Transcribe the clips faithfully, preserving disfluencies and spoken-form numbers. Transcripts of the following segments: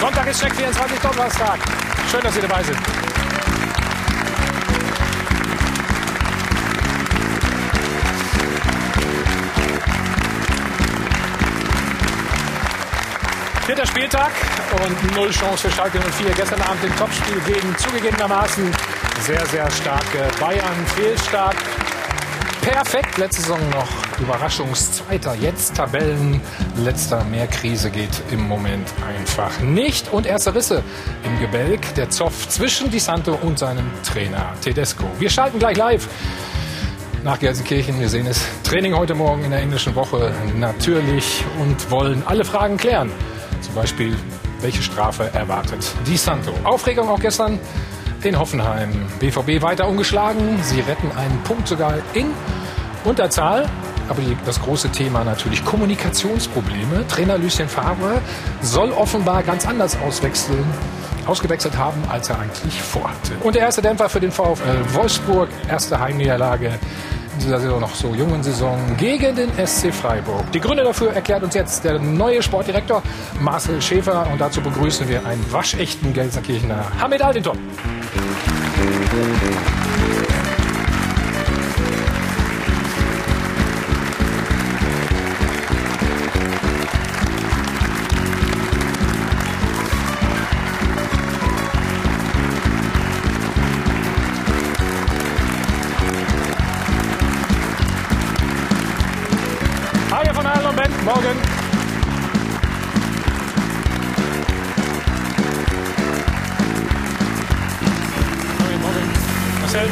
Sonntag ist Check vierundzwanzig Donnerstag. Schön, dass Sie dabei sind. Vierter Spieltag und null Chance für Schalke null vier. Gestern Abend im Topspiel gegen zugegebenermaßen sehr, sehr starke Bayern. Fehlstart. Perfekt. Letzte Saison noch Überraschungszweiter. Jetzt Tabellenletzter. Mehr Krise geht im Moment einfach nicht. Und erste Risse im Gebälk. Der Zoff zwischen Di Santo und seinem Trainer Tedesco. Wir schalten gleich live nach Gelsenkirchen. Wir sehen es. Training heute Morgen in der englischen Woche natürlich und wollen alle Fragen klären. Zum Beispiel, welche Strafe erwartet Di Santo? Aufregung auch gestern in Hoffenheim. B V B weiter ungeschlagen. Sie retten einen Punkt sogar in Unterzahl. Aber die, das große Thema natürlich Kommunikationsprobleme. Trainer Lucien Favre soll offenbar ganz anders auswechseln, ausgewechselt haben, als er eigentlich vorhatte. Und der erste Dämpfer für den VfL Wolfsburg. Erste Heimniederlage in dieser Saison, noch so jungen Saison, gegen den S C Freiburg. Die Gründe dafür erklärt uns jetzt der neue Sportdirektor Marcel Schäfer. Und dazu begrüßen wir einen waschechten Gelsenkirchener Hamid Altintop. Hi von Allen und Ben, morgen. Morgen, morgen. Marcel.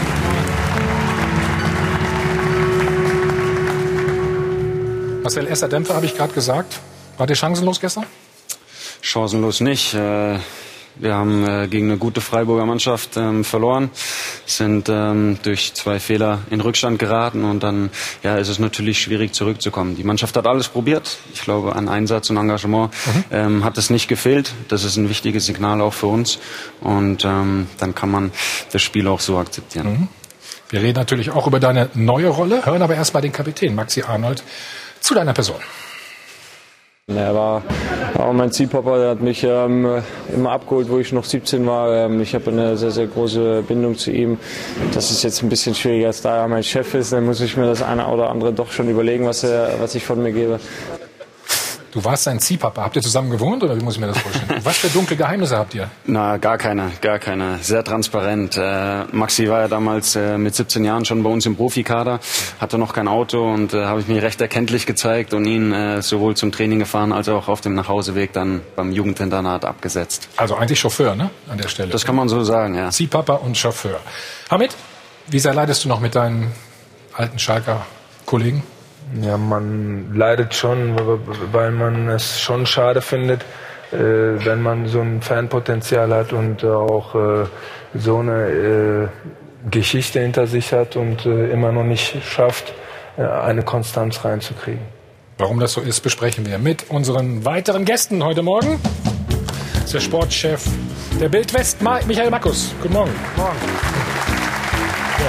Marcel, erster Dämpfer, habe ich gerade gesagt. War der chancenlos gestern? Chancenlos nicht. Wir haben gegen eine gute Freiburger Mannschaft verloren, sind durch zwei Fehler in Rückstand geraten und dann ja, ist es natürlich schwierig zurückzukommen. Die Mannschaft hat alles probiert. Ich glaube, an Einsatz und Engagement mhm. ähm, hat es nicht gefehlt. Das ist ein wichtiges Signal auch für uns und ähm, dann kann man das Spiel auch so akzeptieren. Mhm. Wir reden natürlich auch über deine neue Rolle, hören aber erst mal den Kapitän Maxi Arnold zu deiner Person. Er war auch mein Ziehpapa, der hat mich ähm, immer abgeholt, wo ich noch siebzehn war. Ähm, ich habe eine sehr, sehr große Bindung zu ihm. Das ist jetzt ein bisschen schwieriger, als da er mein Chef ist. Dann muss ich mir das eine oder andere doch schon überlegen, was, er, was ich von mir gebe. Du warst sein Ziehpapa. Habt ihr zusammen gewohnt oder wie muss ich mir das vorstellen? Was für dunkle Geheimnisse habt ihr? Na, gar keine, gar keine. Sehr transparent. Äh, Maxi war ja damals äh, mit siebzehn Jahren schon bei uns im Profikader, hatte noch kein Auto und äh, habe ich mir recht erkenntlich gezeigt und ihn äh, sowohl zum Training gefahren als auch auf dem Nachhauseweg dann beim Jugendinternat abgesetzt. Also eigentlich Chauffeur, ne? An der Stelle. Das kann man so sagen, ja. Ziehpapa und Chauffeur. Hamid, wie sehr leidest du noch mit deinen alten Schalker Kollegen? Ja, man leidet schon, weil man es schon schade findet, äh, wenn man so ein Fanpotenzial hat und äh, auch äh, so eine äh, Geschichte hinter sich hat und äh, immer noch nicht schafft, äh, eine Konstanz reinzukriegen. Warum das so ist, besprechen wir mit unseren weiteren Gästen heute Morgen. Das ist der Sportchef der Bild West, Michael Makkus. Guten Morgen. Morgen. Ja.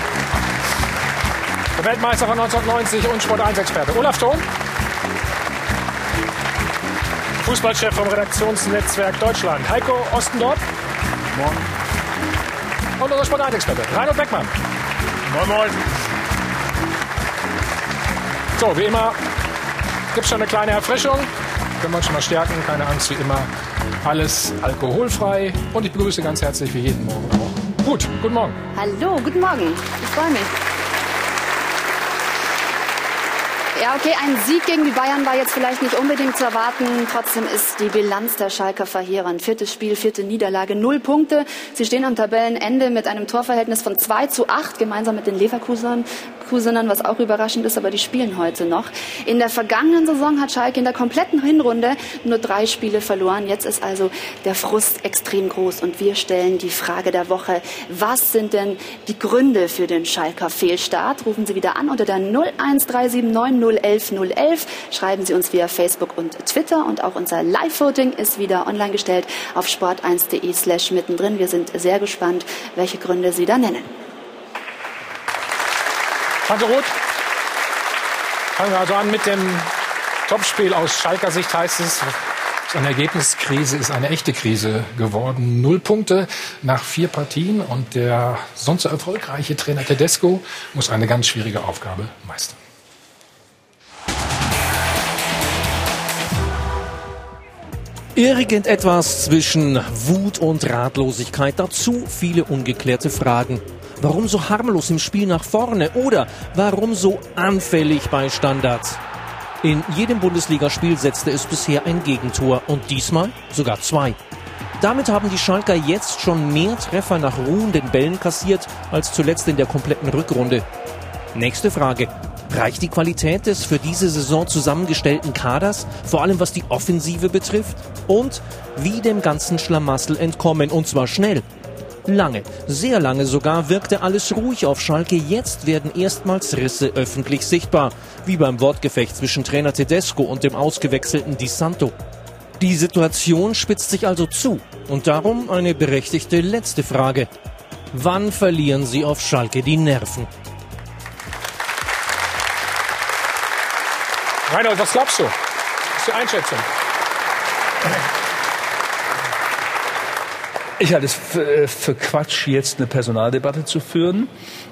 Der Weltmeister von neunzehnhundertneunzig und Sport eins Experte Olaf Thom. Fußballchef vom Redaktionsnetzwerk Deutschland Heiko Ostendorf. Morgen. Und unser Sport eins Experte Reinhold Beckmann. Moin, moin. So, wie immer gibt es schon eine kleine Erfrischung. Können wir uns schon mal stärken. Keine Angst, wie immer. Alles alkoholfrei. Und ich begrüße ganz herzlich wie jeden Morgen auch. Gut, guten Morgen. Hallo, guten Morgen. Ich freue mich. Ja, okay, ein Sieg gegen die Bayern war jetzt vielleicht nicht unbedingt zu erwarten. Trotzdem ist die Bilanz der Schalker verheerend. Viertes Spiel, vierte Niederlage, null Punkte. Sie stehen am Tabellenende mit einem Torverhältnis von zwei zu acht, gemeinsam mit den Leverkusenern, was auch überraschend ist, aber die spielen heute noch. In der vergangenen Saison hat Schalke in der kompletten Hinrunde nur drei Spiele verloren. Jetzt ist also der Frust extrem groß und wir stellen die Frage der Woche. Was sind denn die Gründe für den Schalker Fehlstart? Rufen Sie wieder an unter der null eins drei sieben neun null elf null elf. Schreiben Sie uns via Facebook und Twitter und auch unser Live-Voting ist wieder online gestellt auf sport eins punkt de slash mittendrin. Wir sind sehr gespannt, welche Gründe Sie da nennen. Franke Roth, fangen wir also an mit dem Topspiel aus Schalker Sicht, heißt es, Eine Ergebniskrise ist eine echte Krise geworden. Null Punkte nach vier Partien und der sonst so erfolgreiche Trainer Tedesco muss eine ganz schwierige Aufgabe meistern. Irgendetwas zwischen Wut und Ratlosigkeit, dazu viele ungeklärte Fragen. Warum so harmlos im Spiel nach vorne oder warum so anfällig bei Standards? In jedem Bundesligaspiel setzte es bisher ein Gegentor und diesmal sogar zwei. Damit haben die Schalker jetzt schon mehr Treffer nach ruhenden Bällen kassiert als zuletzt in der kompletten Rückrunde. Nächste Frage. Reicht die Qualität des für diese Saison zusammengestellten Kaders, vor allem was die Offensive betrifft? Und wie dem ganzen Schlamassel entkommen, und zwar schnell? Lange, sehr lange sogar, wirkte alles ruhig auf Schalke. Jetzt werden erstmals Risse öffentlich sichtbar, wie beim Wortgefecht zwischen Trainer Tedesco und dem ausgewechselten Di Santo. Die Situation spitzt sich also zu und darum eine berechtigte letzte Frage. Wann verlieren Sie auf Schalke die Nerven? Reinhold, was glaubst du? Was ist die Einschätzung? Ich halte es für, für Quatsch, jetzt eine Personaldebatte zu führen.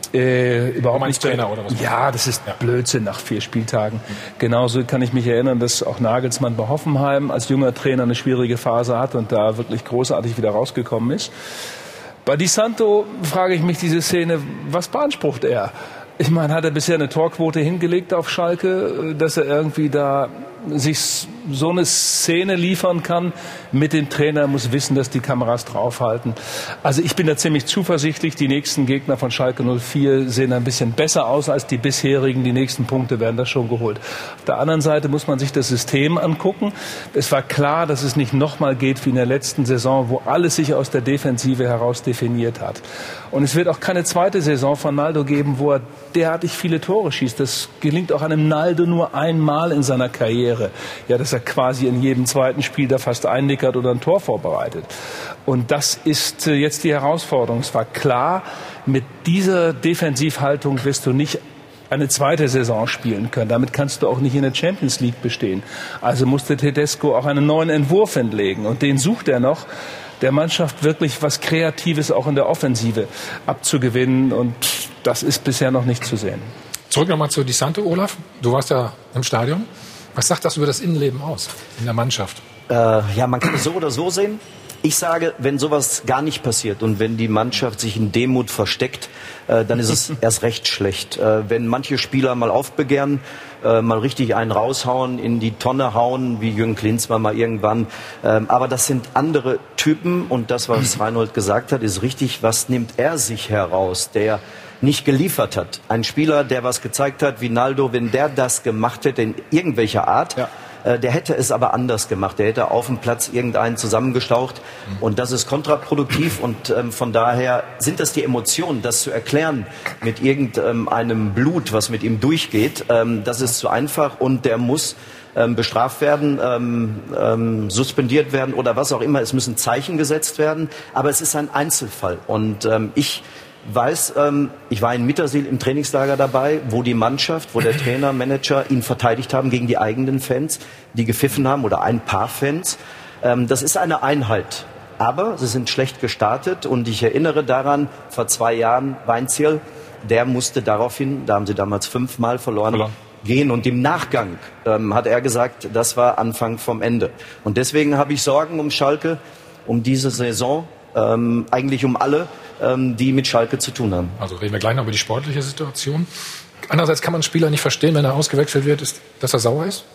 Äh, überhaupt nicht Trainer oder was? Ja, das ist Blödsinn nach vier Spieltagen. Genauso kann ich mich erinnern, dass auch Nagelsmann bei Hoffenheim als junger Trainer eine schwierige Phase hat und da wirklich großartig wieder rausgekommen ist. Bei Di Santo frage ich mich diese Szene, was beansprucht er? Ich meine, hat er bisher eine Torquote hingelegt auf Schalke, dass er irgendwie da sich so eine Szene liefern kann mit dem Trainer, muss wissen, dass die Kameras draufhalten. Also ich bin da ziemlich zuversichtlich. Die nächsten Gegner von Schalke null vier sehen ein bisschen besser aus als die bisherigen. Die nächsten Punkte werden das schon geholt. Auf der anderen Seite muss man sich das System angucken. Es war klar, dass es nicht nochmal geht wie in der letzten Saison, wo alles sich aus der Defensive heraus definiert hat. Und es wird auch keine zweite Saison von Naldo geben, wo er derartig viele Tore schießt. Das gelingt auch einem Naldo nur einmal in seiner Karriere. Ja, dass er quasi in jedem zweiten Spiel da fast einnickert oder ein Tor vorbereitet. Und das ist jetzt die Herausforderung. Es war klar, mit dieser Defensivhaltung wirst du nicht eine zweite Saison spielen können. Damit kannst du auch nicht in der Champions League bestehen. Also musste Tedesco auch einen neuen Entwurf hinlegen. Und den sucht er noch, der Mannschaft wirklich was Kreatives auch in der Offensive abzugewinnen. Und das ist bisher noch nicht zu sehen. Zurück nochmal zu Di Santo, Olaf. Du warst ja im Stadion. Was sagt das über das Innenleben aus in der Mannschaft? Äh, ja, man kann es so oder so sehen. Ich sage, wenn sowas gar nicht passiert und wenn die Mannschaft sich in Demut versteckt, äh, dann ist es erst recht schlecht. Äh, wenn manche Spieler mal aufbegehren, äh, mal richtig einen raushauen, in die Tonne hauen, wie Jürgen Klinsmann mal irgendwann. Ähm, aber das sind andere Typen und das, was Reinhold gesagt hat, ist richtig. Was nimmt er sich heraus, der nicht geliefert hat? Ein Spieler, der was gezeigt hat, wie Naldo, wenn der das gemacht hätte in irgendwelcher Art, ja. äh, der hätte es aber anders gemacht. Der hätte auf dem Platz irgendeinen zusammengestaucht. Mhm. Und das ist kontraproduktiv. Und ähm, von daher sind das die Emotionen, das zu erklären mit irgendeinem Blut, was mit ihm durchgeht. Ähm, das ist zu einfach und der muss ähm, bestraft werden, ähm, ähm, suspendiert werden oder was auch immer. Es müssen Zeichen gesetzt werden. Aber es ist ein Einzelfall. Und ähm, ich weiß, ähm, ich war in Mittersil im Trainingslager dabei, wo die Mannschaft, wo der Trainer, Manager ihn verteidigt haben gegen die eigenen Fans, die gepfiffen haben oder ein paar Fans. Ähm, das ist eine Einheit. Aber sie sind schlecht gestartet und ich erinnere daran, vor zwei Jahren Weinzierl, der musste daraufhin, da haben sie damals fünfmal verloren, verloren. gehen und im Nachgang ähm, hat er gesagt, das war Anfang vom Ende. Und deswegen habe ich Sorgen um Schalke, um diese Saison, ähm, eigentlich um alle, die mit Schalke zu tun haben. Also reden wir gleich noch über die sportliche Situation. Andererseits kann man einen Spieler nicht verstehen, wenn er ausgewechselt wird, ist, dass er sauer ist?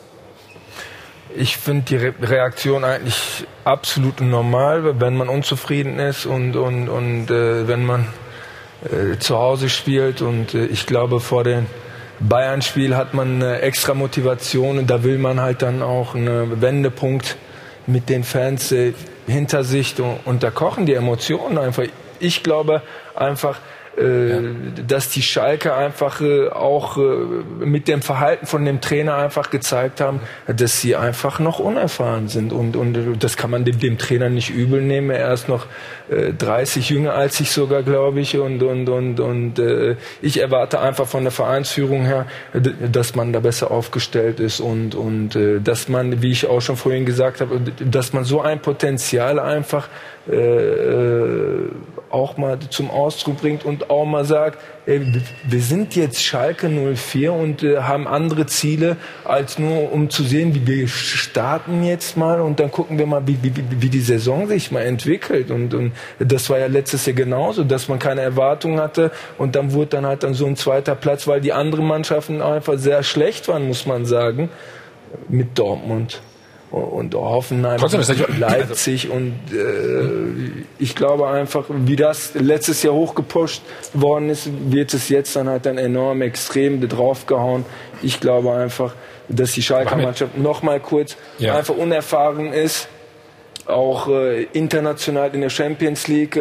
Ich finde die Re- Reaktion eigentlich absolut normal, wenn man unzufrieden ist und, und, und äh, wenn man äh, zu Hause spielt. Und äh, ich glaube, vor dem Bayern-Spiel hat man eine extra Motivation und da will man halt dann auch einen Wendepunkt mit den Fans äh, hinter sich und, und da kochen die Emotionen einfach. Ich glaube einfach, äh, ja. dass die Schalke einfach äh, auch äh, mit dem Verhalten von dem Trainer einfach gezeigt haben, dass sie einfach noch unerfahren sind. Und, und das kann man dem, dem Trainer nicht übel nehmen. Er ist noch äh, dreißig jünger als ich sogar, glaube ich. Und, und, und, und äh, ich erwarte einfach von der Vereinsführung her, dass man da besser aufgestellt ist und, und äh, dass man, wie ich auch schon vorhin gesagt habe, dass man so ein Potenzial einfach äh, äh, auch mal zum Ausdruck bringt und auch mal sagt, ey, wir sind jetzt Schalke null vier und äh, haben andere Ziele, als nur um zu sehen, wie wir starten jetzt mal und dann gucken wir mal, wie, wie, wie die Saison sich mal entwickelt. Und, und das war ja letztes Jahr genauso, dass man keine Erwartungen hatte und dann wurde dann halt dann so ein zweiter Platz, weil die anderen Mannschaften einfach sehr schlecht waren, muss man sagen, mit Dortmund und Hoffenheim, und Leipzig und äh, ich glaube einfach, wie das letztes Jahr hochgepusht worden ist, wird es jetzt dann halt dann enorm extrem draufgehauen. Ich glaube einfach, dass die Schalker Mannschaft noch mal kurz ja. einfach unerfahren ist, auch äh, international in der Champions League, äh,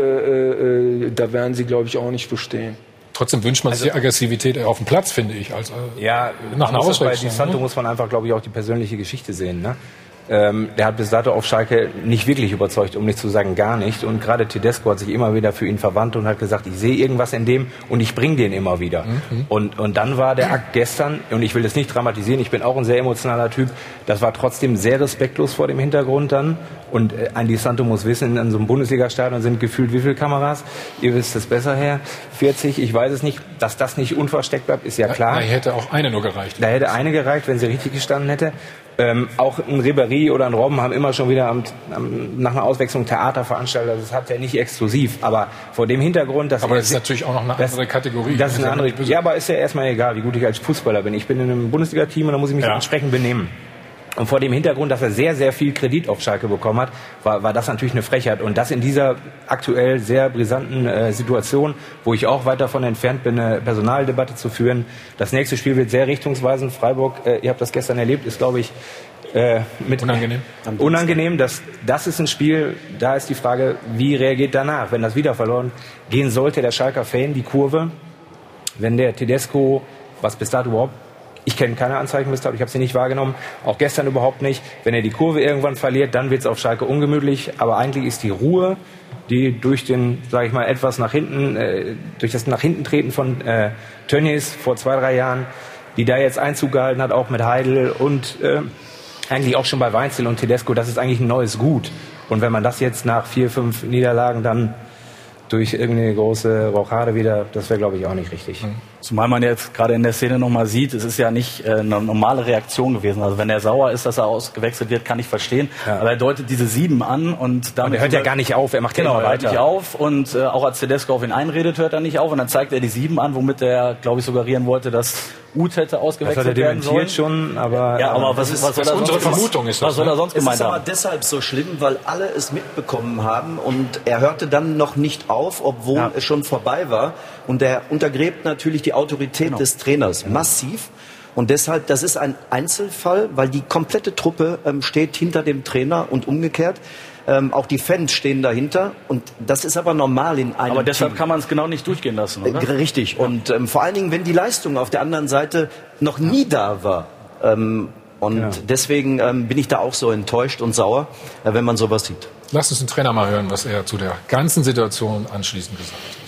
äh, da werden sie, glaube ich, auch nicht bestehen. Trotzdem wünscht man also, sich die Aggressivität auf dem Platz, finde ich. Als, äh, ja, nach einer Auswechslung. Bei Di Santo muss man einfach, glaube ich, auch die persönliche Geschichte sehen. Ne? Ähm, der hat bis dato auf Schalke nicht wirklich überzeugt, um nicht zu sagen gar nicht. Und gerade Tedesco hat sich immer wieder für ihn verwandt und hat gesagt, ich sehe irgendwas in dem und ich bringe den immer wieder. Mhm. Und, und dann war der Akt gestern, und ich will das nicht dramatisieren, ich bin auch ein sehr emotionaler Typ, das war trotzdem sehr respektlos vor dem Hintergrund dann. Und äh, ein Di Santo muss wissen, in so einem Bundesliga-Stadion sind gefühlt wie viele Kameras? Ihr wisst es besser, Herr. vierzig, ich weiß es nicht. Dass das nicht unversteckt bleibt, ist ja klar. Da hätte auch eine nur gereicht. Da hätte eine gereicht, wenn sie richtig gestanden hätte. Ähm, auch ein Ribéry oder ein Robben haben immer schon wieder am, am, nach einer Auswechslung Theater veranstaltet. Das hat ja nicht exklusiv. Aber vor dem Hintergrund... Dass aber das ist natürlich auch noch eine andere Kategorie. Das ist eine andere, ja, aber ist ja erstmal egal, wie gut ich als Fußballer bin. Ich bin in einem Bundesliga-Team und da muss ich mich ja. entsprechend benehmen. Und vor dem Hintergrund, dass er sehr, sehr viel Kredit auf Schalke bekommen hat, war, war das natürlich eine Frechheit. Und das in dieser aktuell sehr brisanten äh, Situation, wo ich auch weit davon entfernt bin, eine Personaldebatte zu führen. Das nächste Spiel wird sehr richtungsweisend. Freiburg, äh, ihr habt das gestern erlebt, ist, glaube ich, äh, mit unangenehm. Unangenehm. Das, das ist ein Spiel, da ist die Frage, wie reagiert danach, wenn das wieder verloren gehen sollte, der Schalker Fan, die Kurve, wenn der Tedesco, was bis dato überhaupt, ich kenne keine Anzeichen bis dato, ich habe sie nicht wahrgenommen, auch gestern überhaupt nicht. Wenn er die Kurve irgendwann verliert, dann wird es auf Schalke ungemütlich. Aber eigentlich ist die Ruhe, die durch den, sage ich mal, etwas nach hinten, äh, durch das nach hinten treten von äh, Tönnies vor zwei, drei Jahren, die da jetzt Einzug gehalten hat, auch mit Heidel und äh, eigentlich auch schon bei Weinzel und Tedesco, das ist eigentlich ein neues Gut. Und wenn man das jetzt nach vier, fünf Niederlagen dann durch irgendeine große Rochade wieder, das wäre, glaube ich, auch nicht richtig. Zumal man jetzt gerade in der Szene nochmal sieht, es ist ja nicht äh, eine normale Reaktion gewesen. Also wenn er sauer ist, dass er ausgewechselt wird, kann ich verstehen. Ja. Aber er deutet diese sieben an und damit... Und er hört ja gar nicht auf, er macht genau, ja immer weiter. Er hört nicht auf und äh, auch als Tedesco auf ihn einredet, hört er nicht auf. Und dann zeigt er die sieben an, womit er, glaube ich, suggerieren wollte, dass Uth hätte ausgewechselt das hat er werden sollen. schon, aber... Ja, aber was, ist, was soll er unsere sonst, Vermutung ist das, was soll er sonst gemeint haben? Es ist aber deshalb so schlimm, weil alle es mitbekommen haben und er hörte dann noch nicht auf, obwohl ja. es schon vorbei war. Und er untergräbt natürlich die Autorität genau. des Trainers massiv. Und deshalb, das ist ein Einzelfall, weil die komplette Truppe ähm, steht hinter dem Trainer und umgekehrt. Ähm, auch die Fans stehen dahinter. Und das ist aber normal in einem Aber deshalb Team. kann man es genau nicht durchgehen lassen, oder? Äh, richtig. Ja. Und ähm, vor allen Dingen, wenn die Leistung auf der anderen Seite noch nie da war. Ähm, und ja. deswegen ähm, bin ich da auch so enttäuscht und sauer, äh, wenn man sowas sieht. Lass uns den Trainer mal hören, was er zu der ganzen Situation anschließend gesagt hat.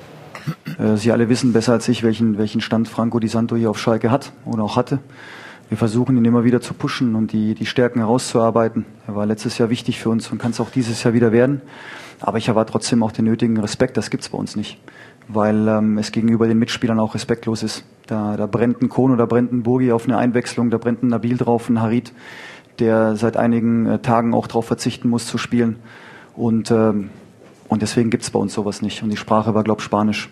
Sie alle wissen besser als ich, welchen, welchen Stand Franco Di Santo hier auf Schalke hat oder auch hatte. Wir versuchen ihn immer wieder zu pushen und die, die Stärken herauszuarbeiten. Er war letztes Jahr wichtig für uns und kann es auch dieses Jahr wieder werden. Aber ich erwarte trotzdem auch den nötigen Respekt, das gibt's bei uns nicht. Weil ähm, es gegenüber den Mitspielern auch respektlos ist. Da, da brennt ein Kohn oder brennt ein Burgi auf eine Einwechslung, da brennt ein Nabil drauf, ein Harit, der seit einigen äh, Tagen auch darauf verzichten muss zu spielen. Und, ähm, und deswegen gibt's bei uns sowas nicht. Und die Sprache war, glaube ich, Spanisch.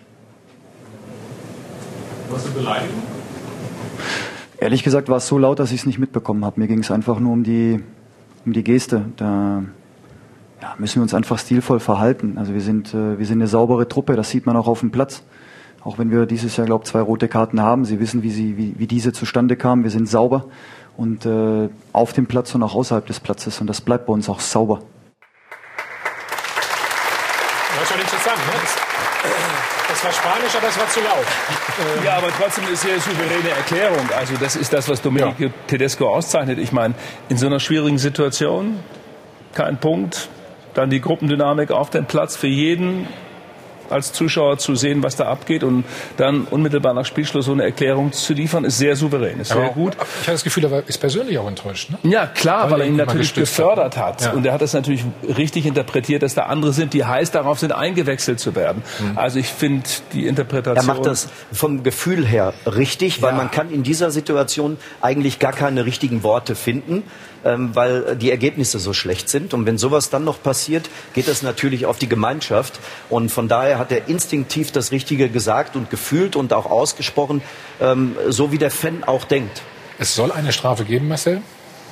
Was eine Beleidigung? Ehrlich gesagt war es so laut, dass ich es nicht mitbekommen habe. Mir ging es einfach nur um die, um die Geste. Da ja, müssen wir uns einfach stilvoll verhalten. Also wir sind, äh, wir sind eine saubere Truppe, das sieht man auch auf dem Platz. Auch wenn wir dieses Jahr, glaube ich, zwei rote Karten haben. Sie wissen, wie, sie, wie, wie diese zustande kamen. Wir sind sauber und äh, auf dem Platz und auch außerhalb des Platzes. Und das bleibt bei uns auch sauber. Das ist schon interessant, ne? Das, das zwar Spanisch, aber es war zu laut. Ja, aber trotzdem eine sehr souveräne Erklärung. Also das ist das, was Domenico ja. Tedesco auszeichnet. Ich meine, in so einer schwierigen Situation, kein Punkt, dann die Gruppendynamik auf dem Platz für jeden als Zuschauer zu sehen, was da abgeht und dann unmittelbar nach Spielschluss so eine Erklärung zu liefern, ist sehr souverän, ist sehr gut. Ich habe das Gefühl, er ist persönlich auch enttäuscht. Ne? Ja, klar, weil, weil er ihn natürlich gefördert hat. Ja. Und er hat das natürlich richtig interpretiert, dass da andere sind, die heiß darauf sind, eingewechselt zu werden. Mhm. Also ich finde die Interpretation... Er macht das vom Gefühl her richtig, weil ja. man kann in dieser Situation eigentlich gar keine richtigen Worte finden, ähm, weil die Ergebnisse so schlecht sind. Und wenn sowas dann noch passiert, geht das natürlich auf die Gemeinschaft. Und von daher hat er instinktiv das Richtige gesagt und gefühlt und auch ausgesprochen, ähm, so wie der Fan auch denkt. Es soll eine Strafe geben, Marcel.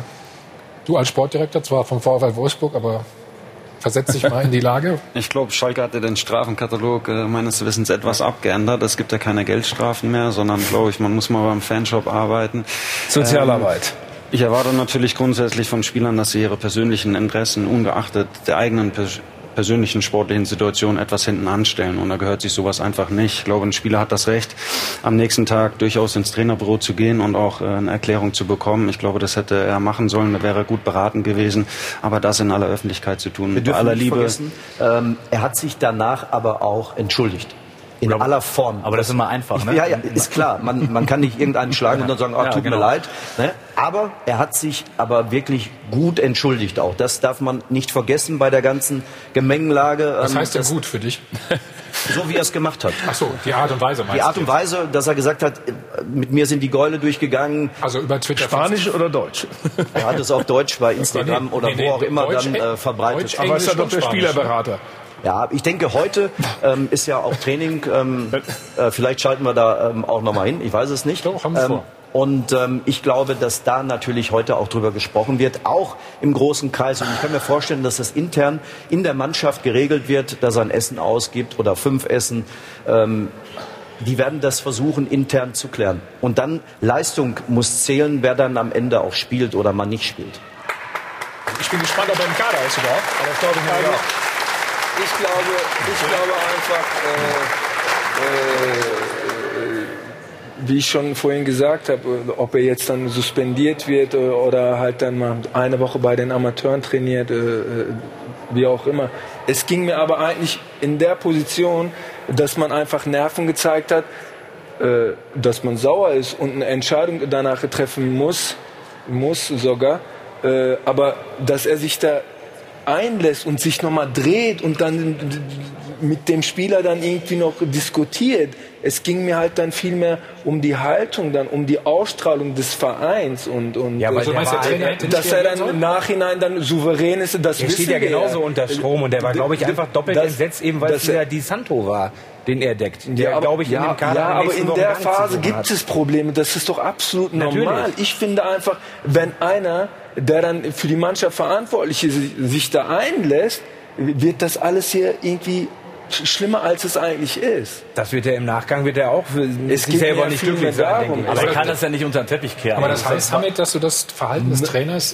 Du als Sportdirektor, zwar vom VfL Wolfsburg, aber versetz dich mal in die Lage. Ich glaube, Schalke hatte den Strafenkatalog äh, meines Wissens etwas abgeändert. Es gibt ja keine Geldstrafen mehr, sondern, glaube ich, man muss mal beim Fanshop arbeiten. Sozialarbeit. Ähm, ich erwarte natürlich grundsätzlich von Spielern, dass sie ihre persönlichen Interessen ungeachtet der eigenen pers persönlichen sportlichen Situation etwas hinten anstellen. Und da gehört sich sowas einfach nicht. Ich glaube, ein Spieler hat das Recht, am nächsten Tag durchaus ins Trainerbüro zu gehen und auch äh, eine Erklärung zu bekommen. Ich glaube, das hätte er machen sollen. Da wäre er gut beraten gewesen. Aber das in aller Öffentlichkeit zu tun, Wir bei aller nicht Liebe. Vergessen, ähm, er hat sich danach aber auch entschuldigt. In aber, aller Form. Aber das ist immer einfach, ich, ne? Ja, ja, ist klar. Man, man kann nicht irgendeinen schlagen und dann sagen, ah, ja, tut genau. mir leid. Ne? Aber er hat sich aber wirklich gut entschuldigt auch. Das darf man nicht vergessen bei der ganzen Gemengelage. Was heißt denn das, gut für dich? So wie er es gemacht hat. Ach so, die Art und Weise meinst Die Art und Weise, dass er gesagt hat, mit mir sind die Gäule durchgegangen. Also über Twitter. Spanisch oder Deutsch? Er hat es auf Deutsch bei Instagram nee, oder nee, wo nee, auch immer Deutsch, dann äh, verbreitet. Deutsch, aber ist ja doch der Spielerberater. Ja, ich denke, heute ähm, ist ja auch Training. Ähm, äh, vielleicht schalten wir da ähm, auch nochmal hin. Ich weiß es nicht. Doch, haben wir ähm, vor. Und ähm, ich glaube, dass da natürlich heute auch drüber gesprochen wird, auch im großen Kreis. Und ich kann mir vorstellen, dass das intern in der Mannschaft geregelt wird, dass er ein Essen ausgibt oder fünf Essen. Ähm, die werden das versuchen, intern zu klären. Und dann Leistung muss zählen, wer dann am Ende auch spielt oder man nicht spielt. Ich bin gespannt, ob er im Kader ist überhaupt. Aber das glaube ich mir Also, auch. Ich glaube, ich glaube einfach, äh, äh, wie ich schon vorhin gesagt habe, ob er jetzt dann suspendiert wird oder halt dann mal eine Woche bei den Amateuren trainiert, äh, wie auch immer. Es ging mir aber eigentlich in der Position, dass man einfach Nerven gezeigt hat, äh, dass man sauer ist und eine Entscheidung danach treffen muss, muss sogar, äh, aber dass er sich da einlässt und sich nochmal dreht und dann mit dem Spieler dann irgendwie noch diskutiert. Es ging mir halt dann viel mehr um die Haltung, dann um die Ausstrahlung des Vereins und, und ja, weil so, der war, Trainer, dass er dann im Nachhinein dann souverän ist, das er wissen steht ja wir genauso ja. unter Strom und der war, glaube ich, einfach doppelt das, entsetzt, eben weil es wieder Di Santo war, den er deckt. Der, ja, glaube ich, ja, in dem Kader ja, aber in der Wochen Phase gibt es Probleme. Das ist doch absolut normal. Natürlich. Ich finde einfach, wenn einer, der dann für die Mannschaft verantwortlich ist, sich da einlässt, wird das alles hier irgendwie schlimmer, als es eigentlich ist. Das wird er im Nachgang, wird er auch es geht selber nicht glücklich sein, denke ich. Aber er kann das ja nicht unter den Teppich kehren. Aber das heißt, Hamid, dass du das Verhalten des Trainers... Äh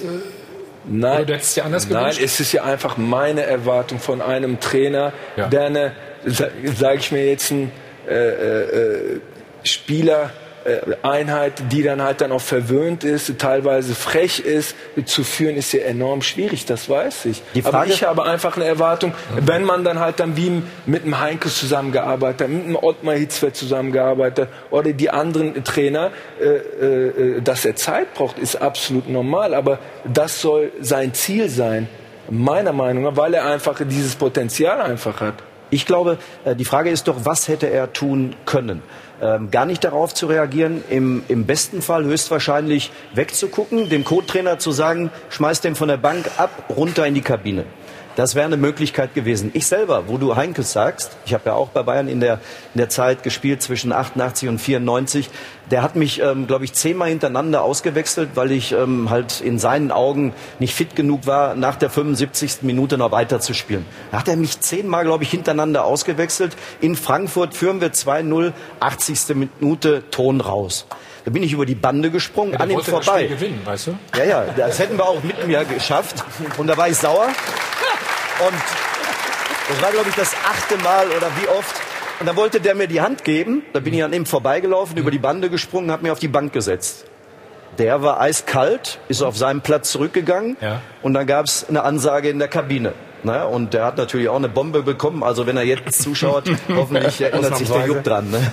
Nein, du hättest dir anders nein, gewünscht? es ist ja einfach meine Erwartung von einem Trainer, ja. der eine, sage ich mir jetzt, ein äh, äh, Spieler äh, Einheit, die dann halt dann auch verwöhnt ist, teilweise frech ist, zu führen, ist ja enorm schwierig, das weiß ich. Aber ich habe einfach eine Erwartung, wenn man dann halt dann wie mit dem Heinkes zusammengearbeitet hat, mit dem Ottmar Hitzfeld zusammengearbeitet hat oder die anderen Trainer, äh, äh, dass er Zeit braucht, ist absolut normal, aber das soll sein Ziel sein, meiner Meinung nach, weil er einfach dieses Potenzial einfach hat. Ich glaube, die Frage ist doch, was hätte er tun können? Ähm, gar nicht darauf zu reagieren, im, im besten Fall höchstwahrscheinlich wegzugucken, dem Co-Trainer zu sagen, schmeiß den von der Bank ab, runter in die Kabine. Das wäre eine Möglichkeit gewesen. Ich selber, wo du Heinkes sagst, ich habe ja auch bei Bayern in der, in der Zeit gespielt zwischen achtundachtzig und vierundneunzig, der hat mich, ähm, glaube ich, zehnmal hintereinander ausgewechselt, weil ich ähm, halt in seinen Augen nicht fit genug war, nach der fünfundsiebzigsten Minute noch weiter zu spielen. Da hat er mich zehnmal, glaube ich, hintereinander ausgewechselt. In Frankfurt führen wir zwei null, achtzigste Minute, Ton raus. Da bin ich über die Bande gesprungen, ja, an ihm vorbei. Das Spiel gewinnen, weißt du? Ja, ja, das hätten wir auch mit mir geschafft. Und da war ich sauer. Und das war, glaube ich, das achte Mal oder wie oft, Und dann wollte der mir die Hand geben. Da bin ich an ihm vorbeigelaufen, mhm. über die Bande gesprungen, habe mir auf die Bank gesetzt. Der war eiskalt, ist auf seinen Platz zurückgegangen. Ja. Und dann gab es eine Ansage in der Kabine. Naja, und der hat natürlich auch eine Bombe bekommen. Also wenn er jetzt zuschaut, hoffentlich erinnert sich der Jupp dran. Ne?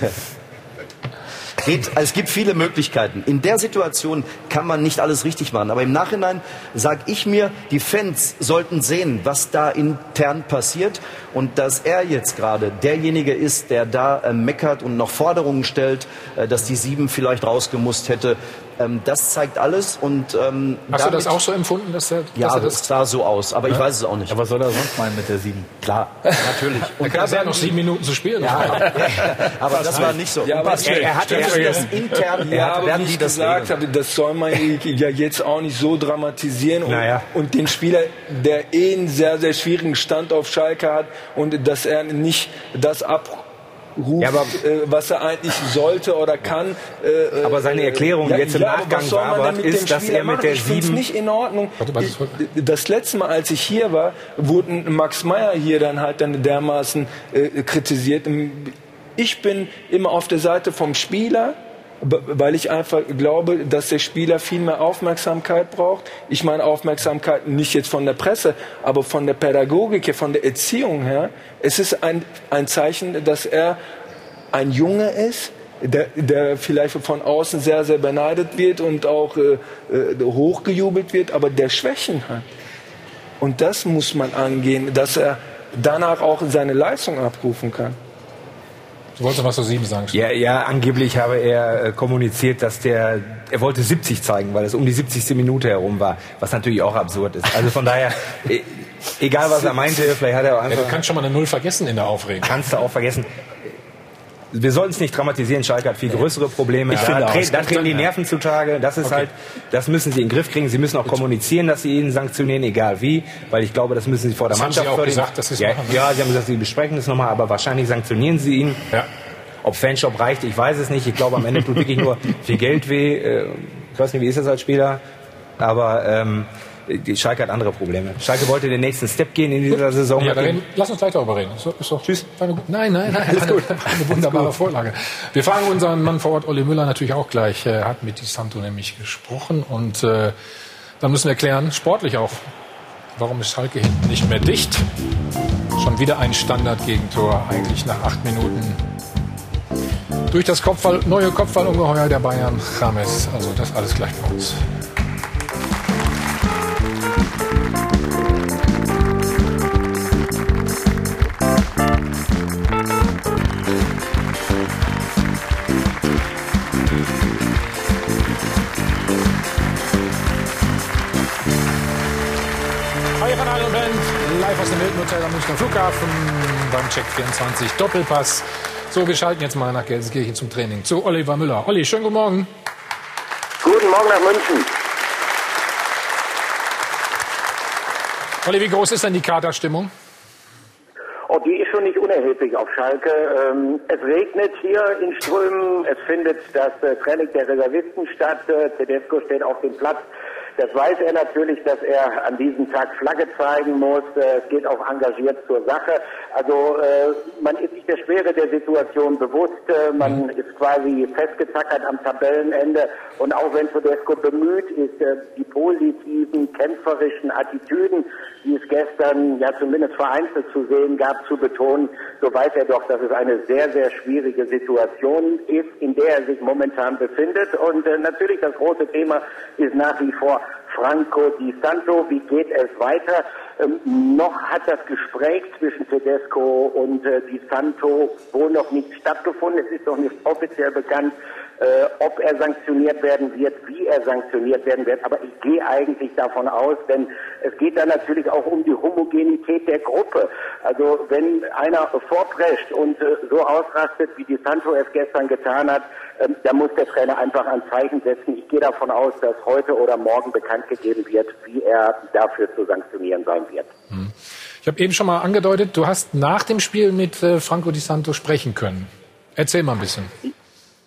Geht, also es gibt viele Möglichkeiten. In der Situation kann man nicht alles richtig machen. Aber im Nachhinein sage ich mir, die Fans sollten sehen, was da intern passiert. Und dass er jetzt gerade derjenige ist, der da äh, meckert und noch Forderungen stellt, äh, dass die Sieben vielleicht rausgemusst hätte. Ähm, das zeigt alles. Und, ähm, Hast damit, du das auch so empfunden? Dass der, ja, dass er das sah so aus. Aber ja? ich weiß es auch nicht. Aber was soll er sonst meinen mit der Sieben? Klar, natürlich. Und da kann er noch sieben Minuten zu spielen. Ja, aber das war nicht so. Ja, aber er, er hat das intern, ja, aber werden wie die ich das gesagt habe, das soll man ja jetzt auch nicht so dramatisieren und, naja. und den Spieler, der eh einen sehr, sehr schwierigen Stand auf Schalke hat und dass er nicht das abruft, ja, aber, äh, was er eigentlich sollte oder kann. Äh, aber seine Erklärung ja, jetzt im ja, Nachgang war, ist, dass er mit der ich finde es nicht in Ordnung. Ich, das letzte Mal, als ich hier war, wurde Max Meyer hier dann halt dann dermaßen äh, kritisiert. Ich bin immer auf der Seite vom Spieler, weil ich einfach glaube, dass der Spieler viel mehr Aufmerksamkeit braucht. Ich meine Aufmerksamkeit nicht jetzt von der Presse, aber von der Pädagogik her, von der Erziehung her. Es ist ein, ein Zeichen, dass er ein Junge ist, der, der vielleicht von außen sehr, sehr beneidet wird und auch äh, hochgejubelt wird, aber der Schwächen hat. Und das muss man angehen, dass er danach auch seine Leistung abrufen kann. Du wolltest was zu sieben sagen. Ja, ja, angeblich habe er äh, kommuniziert, dass der, er wollte siebzig zeigen, weil es um die siebzigste Minute herum war, was natürlich auch absurd ist. Also von daher, e egal was er meinte, vielleicht hat er auch einfach... Ja, du kannst schon mal eine Null vergessen in der Aufregung. Kannst du auch vergessen. Wir sollten es nicht dramatisieren, Schalke hat viel größere Probleme. Ich da, finde tre da treten die Nerven zutage, das ist okay. halt, das müssen sie in den Griff kriegen. Sie müssen auch kommunizieren, dass sie ihn sanktionieren, egal wie, weil ich glaube, das müssen sie vor der das Mannschaft... Haben sie auch vor gesagt, dass sie es ja, machen. Ja, sie haben gesagt, sie besprechen das nochmal, aber wahrscheinlich sanktionieren sie ihn. Ja. Ob Fanshop reicht, ich weiß es nicht. Ich glaube, am Ende tut wirklich nur viel Geld weh. Ich weiß nicht, wie ist das als Spieler, aber ähm, die Schalke hat andere Probleme. Schalke wollte den nächsten Step gehen in dieser Saison. Ja, reden, lass uns gleich darüber reden. Ist doch, ist doch Tschüss. Eine, nein, nein, nein. Alles gut. Eine, eine wunderbare Vorlage. Wir fragen unseren Mann vor Ort, Olli Müller, natürlich auch gleich. Er hat mit Di Santo nämlich gesprochen. Und äh, dann müssen wir klären, sportlich auch, warum ist Schalke hinten nicht mehr dicht? Schon wieder ein Standard-Gegentor, eigentlich nach acht Minuten. Durch das Kopfball, neue Kopfballungeheuer der Bayern, James. Also das alles gleich bei uns. Hi von Adel Band, live aus dem Hilton Hotel am Münchner Flughafen beim Check vierundzwanzig Doppelpass. So, wir schalten jetzt mal nach Gelsenkirchen zum Training zu Oliver Müller. Olli, schönen guten Morgen. Guten Morgen nach München. Olli, wie groß ist denn die Katerstimmung? Oh, die ist schon nicht unerheblich auf Schalke. Ähm, es regnet hier in Strömen. Es findet das äh, Training der Reservisten statt. Äh, Tedesco steht auf dem Platz. Das weiß er natürlich, dass er an diesem Tag Flagge zeigen muss. Es geht auch engagiert zur Sache. Also äh, man ist sich der Schwere der Situation bewusst. Äh, man ist quasi festgetackert am Tabellenende. Und auch wenn Tedesco bemüht ist, äh, die positiven, kämpferischen Attitüden, die es gestern ja zumindest vereinzelt zu sehen gab, zu betonen, so weiß er doch, dass es eine sehr, sehr schwierige Situation ist, in der er sich momentan befindet. Und äh, natürlich das große Thema ist nach wie vor Franco Di Santo. Wie geht es weiter? Ähm, noch hat das Gespräch zwischen Tedesco und äh, Di Santo wohl noch nicht stattgefunden. Es ist noch nicht offiziell bekannt, äh, ob er sanktioniert werden wird, wie er sanktioniert werden wird. Aber ich gehe eigentlich davon aus, denn es geht dann natürlich auch um die Homogenität der Gruppe. Also wenn einer vorprescht und äh, so ausrastet, wie Di Santo es gestern getan hat, ähm, dann muss der Trainer einfach ein Zeichen setzen. Ich gehe davon aus, dass heute oder morgen bekannt gegeben wird, wie er dafür zu sanktionieren sein wird. Ich habe eben schon mal angedeutet, du hast nach dem Spiel mit äh, Franco Di Santo sprechen können. Erzähl mal ein bisschen.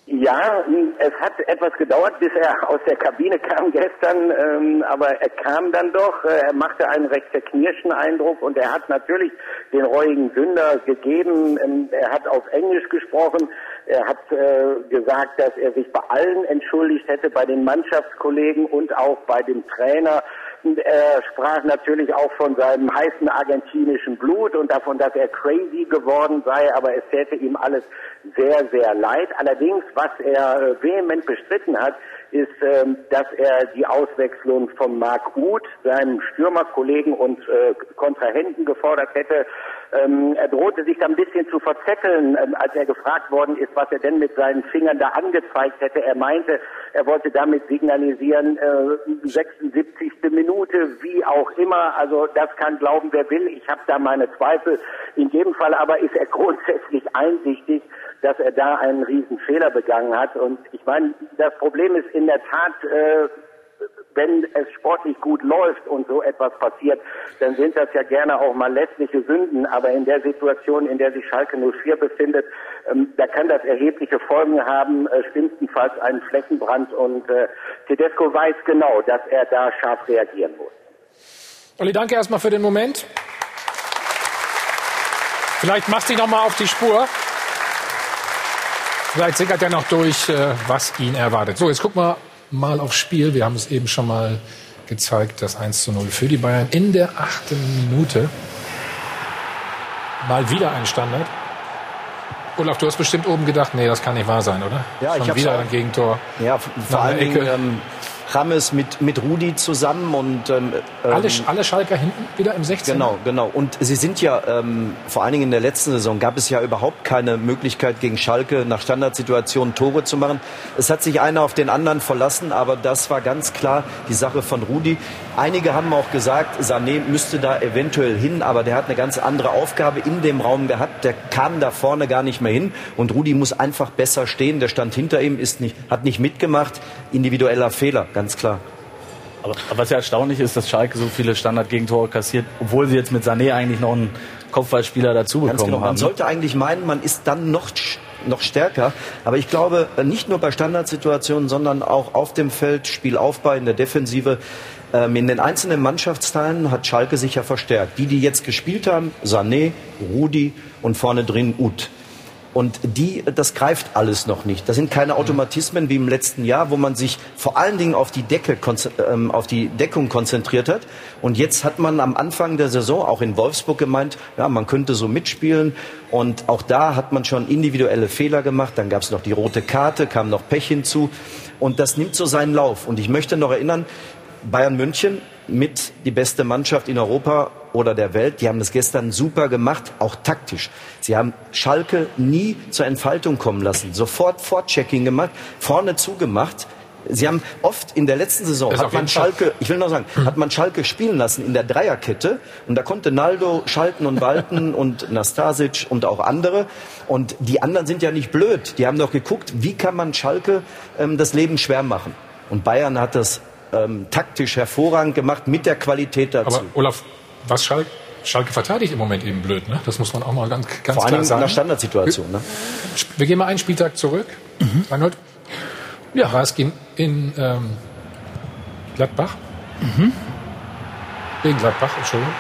Ja, es hat etwas gedauert, bis er aus der Kabine kam gestern, ähm, aber er kam dann doch. Er machte einen recht zerknirschten Eindruck und er hat natürlich den reuigen Sünder gegeben. Ähm, er hat auf Englisch gesprochen. Er hat äh, gesagt, dass er sich bei allen entschuldigt hätte, bei den Mannschaftskollegen und auch bei dem Trainer. Er sprach natürlich auch von seinem heißen argentinischen Blut und davon, dass er crazy geworden sei, aber es täte ihm alles sehr, sehr leid. Allerdings, was er vehement bestritten hat, ist, ähm, dass er die Auswechslung von Marc Uth, seinem Stürmerkollegen und äh, Kontrahenten, gefordert hätte. Ähm, er drohte sich da ein bisschen zu verzetteln, ähm, als er gefragt worden ist, was er denn mit seinen Fingern da angezeigt hätte. Er meinte, er wollte damit signalisieren, äh, sechsundsiebzigste Minute, wie auch immer. Also das kann glauben, wer will. Ich habe da meine Zweifel. In jedem Fall aber ist er grundsätzlich einsichtig, dass er da einen riesen Fehler begangen hat. Und ich meine, das Problem ist in der Tat, äh, wenn es sportlich gut läuft und so etwas passiert, dann sind das ja gerne auch mal lässliche Sünden. Aber in der Situation, in der sich Schalke null vier befindet, ähm, da kann das erhebliche Folgen haben, äh, schlimmstenfalls einen Flächenbrand. Und äh, Tedesco weiß genau, dass er da scharf reagieren muss. Olli, danke erstmal für den Moment. Vielleicht machst du dich noch mal auf die Spur. Vielleicht sickert er noch durch, was ihn erwartet. So, jetzt gucken wir mal aufs Spiel. Wir haben es eben schon mal gezeigt, das eins zu null für die Bayern in der achten Minute. Mal wieder ein Standard. Olaf, du hast bestimmt oben gedacht, nee, das kann nicht wahr sein, oder? Ja, schon ich habe wieder ein Gegentor. Ja, vor allen Dingen ähm, Rames mit mit Rudi zusammen und ähm, alle, alle Schalker hinten wieder im sechzehner. Genau, genau. Und sie sind ja ähm, vor allen Dingen in der letzten Saison gab es ja überhaupt keine Möglichkeit gegen Schalke nach Standardsituationen Tore zu machen. Es hat sich einer auf den anderen verlassen, aber das war ganz klar die Sache von Rudi. Einige haben auch gesagt, Sané müsste da eventuell hin, aber der hat eine ganz andere Aufgabe in dem Raum gehabt. Der kam da vorne gar nicht mehr hin und Rudi muss einfach besser stehen. Der stand hinter ihm, ist nicht, hat nicht mitgemacht. Individueller Fehler, ganz klar. Aber, aber was ja erstaunlich ist, dass Schalke so viele Standard-Gegentore kassiert, obwohl sie jetzt mit Sané eigentlich noch einen Kopfballspieler dazu bekommen genau. haben. Man sollte eigentlich meinen, man ist dann noch noch stärker. Aber ich glaube, nicht nur bei Standardsituationen, sondern auch auf dem Feld, Spielaufbau, in der Defensive. Ähm, in den einzelnen Mannschaftsteilen hat Schalke sich ja verstärkt. Die, die jetzt gespielt haben, Sané, Rudi und vorne drin Uth. Und die, das greift alles noch nicht. Das sind keine Automatismen wie im letzten Jahr, wo man sich vor allen Dingen auf die Decke, ähm, auf die Deckung konzentriert hat. Und jetzt hat man am Anfang der Saison auch in Wolfsburg gemeint, ja, man könnte so mitspielen. Und auch da hat man schon individuelle Fehler gemacht. Dann gab es noch die rote Karte, kam noch Pech hinzu. Und das nimmt so seinen Lauf. Und ich möchte noch erinnern, Bayern München mit die beste Mannschaft in Europa oder der Welt. Die haben das gestern super gemacht, auch taktisch. Sie haben Schalke nie zur Entfaltung kommen lassen. Sofort Vorchecking gemacht, vorne zugemacht. Sie haben oft in der letzten Saison, hat man Schalke, ich will noch sagen, hat man Schalke spielen lassen in der Dreierkette. Und da konnte Naldo schalten und walten und Nastasic und auch andere. Und die anderen sind ja nicht blöd. Die haben doch geguckt, wie kann man Schalke ähm, das Leben schwer machen. Und Bayern hat das ähm, taktisch hervorragend gemacht mit der Qualität dazu. Aber Olaf, was Schalke, Schalke verteidigt im Moment eben blöd, ne? Das muss man auch mal ganz, ganz Vor klar allem sagen. in der Standardsituation. Ne? Wir gehen mal einen Spieltag zurück. Mhm. Reinhold? Ja, war es in, in ähm, Gladbach? Mhm. Gegen Gladbach, Entschuldigung.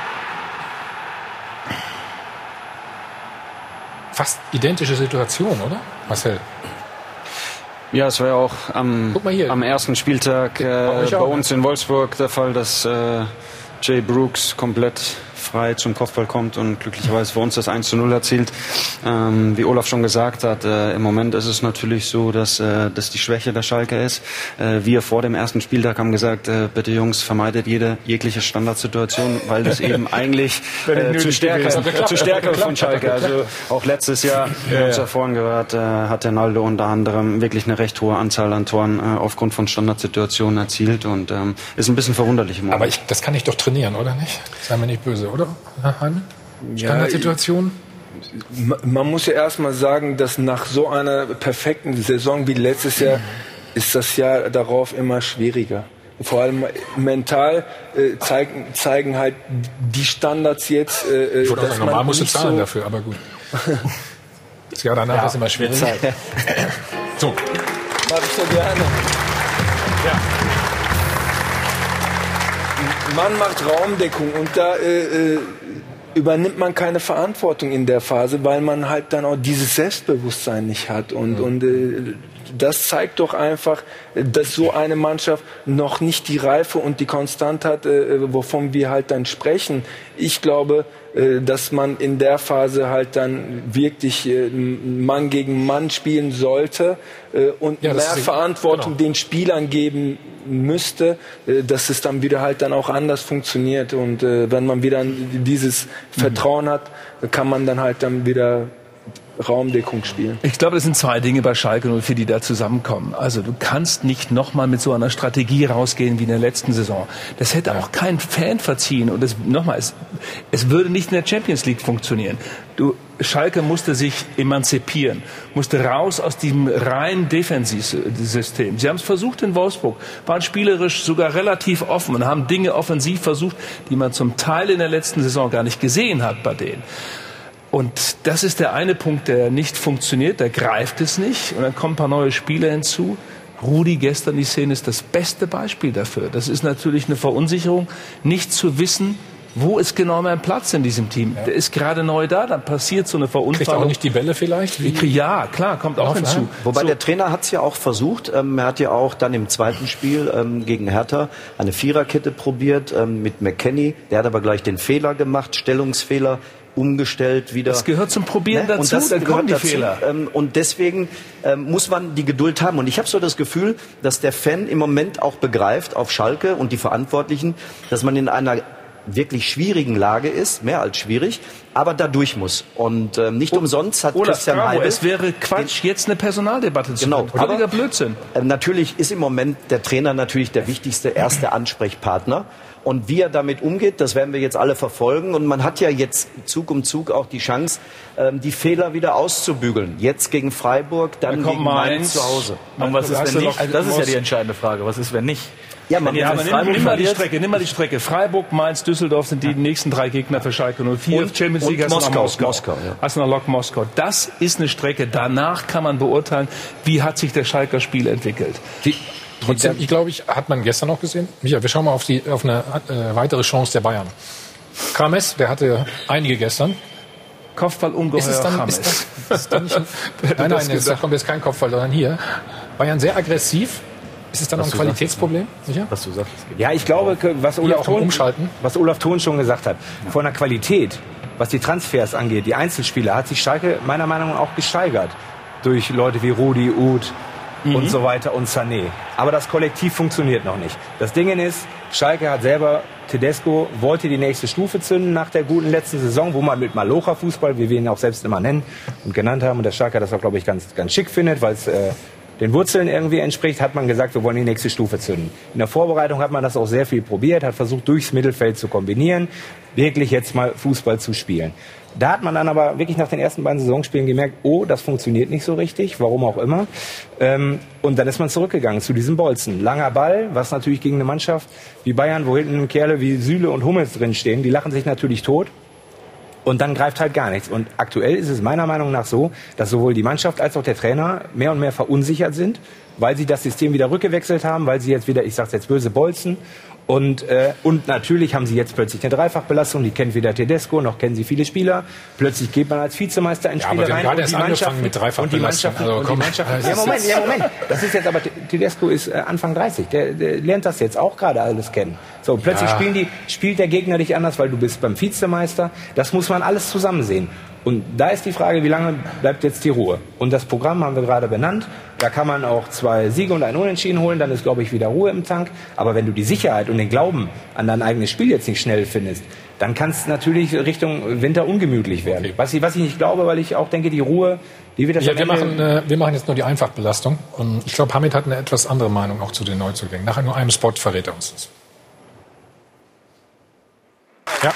Fast identische Situation, oder, Marcel? Ja, es war ja auch am, am ersten Spieltag äh, bei auch, uns in Wolfsburg der Fall, dass äh, Jay Brooks komplett frei zum Kopfball kommt und glücklicherweise für uns das eins zu null erzielt. Ähm, wie Olaf schon gesagt hat, äh, im Moment ist es natürlich so, dass äh, das die Schwäche der Schalke ist. Äh, wir vor dem ersten Spieltag haben gesagt, äh, bitte Jungs, vermeidet jede jegliche Standardsituation, weil das eben eigentlich äh, zu Stärke, zu Stärke von Schalke. Also auch letztes Jahr, wir haben es ja vorhin gehört, äh, hat der Naldo unter anderem wirklich eine recht hohe Anzahl an Toren äh, aufgrund von Standardsituationen erzielt und ähm, ist ein bisschen verwunderlich im Moment. Aber ich, das kann ich doch trainieren, oder nicht? Sei mir nicht böse, oder? Standardsituation? Ja, man muss ja erstmal sagen, dass nach so einer perfekten Saison wie letztes Jahr ist das Jahr darauf immer schwieriger. Vor allem mental äh, zeigen, zeigen halt die Standards jetzt. Äh, ich würde auch sagen, normal musst du zahlen so dafür, aber gut. Das Jahr danach ja, ist immer schwierig. So. Mach ich so gerne. Ja. Man macht Raumdeckung und da äh, äh, übernimmt man keine Verantwortung in der Phase, weil man halt dann auch dieses Selbstbewusstsein nicht hat. Und, mhm. und äh, das zeigt doch einfach, dass so eine Mannschaft noch nicht die Reife und die Konstanz hat, äh, wovon wir halt dann sprechen. Ich glaube, äh, dass man in der Phase halt dann wirklich äh, Mann gegen Mann spielen sollte äh, und ja, mehr ist, Verantwortung genau. den Spielern geben müsste, äh, dass es dann wieder halt dann auch anders funktioniert. Und äh, wenn man wieder dieses Vertrauen mhm. hat, kann man dann halt dann wieder Raumdeckung spielen. Ich glaube, das sind zwei Dinge bei Schalke null vier, die da zusammenkommen. Also du kannst nicht nochmal mit so einer Strategie rausgehen wie in der letzten Saison. Das hätte auch kein Fan verziehen. Und nochmal, es, es würde nicht in der Champions League funktionieren. Du, Schalke musste sich emanzipieren, musste raus aus diesem reinen Defensivsystem. Sie haben es versucht in Wolfsburg, waren spielerisch sogar relativ offen und haben Dinge offensiv versucht, die man zum Teil in der letzten Saison gar nicht gesehen hat bei denen. Und das ist der eine Punkt, der nicht funktioniert, der greift es nicht. Und dann kommen ein paar neue Spieler hinzu. Rudi gestern, die Szene ist das beste Beispiel dafür. Das ist natürlich eine Verunsicherung, nicht zu wissen, wo ist genau mein Platz in diesem Team. Ja. Der ist gerade neu da, dann passiert so eine Verunfallung. Kriegt er auch nicht die Bälle vielleicht? Wie? Ja, klar, kommt auch hinzu. Wobei so. Der Trainer hat es ja auch versucht. Ähm, er hat ja auch dann im zweiten Spiel ähm, gegen Hertha eine Viererkette probiert ähm, mit McKennie. Der hat aber gleich den Fehler gemacht, Stellungsfehler. Umgestellt wieder. Das gehört zum Probieren ne? dazu, und das dann kommen die dazu. Fehler. Ähm, und deswegen ähm, muss man die Geduld haben. Und ich habe so das Gefühl, dass der Fan im Moment auch begreift, auf Schalke und die Verantwortlichen, dass man in einer wirklich schwierigen Lage ist, mehr als schwierig, aber da durch muss. Und ähm, nicht umsonst hat Olaf, Christian bravo, Heidel... Es wäre Quatsch, jetzt eine Personaldebatte zu genau, führen. Völliger Blödsinn. Äh, natürlich ist im Moment der Trainer natürlich der wichtigste erste Ansprechpartner. Und wie er damit umgeht, das werden wir jetzt alle verfolgen. Und man hat ja jetzt Zug um Zug auch die Chance, ähm, die Fehler wieder auszubügeln. Jetzt gegen Freiburg, dann gegen Mainz zu Hause. Und was ist, wenn nicht? Also das ist ja die entscheidende Frage. Was ist, wenn nicht? Ja, man, ja, aber nimm, nimm mal die Strecke, nimm mal die Strecke. Freiburg, Mainz, Düsseldorf sind die ja. nächsten drei Gegner für Schalke null vier. Und, Champions League und hast Moskau. Moskau. Moskau ja. Hast du noch Lok Moskau. Das ist eine Strecke. Danach kann man beurteilen, wie hat sich der Schalker Spiel entwickelt. Die Trotzdem, ich glaube, ich hat man gestern noch gesehen. Michael, wir schauen mal auf, die, auf eine äh, weitere Chance der Bayern. Krames, der hatte einige gestern. Kopfballungeheuer ist es dann, Krames. Ist das, ist dann nicht ein, nein, nein, jetzt, da kommt jetzt kein Kopfball, sondern hier. Bayern sehr aggressiv. Ist es dann was noch ein Qualitätsproblem? Sicher? Was du sagst. Ja, ich glaube, was Olaf, Thon, was Olaf Thon schon gesagt hat, von der Qualität, was die Transfers angeht, die Einzelspieler, hat sich Schalke meiner Meinung nach auch gesteigert. Durch Leute wie Rudi, Uth, Mhm. und so weiter und Sané. Aber das Kollektiv funktioniert noch nicht. Das Ding ist, Schalke hat selber, Tedesco wollte die nächste Stufe zünden nach der guten letzten Saison, wo man mit Malocha-Fußball, wie wir ihn auch selbst immer nennen und genannt haben, und der Schalke das auch, glaube ich, ganz, ganz schick findet, weil es äh, den Wurzeln irgendwie entspricht, hat man gesagt, wir wollen die nächste Stufe zünden. In der Vorbereitung hat man das auch sehr viel probiert, hat versucht, durchs Mittelfeld zu kombinieren, wirklich jetzt mal Fußball zu spielen. Da hat man dann aber wirklich nach den ersten beiden Saisonspielen gemerkt, oh, das funktioniert nicht so richtig, warum auch immer. Ähm, und dann ist man zurückgegangen zu diesem Bolzen. Langer Ball, was natürlich gegen eine Mannschaft wie Bayern, wo hinten Kerle wie Süle und Hummels drinstehen, die lachen sich natürlich tot. Und dann greift halt gar nichts. Und aktuell ist es meiner Meinung nach so, dass sowohl die Mannschaft als auch der Trainer mehr und mehr verunsichert sind, weil sie das System wieder rückgewechselt haben, weil sie jetzt wieder, ich sag's jetzt böse, bolzen. Und, äh, und natürlich haben sie jetzt plötzlich eine Dreifachbelastung, die kennt weder Tedesco, noch kennen sie viele Spieler. Plötzlich geht man als Vizemeister ins ja, Spiel aber rein. Gerade erst angefangen mit Dreifachbelastung. Also, und die Mannschaften, ja, Moment, ja, Moment. Das ist jetzt aber, Tedesco ist äh, Anfang dreißig, der, der lernt das jetzt auch gerade alles kennen. So, plötzlich ja. spielen die, spielt der Gegner dich anders, weil du bist beim Vizemeister. Das muss man alles zusammen sehen. Und da ist die Frage, wie lange bleibt jetzt die Ruhe? Und das Programm haben wir gerade benannt. Da kann man auch zwei Siege und ein Unentschieden holen. Dann ist, glaube ich, wieder Ruhe im Tank. Aber wenn du die Sicherheit und den Glauben an dein eigenes Spiel jetzt nicht schnell findest, dann kann es natürlich Richtung Winter ungemütlich werden. Okay. Was, ich, was ich nicht glaube, weil ich auch denke, die Ruhe, die wird das ja, wir machen, äh, wir machen jetzt nur die Einfachbelastung. Und ich glaube, Hamid hat eine etwas andere Meinung auch zu den Neuzugängen. Nach nur einem Spot verrät er uns das. Ja.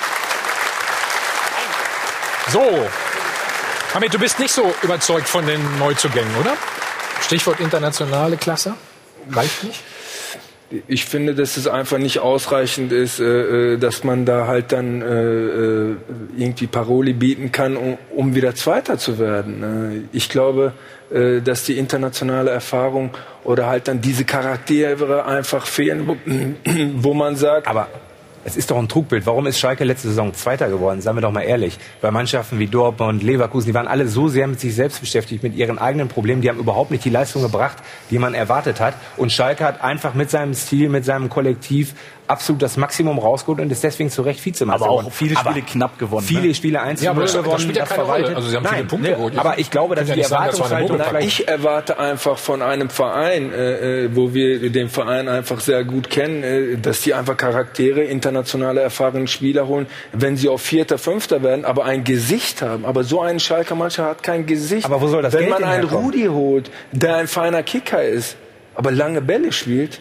So. Hamid, du bist nicht so überzeugt von den Neuzugängen, oder? Stichwort internationale Klasse. Reicht nicht? ich finde, dass es einfach nicht ausreichend ist, äh, dass man da halt dann äh, irgendwie Paroli bieten kann, um, um wieder Zweiter zu werden. Äh, ich glaube, äh, dass die internationale Erfahrung oder halt dann diese Charaktere einfach fehlen, wo, wo man sagt... Aber es ist doch ein Trugbild. Warum ist Schalke letzte Saison Zweiter geworden? Seien wir doch mal ehrlich. Bei Mannschaften wie Dortmund, Leverkusen, die waren alle so sehr mit sich selbst beschäftigt, mit ihren eigenen Problemen. Die haben überhaupt nicht die Leistung gebracht, die man erwartet hat. Und Schalke hat einfach mit seinem Stil, mit seinem Kollektiv absolut das Maximum rausgeholt und ist deswegen zu Recht Vizemeister aber geworden. auch viele Spiele aber knapp gewonnen. Viele ne? Spiele eins zu ja, null gewonnen. Das spielt ja keine Rolle. Also sie haben Nein, viele Punkte ne, geholt. Aber ich glaube, dass ja die Erwartungshaltung... Ich erwarte einfach von einem Verein, äh, wo wir den Verein einfach sehr gut kennen, äh, dass die einfach Charaktere, internationale erfahrene Spieler holen, wenn sie auf Vierter, Fünfter werden, aber ein Gesicht haben. Aber so ein Schalker Mannschaft hat kein Gesicht. Aber wo soll das Wenn Geld man einen herkommen? Rudi holt, der ein feiner Kicker ist, aber lange Bälle spielt,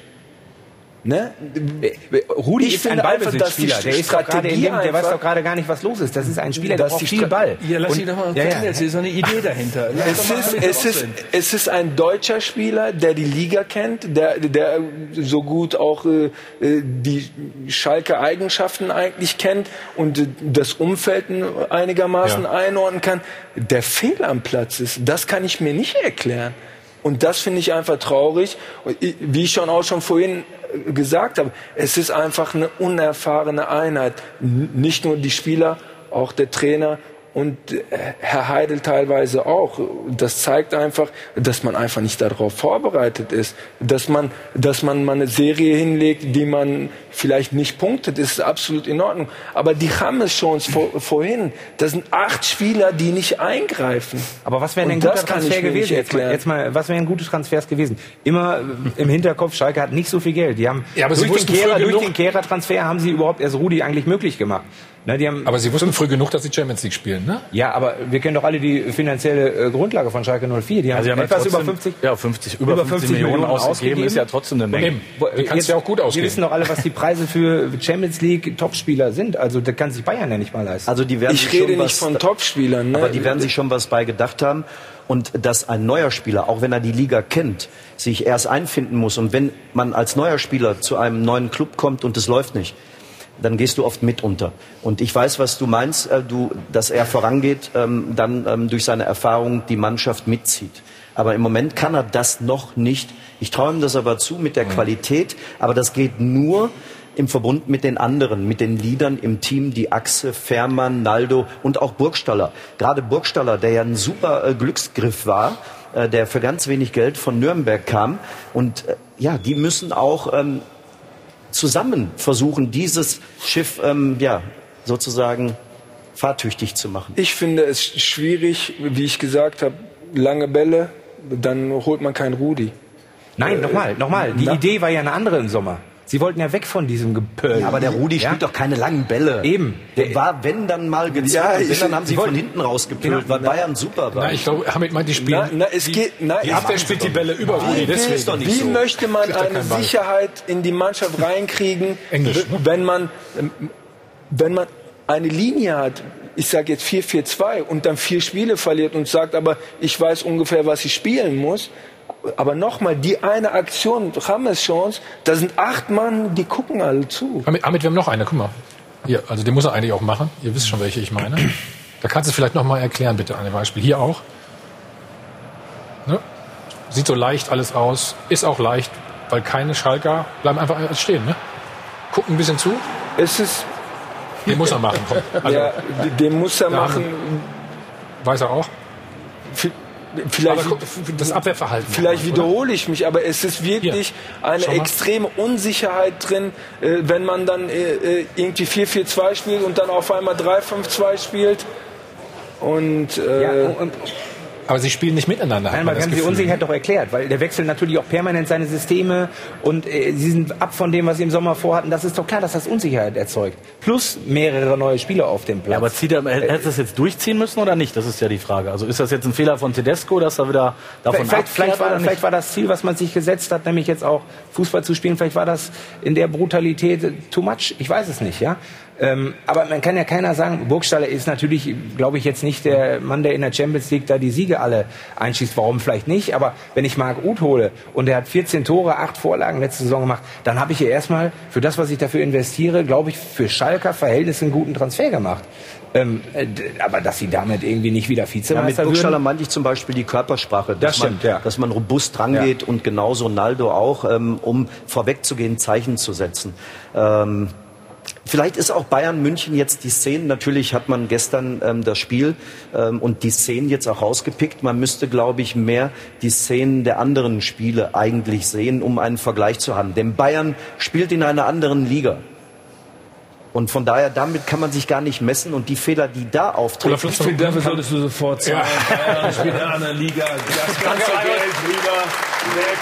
ne? Rudi ich ist ein finde einfach, dass die Ballbesitzspieler. Der, ist doch gerade in dem, der weiß einfach- doch gerade gar nicht, was los ist. Das ist ein Spieler, der Dass braucht die viel Stra- Ball. Ja, lass Und- ihn doch mal ja, erzählen. ja. Es ist so eine Idee dahinter. Lass Es doch mal ist, Hamid es, ist, ausreden. es ist ein deutscher Spieler, der die Liga kennt, der, der so gut auch äh, die Schalke Eigenschaften eigentlich kennt und äh, das Umfeld einigermaßen Ja. einordnen kann. Der fehl am Platz ist, das kann ich mir nicht erklären. Und das finde ich einfach traurig. Und ich- Wie ich schon auch schon vorhin äh, gesagt habe, es ist einfach eine unerfahrene Einheit. N- Nicht nur die Spieler, auch der Trainer und äh, Herr Heidel teilweise auch. Das zeigt einfach, dass man einfach nicht darauf vorbereitet ist. Dass man, dass man mal eine Serie hinlegt, die man vielleicht nicht punktet, ist absolut in Ordnung. Aber die haben es schon vor, vorhin. Das sind acht Spieler, die nicht eingreifen. Aber was wäre denn ein Und guter das kann ich Transfer mir nicht gewesen? Jetzt mal, erklären. jetzt mal, was wären gute Transfers gewesen? Immer äh, im Hinterkopf, Schalke hat nicht so viel Geld. Die haben Ja, aber sie durch, den wussten früh Kehrer, durch genug- den Kehrer-Transfer haben sie überhaupt erst Rudi eigentlich möglich gemacht. Ne, die haben, Aber sie wussten früh genug, dass sie Champions League spielen, ne? ja, aber wir kennen doch alle die finanzielle äh, Grundlage von Schalke null vier. Die haben, Also sie haben etwas trotzdem, über fünfzig, ja, fünfzig, über, über fünfzig Millionen ausgegeben, ist ja trotzdem eine Menge. Eben. Die kannst du ja auch gut Wir ausgeben. wissen doch alle, was die Preise für Champions League Topspieler sind. Also da kann sich Bayern ja nicht mal leisten. Also die werden Ich sich rede schon nicht was, von Topspielern. Ne? aber die werden sich schon was bei gedacht haben. Und dass ein neuer Spieler, auch wenn er die Liga kennt, sich erst einfinden muss. Und wenn man als neuer Spieler zu einem neuen Club kommt und es läuft nicht, dann gehst du oft mit unter. Und ich weiß, was du meinst, äh, du, dass er vorangeht, ähm, dann ähm, durch seine Erfahrung die Mannschaft mitzieht. Aber im Moment kann er das noch nicht. Ich traue ihm das aber zu mit der Qualität, aber das geht nur im Verbund mit den anderen, mit den Leadern im Team, die Achse, Fährmann, Naldo und auch Burgstaller. Gerade Burgstaller, der ja ein super äh, Glücksgriff war, äh, der für ganz wenig Geld von Nürnberg kam. Und äh, ja, die müssen auch ähm, zusammen versuchen, dieses Schiff ähm, ja, sozusagen fahrtüchtig zu machen. Ich finde es schwierig, wie ich gesagt habe, lange Bälle, dann holt man keinen Rudi. Nein, Äh, nochmal, nochmal. Die na- Idee war ja eine andere im Sommer. Sie wollten ja weg von diesem Gepöl. Ja, aber der Rudi Ja? spielt doch keine langen Bälle. Eben. Der war, wenn dann mal gezogen, Ja, wenn ich- dann haben sie die wollten- von hinten rausgepült, Genau. weil Bayern super war. Na, ich glaube, Hamid meint, die spielen. Na, na, es geht, na, Die es- Abwehr spielt die Bälle über Rudi, Wie deswegen. ist doch nicht Wie so. möchte man Kriegt er eine keinen Ball. Sicherheit in die Mannschaft reinkriegen, Englisch, w- ne? wenn man ähm, wenn man eine Linie hat, ich sage jetzt vier vier zwei und dann vier Spiele verliert und sagt, aber ich weiß ungefähr, was ich spielen muss. Aber nochmal, die eine Aktion, James Chance, da sind acht Mann, die gucken alle zu. Hamid, Hamid, wir haben noch eine, guck mal. Hier, also den muss er eigentlich auch machen. Ihr wisst schon, welche ich meine. Da kannst du es vielleicht noch mal erklären, bitte, ein Beispiel. Hier auch. Ne? Sieht so leicht alles aus. Ist auch leicht, weil keine Schalker bleiben einfach stehen. Ne? Gucken ein bisschen zu. Es ist, Den muss er machen. Komm. Also, ja, den muss er Ja, machen. weiß er auch. Vielleicht, Aber guck, das Abwehrverhalten. Vielleicht oder? wiederhole ich mich, aber es ist wirklich eine schau mal. extreme Unsicherheit drin, äh, wenn man dann äh, äh, irgendwie vier vier zwei spielt und dann auf einmal drei fünf zwei spielt. Und, äh, Ja, und, und, Aber sie spielen nicht miteinander. hat nein, man aber wir das haben die Gefühl. Unsicherheit doch erklärt, weil der wechselt natürlich auch permanent seine Systeme und äh, sie sind ab von dem, was sie im Sommer vorhatten. Das ist doch klar, dass das Unsicherheit erzeugt. Plus mehrere neue Spieler auf dem Platz. Ja, aber zieht er, hätte das jetzt durchziehen müssen oder nicht? Das ist ja die Frage. Also ist das jetzt ein Fehler von Tedesco, dass er wieder davon Vielleicht, vielleicht, abkehrt war, oder nicht? vielleicht war das Ziel, was man sich gesetzt hat, nämlich jetzt auch Fußball zu spielen, vielleicht war das in der Brutalität too much. Ich weiß es nicht, ja. Ähm, aber man kann ja keiner sagen, Burgstaller ist natürlich, glaube ich, jetzt nicht der Mann, der in der Champions League da die Siege alle einschießt. Warum vielleicht nicht? Aber wenn ich Marc Uth hole und der hat vierzehn Tore, acht Vorlagen letzte Saison gemacht, dann habe ich hier erstmal für das, was ich dafür investiere, glaube ich, für Schalker Verhältnisse einen guten Transfer gemacht. Ähm, äh, aber dass sie damit irgendwie nicht wieder Vizemeister ja, mit würden. Burgstaller meinte ich zum Beispiel die Körpersprache, dass, das stimmt, man, ja. dass man robust rangeht ja. und genauso Naldo auch, ähm, um vorwegzugehen, Zeichen zu setzen. Ähm, Vielleicht ist auch Bayern München jetzt die Szenen, natürlich hat man gestern ähm, das Spiel ähm, und die Szenen jetzt auch rausgepickt. Man müsste, glaube ich, mehr die Szenen der anderen Spiele eigentlich sehen, um einen Vergleich zu haben. Denn Bayern spielt in einer anderen Liga. Und von daher, damit kann man sich gar nicht messen. Und die Fehler, die da auftreten... Ich finde, dafür solltest du sofort sagen, ja. Bayern spielt in einer anderen Liga, das ganze Geld rüber, weg.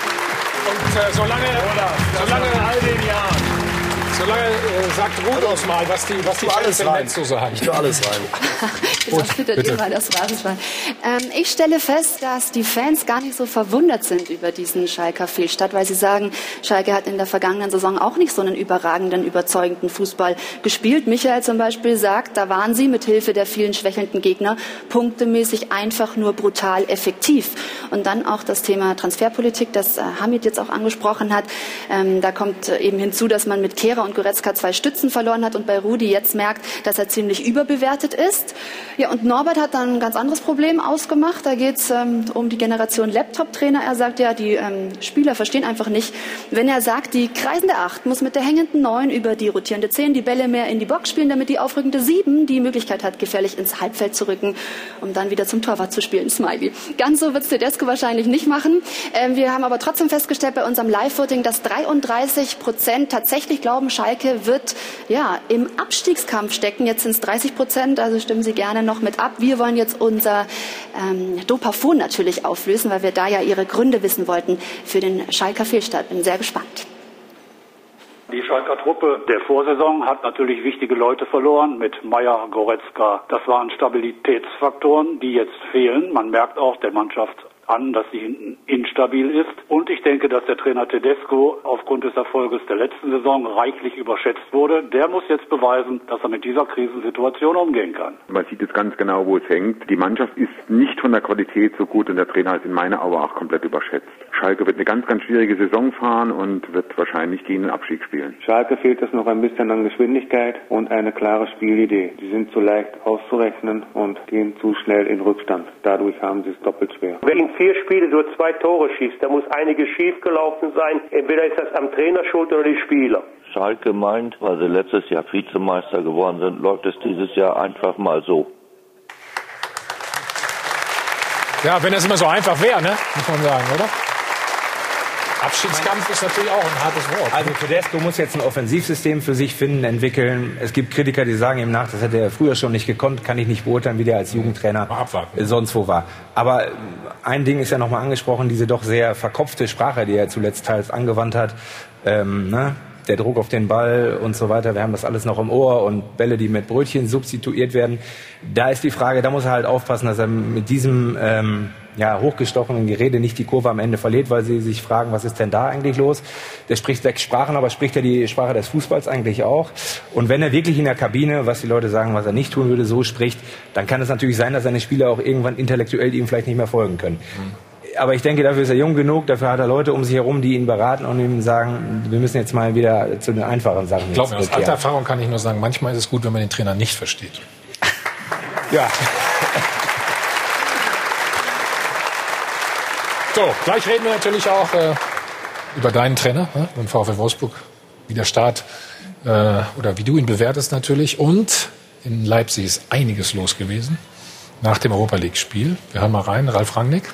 Und äh, solange, solange in all den Jahren... Solange äh, sagt Rudolf mal, was die, was die Fans im Netz so sagen. Ich tue alles rein. Gut, bitte. Immer das Rasenschwein. Ähm, ich stelle fest, dass die Fans gar nicht so verwundert sind über diesen Schalker Fehlstart, weil sie sagen, Schalke hat in der vergangenen Saison auch nicht so einen überragenden, überzeugenden Fußball gespielt. Michael zum Beispiel sagt, da waren sie mit Hilfe der vielen schwächelnden Gegner punktemäßig einfach nur brutal effektiv. Und dann auch das Thema Transferpolitik, das äh, Hamid jetzt auch angesprochen hat. Ähm, da kommt äh, eben hinzu, dass man mit Kehrer und Goretzka zwei Stützen verloren hat und bei Rudi jetzt merkt, dass er ziemlich überbewertet ist. Ja, und Norbert hat dann ein ganz anderes Problem ausgemacht. Da geht es ähm, um die Generation Laptop-Trainer. Er sagt ja, die ähm, Spieler verstehen einfach nicht, wenn er sagt, die kreisende Acht muss mit der hängenden Neun über die rotierende Zehn die Bälle mehr in die Box spielen, damit die aufrückende Sieben die Möglichkeit hat, gefährlich ins Halbfeld zu rücken, um dann wieder zum Torwart zu spielen. Smiley. Ganz so wird es Tedesco wahrscheinlich nicht machen. Ähm, wir haben aber trotzdem festgestellt bei unserem Live-Voting, dass dreiunddreißig Prozent tatsächlich glauben, Schalke wird ja im Abstiegskampf stecken. Jetzt sind es dreißig Prozent, also stimmen Sie gerne noch mit ab. Wir wollen jetzt unser ähm, Dopafon natürlich auflösen, weil wir da ja Ihre Gründe wissen wollten für den Schalker Fehlstart. Bin sehr gespannt. Die Schalker Truppe der Vorsaison hat natürlich wichtige Leute verloren mit Meier, Goretzka. Das waren Stabilitätsfaktoren, die jetzt fehlen. Man merkt auch der Mannschaft an, dass sie hinten instabil ist. Und ich denke, dass der Trainer Tedesco aufgrund des Erfolges der letzten Saison reichlich überschätzt wurde. Der muss jetzt beweisen, dass er mit dieser Krisensituation umgehen kann. Man sieht jetzt ganz genau, wo es hängt. Die Mannschaft ist nicht von der Qualität so gut und der Trainer ist in meiner Augen auch komplett überschätzt. Schalke wird eine ganz, ganz schwierige Saison fahren und wird wahrscheinlich gegen den Abstieg spielen. Schalke fehlt es noch ein bisschen an Geschwindigkeit und eine klare Spielidee. Sie sind zu leicht auszurechnen und gehen zu schnell in Rückstand. Dadurch haben sie es doppelt schwer. Wenn in vier Spiele nur zwei Tore schießt, da muss einiges schiefgelaufen sein. Entweder ist das am Trainer schuld oder die Spieler. Schalke meint, weil sie letztes Jahr Vizemeister geworden sind, läuft es dieses Jahr einfach mal so. Ja, wenn das immer so einfach wäre, ne? Muss man sagen, oder? Abschiedskampf ist natürlich auch ein hartes Wort. Also Tedesco muss jetzt ein Offensivsystem für sich finden, entwickeln. Es gibt Kritiker, die sagen ihm nach, das hätte er früher schon nicht gekonnt, kann ich nicht beurteilen, wie der als Jugendtrainer sonst wo war. Aber ein Ding ist ja nochmal angesprochen, diese doch sehr verkopfte Sprache, die er zuletzt teils angewandt hat. Ähm, ne? Der Druck auf den Ball und so weiter. Wir haben das alles noch im Ohr und Bälle, die mit Brötchen substituiert werden. Da ist die Frage, da muss er halt aufpassen, dass er mit diesem ähm, ja, hochgestochenen Gerede nicht die Kurve am Ende verliert, weil sie sich fragen, was ist denn da eigentlich los? Der spricht sechs Sprachen, aber spricht er die Sprache des Fußballs eigentlich auch? Und wenn er wirklich in der Kabine, was die Leute sagen, was er nicht tun würde, so spricht, dann kann es natürlich sein, dass seine Spieler auch irgendwann intellektuell ihm vielleicht nicht mehr folgen können. Mhm. Aber ich denke, dafür ist er jung genug, dafür hat er Leute um sich herum, die ihn beraten und ihm sagen, wir müssen jetzt mal wieder zu den einfachen Sachen. Ich glaube, aus alter Erfahrung kann ich nur sagen, manchmal ist es gut, wenn man den Trainer nicht versteht. Ja. So, gleich reden wir natürlich auch äh, über deinen Trainer, ne, beim VfL Wolfsburg, wie der Start äh, oder wie du ihn bewertest natürlich. Und in Leipzig ist einiges los gewesen nach dem Europa-League-Spiel. Wir hören mal rein, Ralf Rangnick.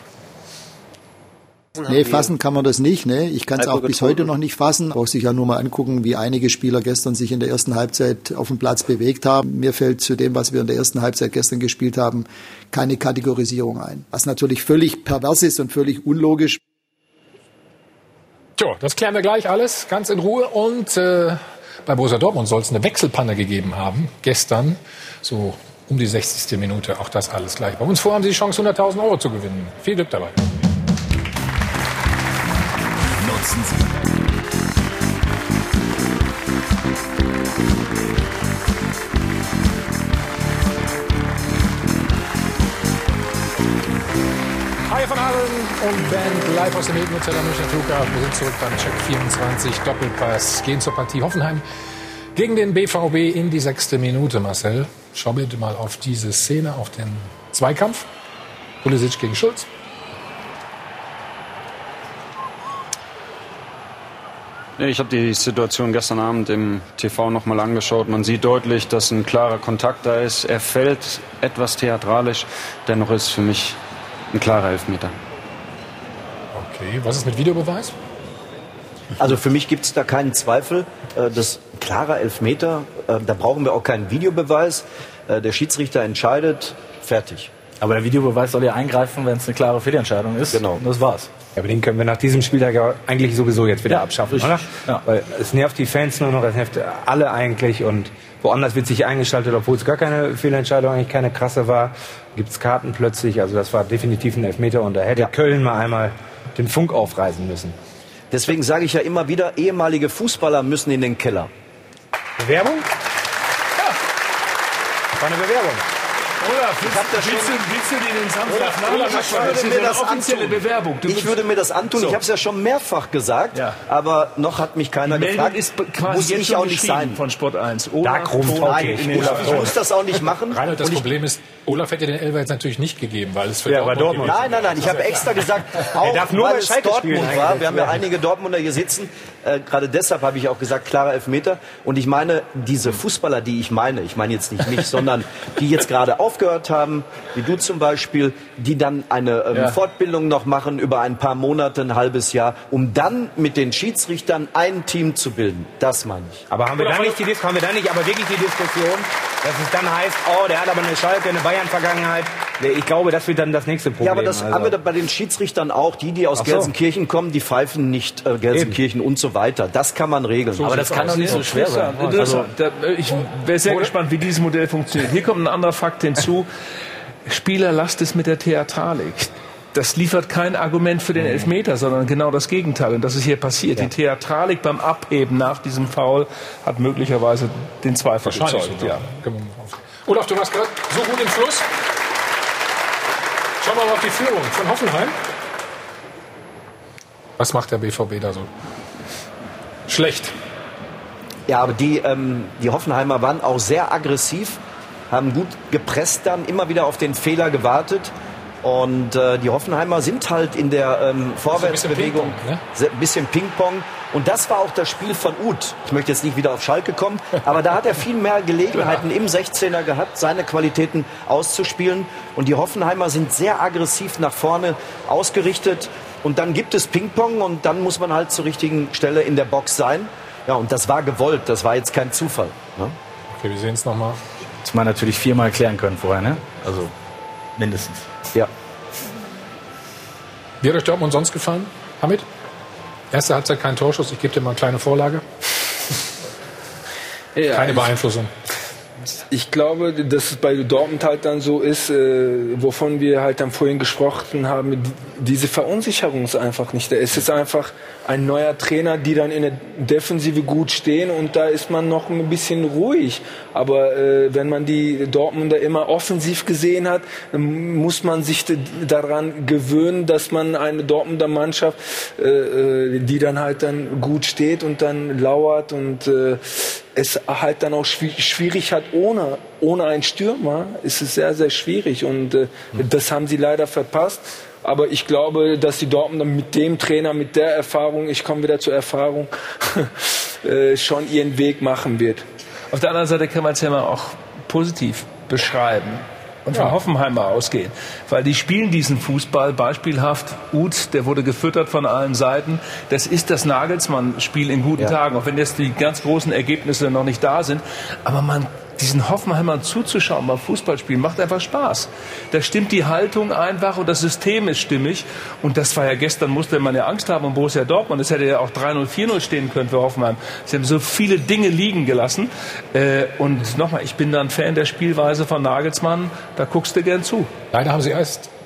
Nee, fassen kann man das nicht. Ne? Ich kann es auch bis heute noch nicht fassen. Braucht sich ja nur mal angucken, wie einige Spieler gestern sich in der ersten Halbzeit auf dem Platz bewegt haben. Mir fällt zu dem, was wir in der ersten Halbzeit gestern gespielt haben, keine Kategorisierung ein. Was natürlich völlig pervers ist und völlig unlogisch. So, das klären wir gleich alles ganz in Ruhe. Und äh, bei Borussia Dortmund soll es eine Wechselpanne gegeben haben. Gestern, so um die sechzigste Minute. Auch das alles gleich. Bei uns vor haben Sie die Chance, hunderttausend Euro zu gewinnen. Viel Glück dabei. Hi von Allen und Band live aus dem Hilton Hotel am Münchner Flughafen. Wir sind zurück beim Check vierundzwanzig Doppelpass. Gehen zur Partie Hoffenheim gegen den B V B in die sechste Minute. Marcel, schau bitte mal auf diese Szene, auf den Zweikampf. Pulisic gegen Schulz. Ich habe die Situation gestern Abend im T V noch mal angeschaut. Man sieht deutlich, dass ein klarer Kontakt da ist. Er fällt etwas theatralisch. Dennoch ist für mich ein klarer Elfmeter. Okay, was ist mit Videobeweis? Also für mich gibt es da keinen Zweifel. Das ist ein klarer Elfmeter. Da brauchen wir auch keinen Videobeweis. Der Schiedsrichter entscheidet, fertig. Aber der Videobeweis soll ja eingreifen, wenn es eine klare Fehlentscheidung ist. Genau. Und das war's. Ja, aber den können wir nach diesem Spieltag ja eigentlich sowieso jetzt wieder ja, abschaffen, richtig. oder? Ja. Weil es nervt die Fans nur noch, es nervt alle eigentlich und woanders wird sich eingeschaltet, obwohl es gar keine Fehlentscheidung, eigentlich keine krasse war, gibt es Karten plötzlich. Also das war definitiv ein Elfmeter und da hätte ja. Köln mal einmal den Funk aufreißen müssen. Deswegen sage ich ja immer wieder, ehemalige Fußballer müssen in den Keller. Bewerbung? Ja. Das war eine Bewerbung. Olaf, willst, willst, du, willst du dir den Samstag Olaf, ich würde mir das offizielle antun. Bewerbung. Du ich würde mir das antun. So. Ich habe es ja schon mehrfach gesagt, ja. aber noch hat mich keiner die gefragt. Ist quasi muss ich auch nicht sein. Von Sport eins. Olaf, Nein, Olaf, ich muss das auch nicht machen. Reinhold, das Problem ist, Olaf hätte den Elfer jetzt natürlich nicht gegeben, weil es für ja, Dortmund, Dortmund Nein, nein, nein. Ich habe extra gesagt, auch darf nur weil bei es Schalke Dortmund war. Wir haben ja einige Dortmunder hier sitzen. Äh, Gerade deshalb habe ich auch gesagt, klarer Elfmeter. Und ich meine, diese Fußballer, die ich meine, ich meine jetzt nicht mich, sondern die jetzt gerade aufgehört haben, wie du zum Beispiel, die dann eine ähm, ja. Fortbildung noch machen über ein paar Monate, ein halbes Jahr, um dann mit den Schiedsrichtern ein Team zu bilden. Das meine ich. Aber haben wir da nicht die haben wir da nicht aber wirklich die Diskussion, dass es dann heißt, oh, der hat aber eine Schalke, eine Bayern-Vergangenheit. Ich glaube, das wird dann das nächste Problem. Ja, aber das also. haben wir bei den Schiedsrichtern auch. Die, die aus so. Gelsenkirchen kommen, die pfeifen nicht äh, Gelsenkirchen Eben. und so weiter. Das kann man regeln. So aber das kann doch nicht so schwer sein. Also, da, ich wäre sehr Oder? gespannt, wie dieses Modell funktioniert. Hier kommt ein anderer Fakt hinzu. Spieler, lasst es mit der Theatralik. Das liefert kein Argument für den Elfmeter, sondern genau das Gegenteil. Und das ist hier passiert. Ja. Die Theatralik beim Abheben nach diesem Foul hat möglicherweise den Zweifel erzeugt. Ja. Olaf, du warst gerade so gut im Fluss. Schauen wir mal auf die Führung von Hoffenheim. Was macht der B V B da so schlecht? Ja, aber die, ähm, die Hoffenheimer waren auch sehr aggressiv, haben gut gepresst dann, immer wieder auf den Fehler gewartet. Und äh, die Hoffenheimer sind halt in der ähm, Vorwärtsbewegung ein bisschen Ping-Pong, ne? bisschen Ping-Pong. Und das war auch das Spiel von Uth. Ich möchte jetzt nicht wieder auf Schalke kommen, aber da hat er viel mehr Gelegenheiten im sechzehner gehabt, seine Qualitäten auszuspielen. Und die Hoffenheimer sind sehr aggressiv nach vorne ausgerichtet. Und dann gibt es Ping-Pong und dann muss man halt zur richtigen Stelle in der Box sein. Ja, und das war gewollt, das war jetzt kein Zufall. Ne? Okay, wir sehen es nochmal. Das man natürlich viermal klären können vorher, ne? Also mindestens. Ja. Wie hat euch Dortmund sonst gefallen, Hamid? Erste Halbzeit kein Torschuss, ich gebe dir mal eine kleine Vorlage. Ja, Keine Beeinflussung. Ich glaube, dass es bei Dortmund halt dann so ist, äh, wovon wir halt dann vorhin gesprochen haben, diese Verunsicherung ist einfach nicht da. Es ist einfach ein neuer Trainer, die dann in der Defensive gut stehen und da ist man noch ein bisschen ruhig. Aber äh, wenn man die Dortmunder immer offensiv gesehen hat, muss man sich daran gewöhnen, dass man eine Dortmunder Mannschaft, äh, die dann halt dann gut steht und dann lauert und äh, es halt dann auch schwierig hat ohne, ohne einen Stürmer, ist es sehr, sehr schwierig und äh, das haben sie leider verpasst. Aber ich glaube, dass die Dortmunder mit dem Trainer, mit der Erfahrung, ich komme wieder zur Erfahrung, äh, schon ihren Weg machen wird. Auf der anderen Seite kann man es ja mal auch positiv beschreiben und von ja. Hoffenheimer ausgehen. Weil die spielen diesen Fußball beispielhaft. Uth, der wurde gefüttert von allen Seiten. Das ist das Nagelsmann-Spiel in guten ja. Tagen, auch wenn jetzt die ganz großen Ergebnisse noch nicht da sind. Aber man diesen Hoffenheimern zuzuschauen beim Fußballspielen macht einfach Spaß. Da stimmt die Haltung einfach und das System ist stimmig. Und das war ja gestern, musste man ja Angst haben um Borussia Dortmund. Es hätte ja auch drei null, vier null stehen können für Hoffenheim. Sie haben so viele Dinge liegen gelassen. Und nochmal, ich bin dann Fan der Spielweise von Nagelsmann. Da guckst du gern zu. Leider haben sie erst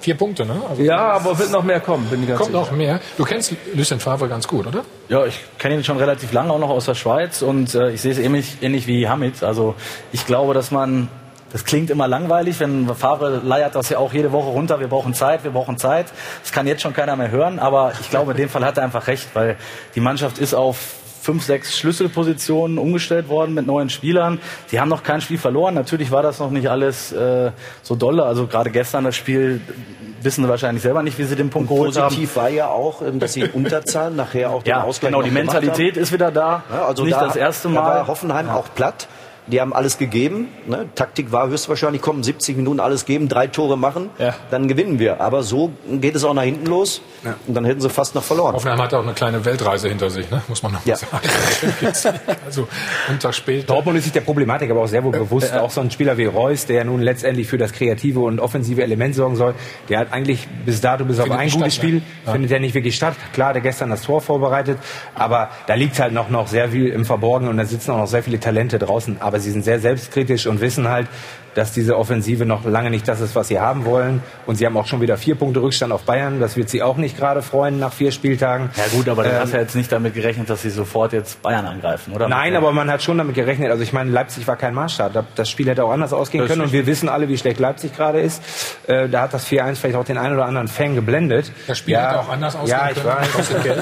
Vier Punkte, ne? Also ja, aber wird noch mehr kommen, bin ich ganz Kommt sicher. noch mehr. Du kennst Lucien Favre ganz gut, oder? Ja, ich kenne ihn schon relativ lange, auch noch aus der Schweiz. Und äh, ich sehe es ähnlich, ähnlich wie Hamid. Also ich glaube, dass man... Das klingt immer langweilig, wenn Favre leiert das ja auch jede Woche runter. Wir brauchen Zeit, wir brauchen Zeit. Das kann jetzt schon keiner mehr hören. Aber ich glaube, in dem Fall hat er einfach recht, weil die Mannschaft ist auf fünf, sechs Schlüsselpositionen umgestellt worden mit neuen Spielern. Sie haben noch kein Spiel verloren. Natürlich war das noch nicht alles äh, so dolle. Also gerade gestern das Spiel wissen sie wahrscheinlich selber nicht, wie sie den Punkt geholt haben. Positiv war ja auch, dass sie in Unterzahl nachher auch den ja, Ausgleich genau, die Mentalität ist wieder da. Ja, also nicht da, das erste Mal. Da war Hoffenheim ja. auch platt. Die haben alles gegeben. Ne? Taktik war höchstwahrscheinlich, kommen siebzig Minuten alles geben, drei Tore machen, ja. dann gewinnen wir. Aber so geht es auch nach hinten los ja. und dann hätten sie fast noch verloren. Hoffenheim hat auch eine kleine Weltreise hinter sich, ne? Muss man noch ja. mal sagen. Also unter später. Dortmund ist sich der Problematik aber auch sehr wohl bewusst. Äh, äh, auch so ein Spieler wie Reus, der nun letztendlich für das kreative und offensive Element sorgen soll, der hat eigentlich bis dato, bis auf ein gutes Spiel, ja. findet er nicht wirklich statt. Klar, der gestern das Tor vorbereitet, aber da liegt halt noch, noch sehr viel im Verborgenen und da sitzen auch noch sehr viele Talente draußen. Aber sie sind sehr selbstkritisch und wissen halt, dass diese Offensive noch lange nicht das ist, was sie haben wollen. Und sie haben auch schon wieder vier Punkte Rückstand auf Bayern. Das wird sie auch nicht gerade freuen nach vier Spieltagen. Ja gut, aber du ähm, hast ja jetzt nicht damit gerechnet, dass sie sofort jetzt Bayern angreifen, oder? Nein, aber man hat schon damit gerechnet. Also ich meine, Leipzig war kein Maßstab. Das Spiel hätte auch anders ausgehen das können. Und wir wissen alle, wie schlecht Leipzig gerade ist. Äh, da hat das vier eins vielleicht auch den einen oder anderen Fan geblendet. Das Spiel ja, hätte auch anders ausgehen ja, ich können. Weiß. Kostet Geld.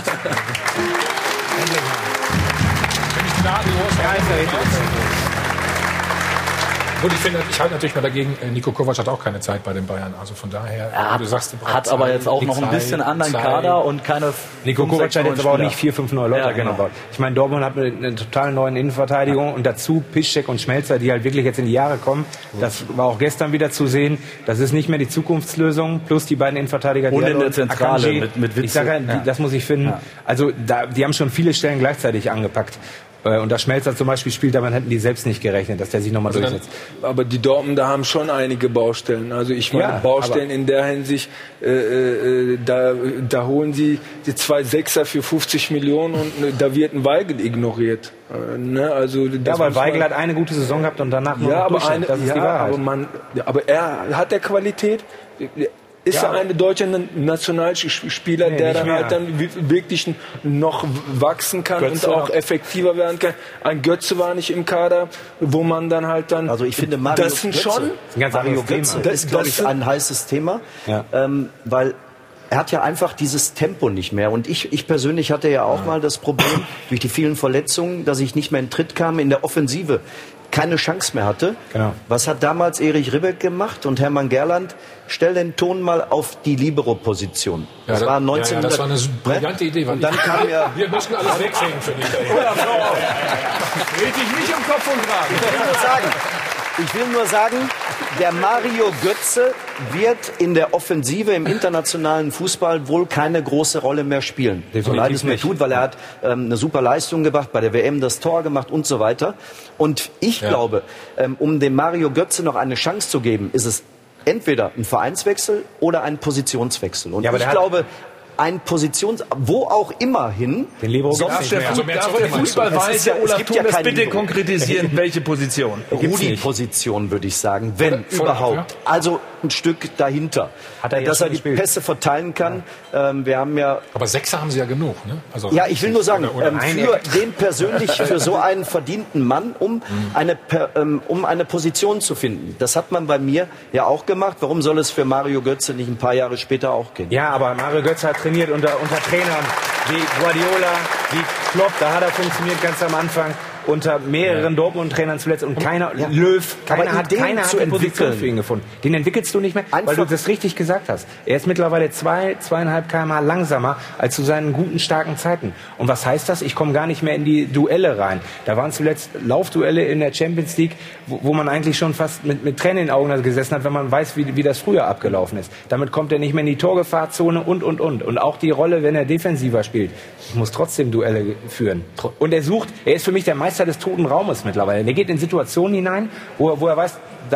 Ja, ist ja richtig. Gut, ich finde, ich halte natürlich mal dagegen, Niko Kovac hat auch keine Zeit bei den Bayern. Also von daher, er hat, du sagst, du hat aber jetzt auch noch ein bisschen anderen Zeit. Kader und keine. Niko Kovac hat jetzt aber auch nicht vier, fünf neue Leute ja, genau. gebaut. Ich meine, Dortmund hat eine, eine total neue Innenverteidigung ja. und dazu Piszczek und Schmelzer, die halt wirklich jetzt in die Jahre kommen. Das war auch gestern wieder zu sehen. Das ist nicht mehr die Zukunftslösung, plus die beiden Innenverteidiger. Und die in der Zentrale Akanji. mit, mit Witze. Ich sage, ja. das muss ich finden. Ja. Also da, die haben schon viele Stellen gleichzeitig angepackt. Und dass Schmelzer zum Beispiel spielt, damit hätten die selbst nicht gerechnet, dass der sich nochmal also durchsetzt. Dann, aber die Dortmunder haben schon einige Baustellen. Also ich meine, ja, Baustellen in der Hinsicht, äh, äh, da, da holen sie die zwei Sechser für fünfzig Millionen und äh, da wird ein Weigel ignoriert. Äh, ne? Also, ja, weil Weigel hat eine gute Saison gehabt und danach nur ja, noch aber eine, das ist ja, die Wahrheit. Aber, man, aber er hat der Qualität. Ist ja. er ein deutscher Nationalspieler, nee, der dann mehr. halt dann wirklich noch wachsen kann Götze und auch effektiver werden kann? Ein Götze war nicht im Kader, wo man dann halt dann... Also ich finde, Mario das sind Götze, schon... Ganz Mario Götze das ist, glaube ich, ein heißes Thema, ja. ähm, weil er hat ja einfach dieses Tempo nicht mehr. Und ich, ich persönlich hatte ja auch ja. mal das Problem, durch die vielen Verletzungen, dass ich nicht mehr in Tritt kam in der Offensive. Keine Chance mehr hatte. Genau. Was hat damals Erich Ribbeck gemacht und Hermann Gerland? Stell den Ton mal auf die Libero-Position. Ja, das war neunzehnhundert. Ja, ja, das war eine brillante Idee. Und dann kam ja... Wir müssen alles wegsehen für dich. Red dich nicht um Kopf und Kragen. Ich will nur sagen, ich will nur sagen, der Mario Götze wird in der Offensive im internationalen Fußball wohl keine große Rolle mehr spielen. So leid es mir tut, weil er hat ähm, eine super Leistung gebracht, bei der W M das Tor gemacht und so weiter. Und ich ja. glaube, ähm, um dem Mario Götze noch eine Chance zu geben, ist es entweder ein Vereinswechsel oder ein Positionswechsel. Und ja, ich glaube, ein Positions... wo auch immer hin... Den Libero darf der, also der Fußball weiß ja, Olaf Thun, das bitte Libero. Konkretisieren, welche Position? Rudi-Position, würde ich sagen, wenn Oder, überhaupt. Ja. Also ein Stück dahinter. Hat er dass er die gespielt. Pässe verteilen kann. Ja. Ähm, wir haben ja... Aber Sechser haben sie ja genug, ne? Also ja, ich will nur sagen, oder, oder ähm, für den persönlich, für so einen verdienten Mann, um, mhm. eine, per, ähm, um eine Position zu finden. Das hat man bei mir ja auch gemacht. Warum soll es für Mario Götze nicht ein paar Jahre später auch gehen? Ja, aber Mario Götze hat trainiert unter, unter Trainern wie Guardiola, wie Klopp, da hat er funktioniert ganz am Anfang. Unter mehreren ja. Dortmund-Trainern zuletzt und keiner, ja. Löw, keiner hat, keiner hat eine Position für ihn gefunden. Den entwickelst du nicht mehr, Einfach. weil du das richtig gesagt hast. Er ist mittlerweile zwei, zweieinhalb Kilometer pro Stunde langsamer als zu seinen guten, starken Zeiten. Und was heißt das? Ich komme gar nicht mehr in die Duelle rein. Da waren zuletzt Laufduelle in der Champions League, wo, wo man eigentlich schon fast mit, mit Tränen in den Augen gesessen hat, wenn man weiß, wie, wie das früher abgelaufen ist. Damit kommt er nicht mehr in die Torgefahrzone und, und, und. Und auch die Rolle, wenn er defensiver spielt. Ich muss trotzdem Duelle führen. Und er sucht, er ist für mich der Meister des toten Raumes mittlerweile. Der geht in Situationen hinein, wo er, wo er weiß, da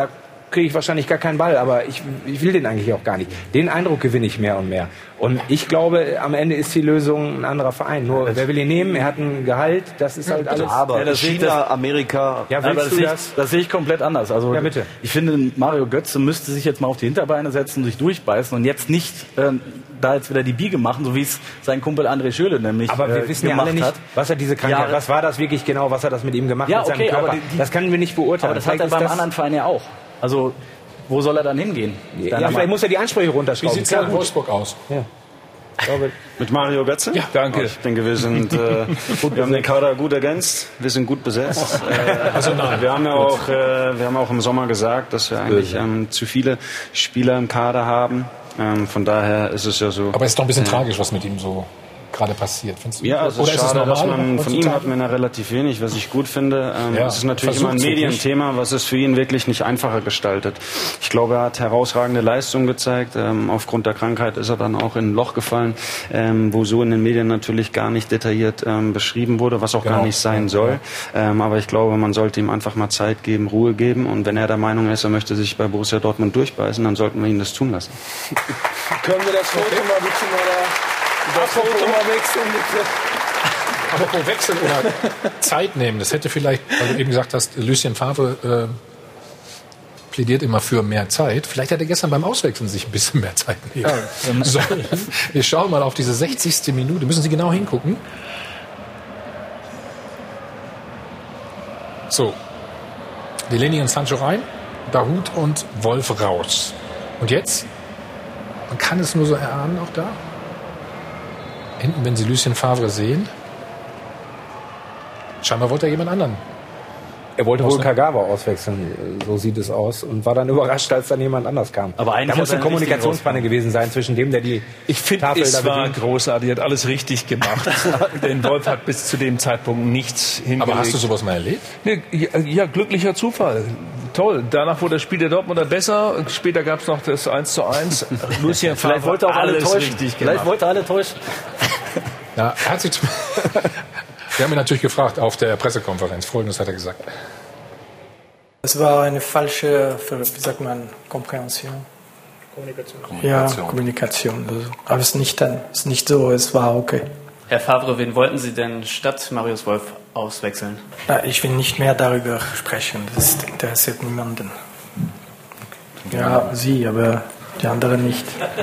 kriege ich wahrscheinlich gar keinen Ball, aber ich, ich will den eigentlich auch gar nicht. Den Eindruck gewinne ich mehr und mehr. Und ich glaube, am Ende ist die Lösung ein anderer Verein. Nur, wer will ihn nehmen? Er hat ein Gehalt, das ist halt alles... Aber ja, das China, das, Amerika... Ja, willst aber das, du sehe das? ich, das sehe ich komplett anders. Also, ja, bitte. Ich finde, Mario Götze müsste sich jetzt mal auf die Hinterbeine setzen, sich durchbeißen und jetzt nicht äh, da jetzt wieder die Biege machen, so wie es sein Kumpel André Schöle nämlich Aber wir äh, wissen ja gemacht alle nicht, hat. was er diese Krankheit... Ja, was war das wirklich genau, was er das mit ihm gemacht Ja, hat, mit okay, seinem Körper? aber die, die, das können wir nicht beurteilen. Aber das hat er beim anderen Verein ja auch. Also, wo soll er dann hingehen? Ja, ja vielleicht muss er die Ansprüche runterschrauben. Wie sieht es in Wolfsburg aus? Ja. Mit Mario Götze? Ja, danke. Oh, ich denke, wir sind, äh, wir haben den Kader gut ergänzt. Wir sind gut besetzt. Äh, also nein. Wir haben ja auch, äh, wir haben auch im Sommer gesagt, dass wir eigentlich ähm, zu viele Spieler im Kader haben. Ähm, von daher ist es ja so. Aber es ist doch ein bisschen äh, tragisch, was mit ihm so gerade passiert. Findest du? Ja, es Oder ist ist es schade, normal, dass man von ihm heutzutage? hat man ja relativ wenig, was ich gut finde. Ähm, Ja, es ist natürlich immer ein versucht's Medienthema, was es für ihn wirklich nicht einfacher gestaltet. Ich glaube, er hat herausragende Leistungen gezeigt. Ähm, aufgrund der Krankheit ist er dann auch in ein Loch gefallen, ähm, wo so in den Medien natürlich gar nicht detailliert ähm, beschrieben wurde, was auch Genau. gar nicht sein soll. Ähm, aber ich glaube, man sollte ihm einfach mal Zeit geben, Ruhe geben. Und wenn er der Meinung ist, er möchte sich bei Borussia Dortmund durchbeißen, dann sollten wir ihn das tun lassen. Können wir das Foto mal bitte mal da, das Foto mal wechseln, bitte? Aber pro Wechsel oder Zeit nehmen, das hätte vielleicht, weil du eben gesagt hast, Lucien Favre äh, plädiert immer für mehr Zeit. Vielleicht hat er gestern beim Auswechseln sich ein bisschen mehr Zeit nehmen Ja. sollen. Wir schauen mal auf diese sechzigste Minute. Müssen Sie genau hingucken. So. Delaney und Sancho rein, Dahoud und Wolf raus. Und jetzt? Man kann es nur so erahnen, auch da. Hinten, wenn Sie Lucien Favre sehen. Scheinbar wollte er jemand anderen. Er wollte wohl Kagawa auswechseln, so sieht es aus. Und war dann überrascht, als dann jemand anders kam. Aber eigentlich da muss hat er eine einen Kommunikationsspanne richtigen gewesen sein zwischen dem, der die Ich finde, Tafel da es war bedient. großartig, er hat alles richtig gemacht. Denn Wolf hat bis zu dem Zeitpunkt nichts hingelegt. Aber hast du sowas mal erlebt? Nee, ja, ja, glücklicher Zufall. Toll. Danach wurde das Spiel der Dortmunder besser. Später gab es noch das eins zu eins. Lucien Favre Vielleicht wollte er auch alle alles täuschen. richtig Vielleicht gemacht. wollte er alle täuschen. Ja, er hat sich. Wir haben ihn natürlich gefragt auf der Pressekonferenz. Folgendes hat er gesagt. Es war eine falsche, wie sagt man, Komprehension. Kommunikation. Ja, Kommunikation. Also, aber es ist nicht, dann, es ist nicht so, es war okay. Herr Favre, wen wollten Sie denn statt Marius Wolf auswechseln? Na, ich will nicht mehr darüber sprechen, das interessiert niemanden. Ja, Sie, aber die anderen nicht.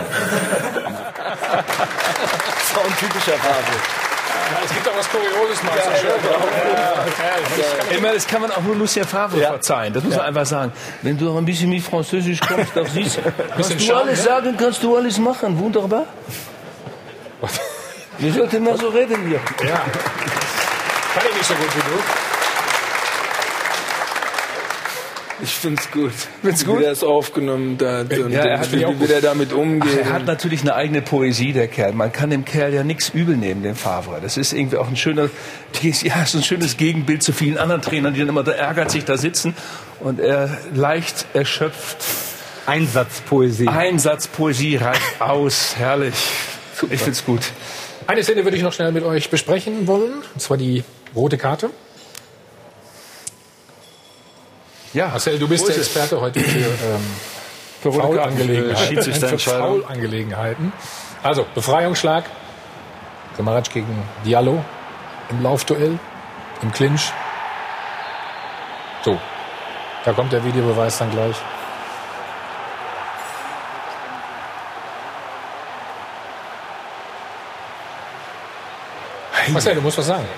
So ein typischer Favre. Ja, es gibt auch was Kurioses, Max. Ja, ja, Immer, das kann man auch nur Lucien Favre Ja. verzeihen. Das muss man Ja. einfach sagen. Wenn du noch ein bisschen wie Französisch kommst, doch siehst, kannst Bisschen du Charme, alles ne? sagen, kannst du alles machen. Wunderbar. Wir sollten mal so reden hier. Ja. Kann ich nicht so gut wie du. Ich find's gut. Find's gut? Wie er es aufgenommen hat und, Ja, er hat und wie, wie der damit umgeht. Er hat natürlich eine eigene Poesie, der Kerl. Man kann dem Kerl ja nichts übel nehmen, dem Favre. Das ist irgendwie auch ein schöner, ja, so ein schönes Gegenbild zu vielen anderen Trainern, die dann immer da ärgert sich da sitzen und er leicht erschöpft. Einsatzpoesie. Einsatzpoesie reicht aus. Herrlich. Ich find's gut. Eine Szene würde ich noch schnell mit euch besprechen wollen. Und zwar die rote Karte. Ja. Marcel, du bist Wo der ist es? Experte heute für, ähm, Für rote Karten, Foulangelegenheiten. für Schiedsrichterentscheidung. Für Foulangelegenheiten. Also, Befreiungsschlag. Kramaric gegen Diallo. Im Laufduell. Im Clinch. So. Da kommt der Videobeweis dann gleich. Marcel, du musst was sagen.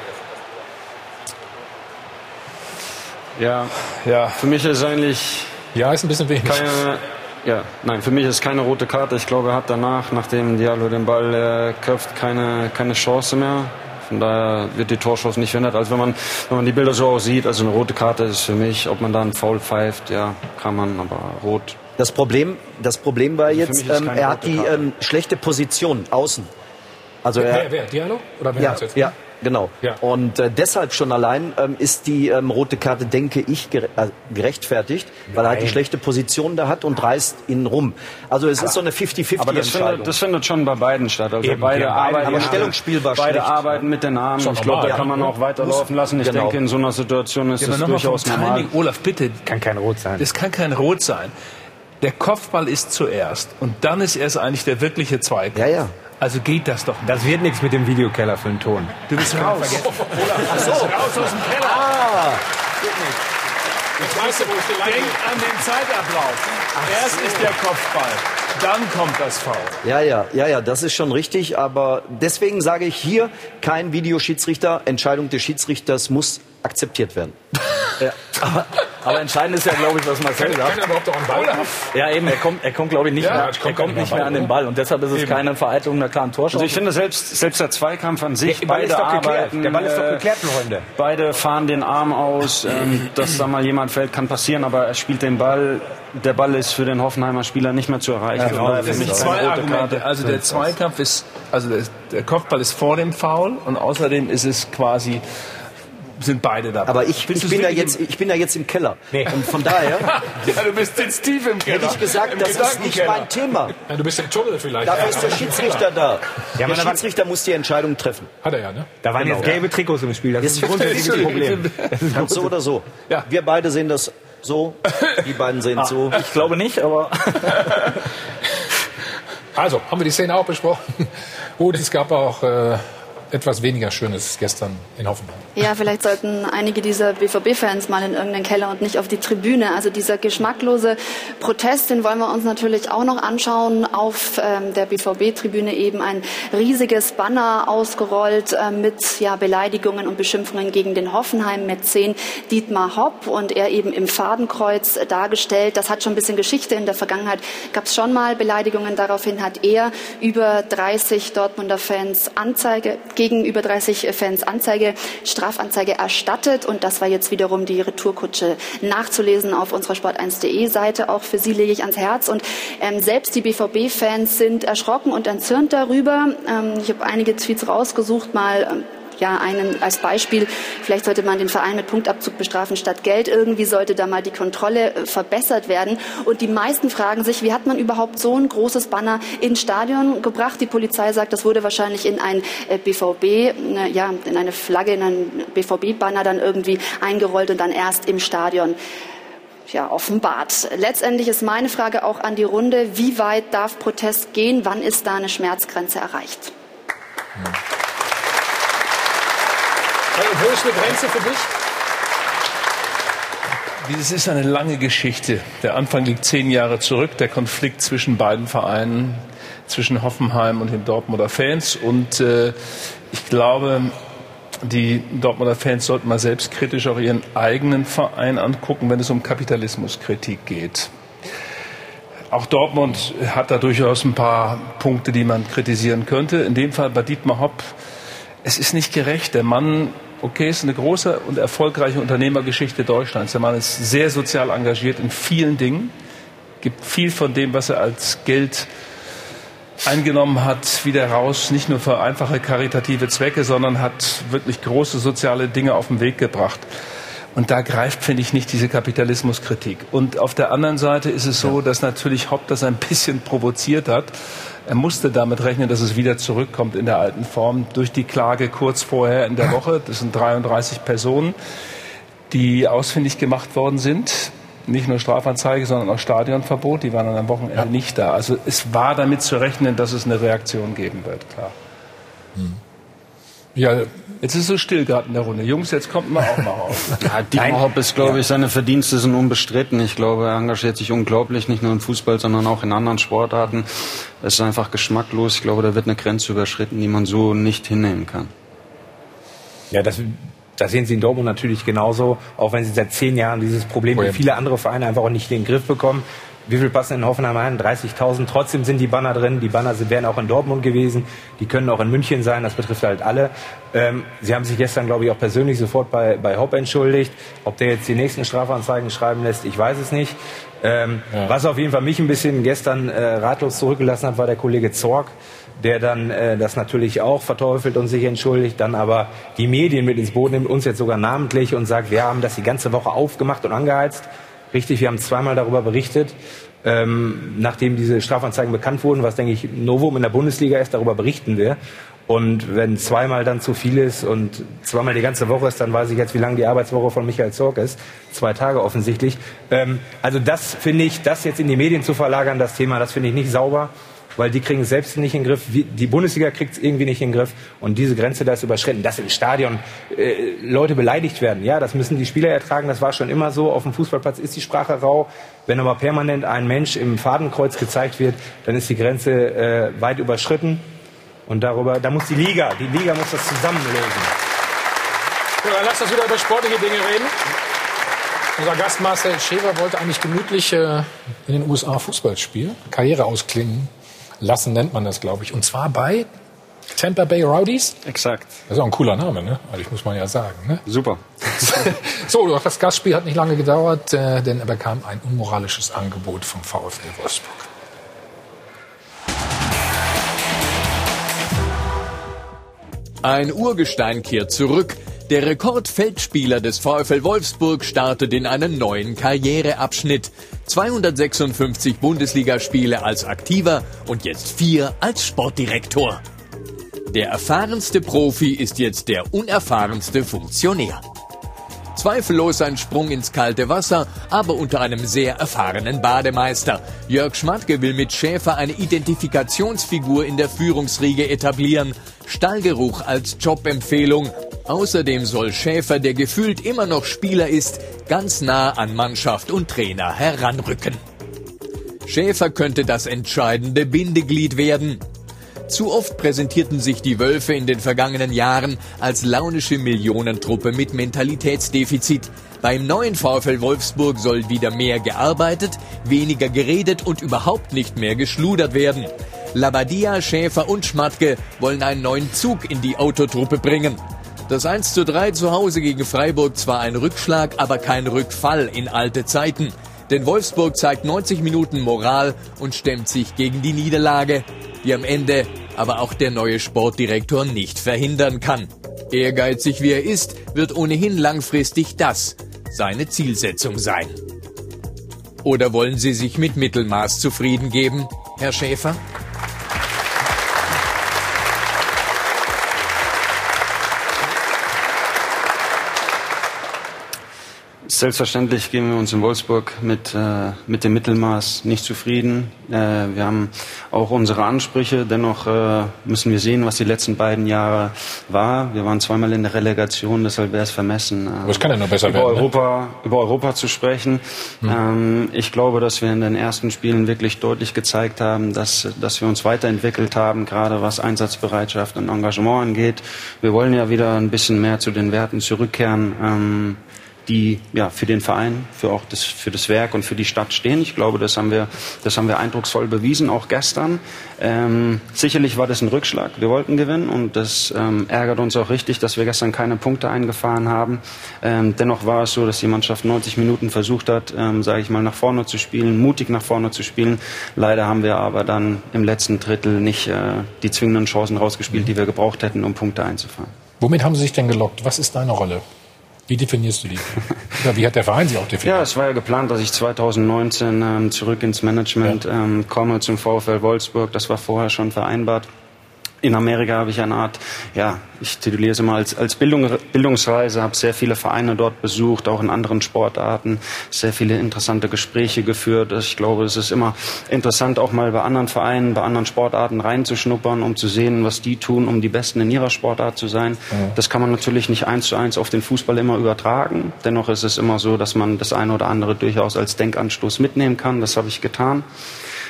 Ja, ja. Für mich ist eigentlich ja ist ein bisschen wenig. Keine, ja, nein, für mich ist keine rote Karte. Ich glaube, er hat danach, nachdem Diallo den Ball äh, köpft, keine keine Chance mehr. Von daher wird die Torchance nicht verhindert. Also wenn man wenn man die Bilder so auch sieht, also eine rote Karte ist für mich, ob man da einen Foul pfeift, ja, kann man, aber rot. Das Problem, das Problem war Also für jetzt, mich ist ähm, keine er hat rote die Karte. ähm, schlechte Position außen. Also er, wer, wer? Diallo? Oder wer ja, hat's jetzt? ja, Genau. Ja. Und äh, deshalb schon allein ähm, ist die ähm, rote Karte, denke ich, gere äh, gerechtfertigt, weil er halt die schlechte Position da hat und reißt ihn rum. Also es aber, ist so eine fifty fifty Aber das findet, das findet schon bei beiden statt. Also Eben, beide ja, arbeiten, aber Stellungsspiel war beide schlecht. arbeiten mit den Armen. Ich glaube, da kann man auch weiterlaufen lassen. Ich genau. denke, in so einer Situation ist ja, das durchaus normal. Olaf, bitte. Kann kein Rot sein. Das kann kein Rot sein. Der Kopfball ist zuerst und dann ist erst eigentlich der wirkliche Zweikampf. Ja, ja. Also geht das doch nicht. Das wird nichts mit dem Videokeller für den Ton. Du bist raus. Oh, Ach so, raus aus dem Keller. Ah, geht nicht. Jetzt weißt du, wo ich Denk an den Zeitablauf. Ach erst so. Ist der Kopfball, dann kommt das Foul. Ja, ja, ja, ja, das ist schon richtig. Aber deswegen sage ich hier, kein Videoschiedsrichter. Entscheidung des Schiedsrichters muss akzeptiert werden. Ja. Aber, aber entscheidend ist ja, glaube ich, was Marcel sagt. Kann er überhaupt auch einen Ball haben? Ja, eben, er kommt, er kommt glaube ich, nicht, ja, mehr, er kommt nicht mehr an den Ball. Und deshalb ist es eben keine Vereitelung einer klaren Torschance. Also ich finde, selbst, selbst der Zweikampf an sich, der Ball beide ist doch geklärt. arbeiten. Der Ball ist doch geklärt, äh, Freunde. Beide fahren den Arm aus. Ähm, dass da mal jemand fällt, kann passieren. Aber er spielt den Ball. Der Ball ist für den Hoffenheimer Spieler nicht mehr zu erreichen. Ja, genau. Das sind zwei Argumente. Also der Zweikampf ist, also der, der Kopfball ist vor dem Foul und außerdem ist es quasi, sind beide dabei. Aber ich, ich, bin, ja jetzt, ich bin ja jetzt im Keller. Nee. Und von daher... ja, du bist jetzt tief im Keller. Hätte ich gesagt, Im das ist nicht mein Thema. Ja, du bist im Tunnel vielleicht. Dafür ist der Schiedsrichter da. Ja, der Schiedsrichter muss die Entscheidung treffen. Hat er ja, ne? Da waren genau. jetzt gelbe Trikots im Spiel. Das ist ein grundsätzliches Problem. Ganz so oder so. Ja. Wir beide sehen das so. Die beiden sehen es so. Ich glaube nicht, aber... Also, haben wir die Szene auch besprochen. Gut, es gab auch... Äh, etwas weniger Schönes gestern in Hoffenheim. Ja, vielleicht sollten einige dieser B V B-Fans mal in irgendeinen Keller und nicht auf die Tribüne. Also dieser geschmacklose Protest, den wollen wir uns natürlich auch noch anschauen. Auf ähm, der B V B-Tribüne eben ein riesiges Banner ausgerollt äh, mit ja, Beleidigungen und Beschimpfungen gegen den Hoffenheim-Mäzen Dietmar Hopp und er eben im Fadenkreuz äh, dargestellt. Das hat schon ein bisschen Geschichte. In der Vergangenheit gab es schon mal Beleidigungen. Daraufhin hat er über dreißig Dortmunder Fans Anzeige gegen über dreißig Fans Anzeige, Strafanzeige erstattet. Und das war jetzt wiederum die Retourkutsche nachzulesen auf unserer sport eins punkt de Seite. Auch für Sie lege ich ans Herz. Und ähm, selbst die B V B-Fans sind erschrocken und entzürnt darüber. Ähm, ich habe einige Tweets rausgesucht, mal... Ähm, Ja, einen als Beispiel. Vielleicht sollte man den Verein mit Punktabzug bestrafen statt Geld. Irgendwie sollte da mal die Kontrolle äh, verbessert werden. Und die meisten fragen sich, wie hat man überhaupt so ein großes Banner ins Stadion gebracht? Die Polizei sagt, das wurde wahrscheinlich in ein äh, B V B, äh, ja, in eine Flagge, in ein B V B-Banner dann irgendwie eingerollt und dann erst im Stadion ja, offenbart. Letztendlich ist meine Frage auch an die Runde, wie weit darf Protest gehen? Wann ist da eine Schmerzgrenze erreicht? Hm. Wo ist eine Grenze für dich? Das ist eine lange Geschichte. Der Anfang liegt zehn Jahre zurück. Der Konflikt zwischen beiden Vereinen, zwischen Hoffenheim und den Dortmunder Fans. Und äh, ich glaube, die Dortmunder Fans sollten mal selbstkritisch auch ihren eigenen Verein angucken, wenn es um Kapitalismuskritik geht. Auch Dortmund hat da durchaus ein paar Punkte, die man kritisieren könnte. In dem Fall bei Dietmar Hopp. Es ist nicht gerecht. Der Mann, okay, ist eine große und erfolgreiche Unternehmergeschichte Deutschlands. Der Mann ist sehr sozial engagiert in vielen Dingen, gibt viel von dem, was er als Geld eingenommen hat, wieder raus. Nicht nur für einfache karitative Zwecke, sondern hat wirklich große soziale Dinge auf den Weg gebracht. Und da greift, finde ich, nicht diese Kapitalismuskritik. Und auf der anderen Seite ist es so, dass natürlich Hopp das ein bisschen provoziert hat. Er musste damit rechnen, dass es wieder zurückkommt in der alten Form durch die Klage kurz vorher in der Woche. Das sind dreiunddreißig Personen, die ausfindig gemacht worden sind. Nicht nur Strafanzeige, sondern auch Stadionverbot. Die waren dann am Wochenende ja. nicht da. Also es war damit zu rechnen, dass es eine Reaktion geben wird, klar. Hm. Ja, jetzt ist es so still gerade in der Runde. Jungs, jetzt kommt man auch mal raus. Ja, Dietmar Hopp ist, glaube ich, seine Verdienste sind unbestritten. Ich glaube, er engagiert sich unglaublich, nicht nur im Fußball, sondern auch in anderen Sportarten. Es ist einfach geschmacklos. Ich glaube, da wird eine Grenze überschritten, die man so nicht hinnehmen kann. Ja, das, das sehen Sie in Dortmund natürlich genauso, auch wenn Sie seit zehn Jahren dieses Problem, wie viele andere Vereine, einfach auch nicht in den Griff bekommen. wie viel passen in Hoffenheim ein? dreißigtausend. Trotzdem sind die Banner drin. Die Banner sind, wären auch in Dortmund gewesen. Die können auch in München sein. Das betrifft halt alle. Ähm, sie haben sich gestern, glaube ich, auch persönlich sofort bei, bei Hopp entschuldigt. Ob der jetzt die nächsten Strafanzeigen schreiben lässt, ich weiß es nicht. Ähm, ja. Was auf jeden Fall mich ein bisschen gestern äh, ratlos zurückgelassen hat, war der Kollege Zorc, der dann äh, das natürlich auch verteufelt und sich entschuldigt, dann aber die Medien mit ins Boot nimmt, uns jetzt sogar namentlich und sagt, wir haben das die ganze Woche aufgemacht und angeheizt. Richtig, wir haben zweimal darüber berichtet, ähm, nachdem diese Strafanzeigen bekannt wurden, was, denke ich, Novum in der Bundesliga ist, darüber berichten wir. Und wenn zweimal dann zu viel ist und zweimal die ganze Woche ist, dann weiß ich jetzt, wie lang die Arbeitswoche von Michael Zorc ist. Zwei Tage offensichtlich. Ähm, also das finde ich, das jetzt in die Medien zu verlagern, das Thema, das finde ich nicht sauber. Weil die kriegen es selbst nicht in den Griff, die Bundesliga kriegt es irgendwie nicht in den Griff und diese Grenze da ist überschritten, dass im Stadion äh, Leute beleidigt werden. Ja, das müssen die Spieler ertragen, das war schon immer so, auf dem Fußballplatz ist die Sprache rau. Wenn aber permanent ein Mensch im Fadenkreuz gezeigt wird, dann ist die Grenze äh, weit überschritten und darüber, da muss die Liga, die Liga muss das zusammenlösen. Ja, dann lass uns wieder über sportliche Dinge reden. Unser Gast Marcel Schäfer wollte eigentlich gemütlich äh, in den U S A Fußball spielen, Karriere ausklingen lassen, nennt man das, glaube ich. Und zwar bei Tampa Bay Rowdies. Exakt. Das ist auch ein cooler Name, ne? Also ich muss man ja sagen. Ne? Super. So, doch das Gastspiel hat nicht lange gedauert, äh, denn er bekam ein unmoralisches Angebot vom VfL Wolfsburg. Ein Urgestein kehrt zurück. Der Rekordfeldspieler des VfL Wolfsburg startet in einen neuen Karriereabschnitt. zweihundertsechsundfünfzig Bundesligaspiele als Aktiver und jetzt vier als Sportdirektor. Der erfahrenste Profi ist jetzt der unerfahrenste Funktionär. Zweifellos ein Sprung ins kalte Wasser, aber unter einem sehr erfahrenen Bademeister. Jörg Schmatke will mit Schäfer eine Identifikationsfigur in der Führungsriege etablieren. Stallgeruch als Jobempfehlung. Außerdem soll Schäfer, der gefühlt immer noch Spieler ist, ganz nah an Mannschaft und Trainer heranrücken. Schäfer könnte das entscheidende Bindeglied werden. Zu oft präsentierten sich die Wölfe in den vergangenen Jahren als launische Millionentruppe mit Mentalitätsdefizit. Beim neuen VfL Wolfsburg soll wieder mehr gearbeitet, weniger geredet und überhaupt nicht mehr geschludert werden. Labadia, Schäfer und Schmatke wollen einen neuen Zug in die Autotruppe bringen. Das eins zu drei zu Hause gegen Freiburg zwar ein Rückschlag, aber kein Rückfall in alte Zeiten. Denn Wolfsburg zeigt neunzig Minuten Moral und stemmt sich gegen die Niederlage, die am Ende aber auch der neue Sportdirektor nicht verhindern kann. Ehrgeizig wie er ist, wird ohnehin langfristig das seine Zielsetzung sein. Oder wollen Sie sich mit Mittelmaß zufrieden geben, Herr Schäfer? Selbstverständlich geben wir uns in Wolfsburg mit, äh, mit dem Mittelmaß nicht zufrieden. Äh, wir haben auch unsere Ansprüche. Dennoch äh, müssen wir sehen, was die letzten beiden Jahre war. Wir waren zweimal in der Relegation, deshalb wäre es vermessen, äh, Aber es kann ja noch besser über, werden, Europa, ne? über Europa zu sprechen. Hm. Ähm, ich glaube, dass wir in den ersten Spielen wirklich deutlich gezeigt haben, dass, dass wir uns weiterentwickelt haben, gerade was Einsatzbereitschaft und Engagement angeht. Wir wollen ja wieder ein bisschen mehr zu den Werten zurückkehren, ähm, die ja für den Verein, für auch das für das Werk und für die Stadt stehen. Ich glaube, das haben wir das haben wir eindrucksvoll bewiesen, auch gestern. Ähm, sicherlich war das ein Rückschlag. Wir wollten gewinnen und das ähm, ärgert uns auch richtig, dass wir gestern keine Punkte eingefahren haben. Ähm, dennoch war es so, dass die Mannschaft neunzig Minuten versucht hat, ähm, sage ich mal, nach vorne zu spielen, mutig nach vorne zu spielen. Leider haben wir aber dann im letzten Drittel nicht äh, die zwingenden Chancen rausgespielt, die wir gebraucht hätten, um Punkte einzufahren. Womit haben Sie sich denn gelockt? Was ist deine Rolle? Wie definierst du die? Oder wie hat der Verein sie auch definiert? Ja, es war ja geplant, dass ich zweitausendneunzehn ähm, zurück ins Management ja. ähm, komme zum VfL Wolfsburg. Das war vorher schon vereinbart. In Amerika habe ich eine Art, ja, ich tituliere es immer als, als Bildung, Bildungsreise, habe sehr viele Vereine dort besucht, auch in anderen Sportarten, sehr viele interessante Gespräche geführt. Ich glaube, es ist immer interessant, auch mal bei anderen Vereinen, bei anderen Sportarten reinzuschnuppern, um zu sehen, was die tun, um die Besten in ihrer Sportart zu sein. Ja. Das kann man natürlich nicht eins zu eins auf den Fußball immer übertragen. Dennoch ist es immer so, dass man das eine oder andere durchaus als Denkanstoß mitnehmen kann. Das habe ich getan.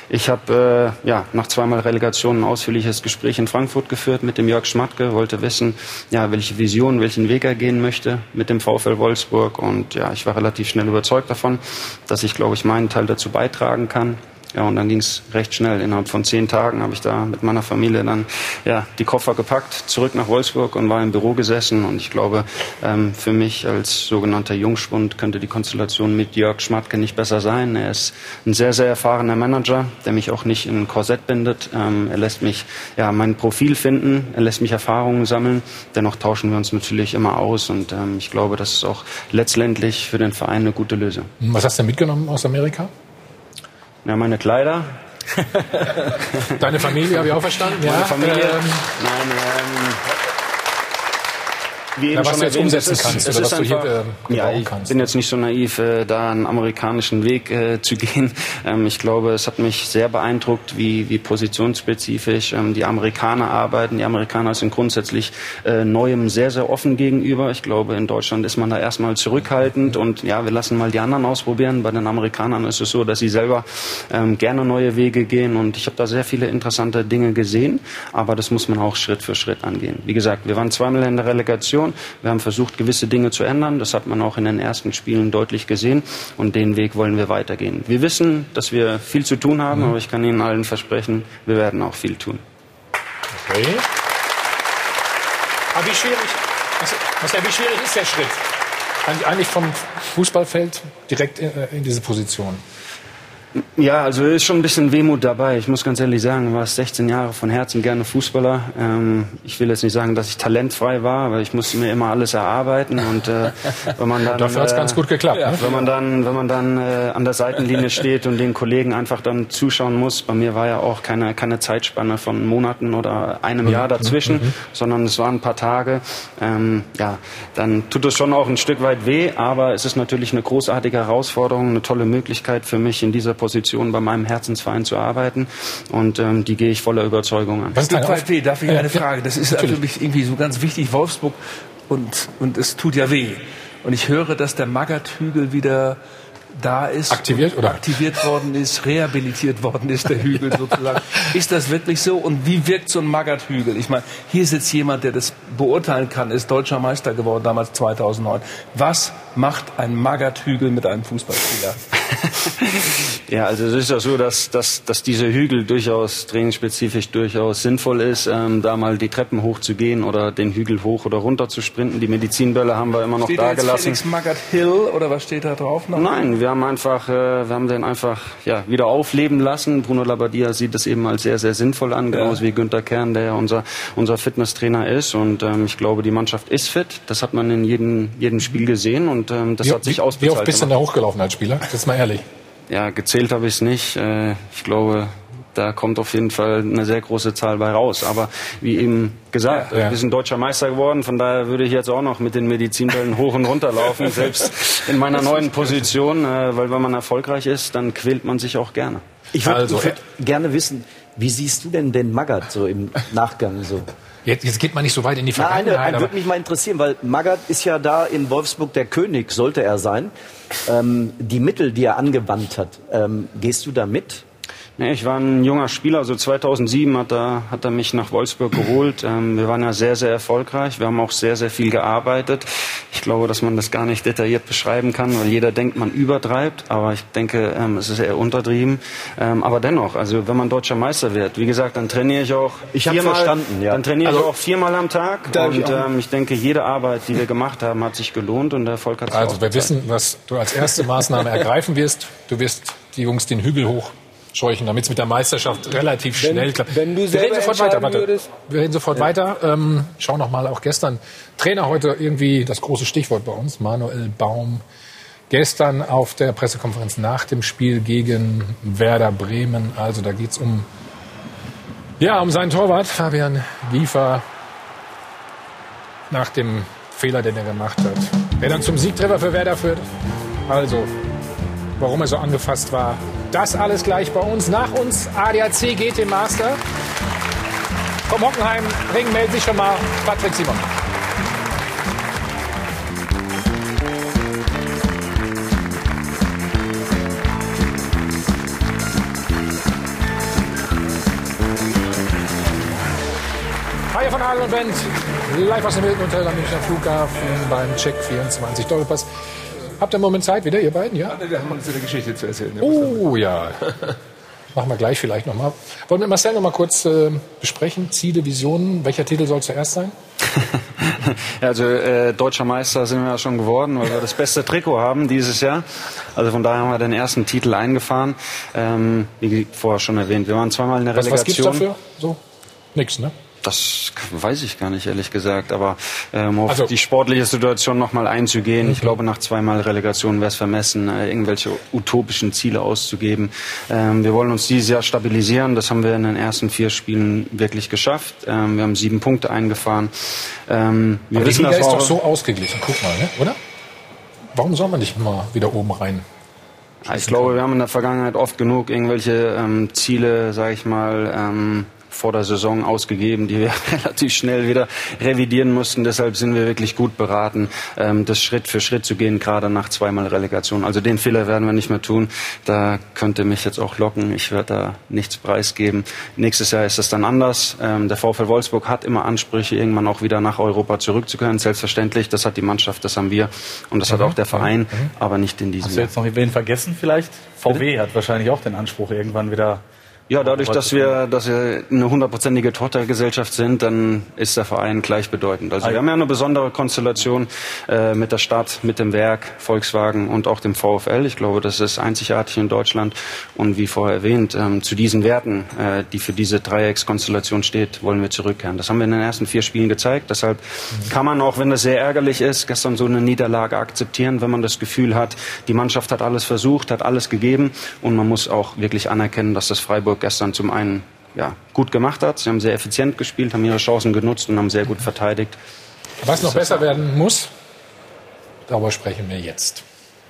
Ich habe äh, ja, nach zweimal Relegation ein ausführliches Gespräch in Frankfurt geführt mit dem Jörg Schmatke, wollte wissen, ja, welche Vision, welchen Weg er gehen möchte mit dem VfL Wolfsburg. Und ja, ich war relativ schnell überzeugt davon, dass ich, glaube ich, meinen Teil dazu beitragen kann. Ja, und dann ging es recht schnell. Innerhalb von zehn Tagen habe ich da mit meiner Familie dann ja, die Koffer gepackt, zurück nach Wolfsburg und war im Büro gesessen. Und ich glaube, ähm, für mich als sogenannter Jungspund könnte die Konstellation mit Jörg Schmatke nicht besser sein. Er ist ein sehr, sehr erfahrener Manager, der mich auch nicht in ein Korsett bindet. Ähm, er lässt mich ja, mein Profil finden, er lässt mich Erfahrungen sammeln. Dennoch tauschen wir uns natürlich immer aus. Und ähm, ich glaube, das ist auch letztendlich für den Verein eine gute Lösung. Was hast du mitgenommen aus Amerika? Ja, meine Kleider. Deine Familie, habe ich auch verstanden? Meine ja. Familie. Ähm, Nein, ähm, wie eben Na, was schon du jetzt erwähnt, umsetzen es ist, kannst es oder ist was du hier, einfach, äh, ja, gebrauchen ich kannst. bin jetzt nicht so naiv, äh, da einen amerikanischen Weg äh, zu gehen. Ähm, ich glaube, es hat mich sehr beeindruckt, wie, wie positionsspezifisch ähm, die Amerikaner arbeiten. Die Amerikaner sind grundsätzlich äh, Neuem sehr, sehr offen gegenüber. Ich glaube, in Deutschland ist man da erstmal zurückhaltend und ja, wir lassen mal die anderen ausprobieren. Bei den Amerikanern ist es so, dass sie selber ähm, gerne neue Wege gehen und ich habe da sehr viele interessante Dinge gesehen, aber das muss man auch Schritt für Schritt angehen. Wie gesagt, wir waren zweimal in der Relegation, wir haben versucht, gewisse Dinge zu ändern. Das hat man auch in den ersten Spielen deutlich gesehen. Und den Weg wollen wir weitergehen. Wir wissen, dass wir viel zu tun haben, mhm. aber ich kann Ihnen allen versprechen, wir werden auch viel tun. Okay. Aber wie schwierig, also, wie schwierig ist der Schritt? Eigentlich vom Fußballfeld direkt in, in diese Position? Ja, also ist schon ein bisschen Wehmut dabei. Ich muss ganz ehrlich sagen, ich war sechzehn Jahre von Herzen gerne Fußballer. Ähm, ich will jetzt nicht sagen, dass ich talentfrei war, weil ich musste mir immer alles erarbeiten. Und äh, wenn man dann, dafür hat es äh, ganz gut geklappt. Ja, ne? Wenn man dann, wenn man dann äh, an der Seitenlinie steht und den Kollegen einfach dann zuschauen muss. Bei mir war ja auch keine keine Zeitspanne von Monaten oder einem Jahr dazwischen, mhm. sondern es waren ein paar Tage. Ähm, ja, dann tut es schon auch ein Stück weit weh, aber es ist natürlich eine großartige Herausforderung, eine tolle Möglichkeit für mich in dieser Position bei meinem Herzensverein zu arbeiten und ähm, die gehe ich voller Überzeugung an. Was ist deine Aufgabe? Darf ich eine Frage? Das ist für mich irgendwie so ganz wichtig. Wolfsburg und, und es tut ja weh. Und ich höre, dass der Magath-Hügel wieder da ist, aktiviert oder aktiviert worden ist, rehabilitiert worden ist, der Hügel sozusagen. Ist das wirklich so? Und wie wirkt so ein Magath-Hügel? Ich meine, hier sitzt jemand, der das beurteilen kann, ist deutscher Meister geworden, damals zweitausendneun. Was macht ein Magath-Hügel mit einem Fußballspieler? Ja, also es ist ja so, dass, dass, dass dieser Hügel durchaus trainingsspezifisch durchaus sinnvoll ist, ähm, da mal die Treppen hochzugehen oder den Hügel hoch oder runter zu sprinten. Die Medizinbälle haben wir immer noch steht da da jetzt gelassen. Felix Magath Hill oder was steht da drauf noch? Nein, wir haben einfach, äh, wir haben den einfach ja, wieder aufleben lassen. Bruno Labbadia sieht das eben als sehr, sehr sinnvoll an, ja. genauso wie Günther Kern, der ja unser, unser Fitnesstrainer ist. Und ähm, ich glaube, die Mannschaft ist fit. Das hat man in jedem, jedem Spiel gesehen und ähm, das wie, hat sich wie, ausbezahlt. Wie oft bist du denn da hochgelaufen als Spieler? Das ist mal ehrlich. Ja, gezählt habe ich es nicht. Äh, ich glaube, da kommt auf jeden Fall eine sehr große Zahl bei raus. Aber wie eben gesagt, ja, ja. wir sind deutscher Meister geworden. Von daher würde ich jetzt auch noch mit den Medizinbällen hoch und runter laufen, selbst in meiner neuen Position. Äh, weil wenn man erfolgreich ist, dann quält man sich auch gerne. Ich würde also, würd gerne wissen, wie siehst du denn den Magath so im Nachgang so? Jetzt, jetzt geht man nicht so weit in die Vergangenheit. Nein, nein, würde mich mal interessieren, weil Magath ist ja da in Wolfsburg der König, sollte er sein. Ähm, die Mittel, die er angewandt hat, ähm, gehst du da mit? Nee, ich war ein junger Spieler, also zweitausendsieben hat er, hat er mich nach Wolfsburg geholt. Ähm, wir waren ja sehr, sehr erfolgreich. Wir haben auch sehr, sehr viel gearbeitet. Ich glaube, dass man das gar nicht detailliert beschreiben kann, weil jeder denkt, man übertreibt. Aber ich denke, ähm, es ist eher untertrieben. Ähm, aber dennoch, also wenn man deutscher Meister wird, wie gesagt, dann trainiere ich auch ich viermal. Verstanden, ja. Dann trainiere also, ich auch viermal am Tag. Und ich, ähm, ich denke, jede Arbeit, die wir gemacht haben, hat sich gelohnt und der Erfolg hat sich Also wir wissen, was du als erste Maßnahme ergreifen wirst. Du wirst die Jungs den Hügel hoch scheuchen, damit es mit der Meisterschaft relativ schnell klappt. Wenn du wir reden sofort weiter, warte. Würdest. Wir reden sofort ja. weiter. Ähm, schau noch mal auch gestern. Trainer heute irgendwie das große Stichwort bei uns, Manuel Baum. Gestern auf der Pressekonferenz nach dem Spiel gegen Werder Bremen. Also da geht's um, ja, um seinen Torwart, Fabian Wiefer, nach dem Fehler, den er gemacht hat. Der dann zum Siegtreffer für Werder führt. Also, warum er so angefasst war. Das alles gleich bei uns. Nach uns A D A C G T Master. Vom Hockenheimring meldet sich schon mal Patrick Simon. Reihe von Adel und Bent, live aus dem Hilton Hotel am Münchner Flughafen beim Check vierundzwanzig Doppelpass. Habt ihr einen Moment Zeit wieder, ihr beiden? Ja? Wir haben uns eine Geschichte zu erzählen. Oh ja. Machen wir gleich vielleicht nochmal. Wollen wir mit Marcel nochmal kurz äh, besprechen? Ziele, Visionen. Welcher Titel soll zuerst sein? Ja, also äh, deutscher Meister sind wir ja schon geworden, weil wir das beste Trikot haben dieses Jahr. Also von daher haben wir den ersten Titel eingefahren. Ähm, wie vorher schon erwähnt, wir waren zweimal in der was, Relegation. Was gibt's dafür? So? Nix, ne? Das weiß ich gar nicht, ehrlich gesagt. Aber ähm, auf also, die sportliche Situation noch mal einzugehen. Mhm. Ich glaube, nach zweimal Relegation wäre es vermessen, äh, irgendwelche utopischen Ziele auszugeben. Ähm, wir wollen uns dieses Jahr stabilisieren. Das haben wir in den ersten vier Spielen wirklich geschafft. Ähm, wir haben sieben Punkte eingefahren. Ähm, wir aber wissen, die Liga das ist doch so ausgeglichen. Guck mal, ne? Oder? Warum soll man nicht mal wieder oben rein? Ich glaube, wir haben in der Vergangenheit oft genug irgendwelche ähm, Ziele, sage ich mal, ähm, vor der Saison ausgegeben, die wir relativ schnell wieder revidieren mussten. Deshalb sind wir wirklich gut beraten, das Schritt für Schritt zu gehen, gerade nach zweimal Relegation. Also den Fehler werden wir nicht mehr tun. Da könnte mich jetzt auch locken. Ich werde da nichts preisgeben. Nächstes Jahr ist es dann anders. Der VfL Wolfsburg hat immer Ansprüche, irgendwann auch wieder nach Europa zurückzukehren. Selbstverständlich, das hat die Mannschaft, das haben wir und das mhm. hat auch der Verein, mhm. aber nicht in diesem Jahr. Hast du jetzt noch wen vergessen vielleicht? V W hat wahrscheinlich auch den Anspruch, irgendwann wieder... Ja, dadurch, dass wir, dass wir eine hundertprozentige Tochtergesellschaft sind, dann ist der Verein gleichbedeutend. Also wir haben ja eine besondere Konstellation äh, mit der Stadt, mit dem Werk, Volkswagen und auch dem VfL. Ich glaube, das ist einzigartig in Deutschland. Und wie vorher erwähnt, ähm, zu diesen Werten, äh, die für diese Dreieckskonstellation steht, wollen wir zurückkehren. Das haben wir in den ersten vier Spielen gezeigt. Deshalb kann man, auch wenn das sehr ärgerlich ist, gestern so eine Niederlage akzeptieren, wenn man das Gefühl hat, die Mannschaft hat alles versucht, hat alles gegeben. Und man muss auch wirklich anerkennen, dass das Freiburg gestern zum einen ja, gut gemacht hat. Sie haben sehr effizient gespielt, haben ihre Chancen genutzt und haben sehr gut verteidigt. Was noch besser werden muss, darüber sprechen wir jetzt.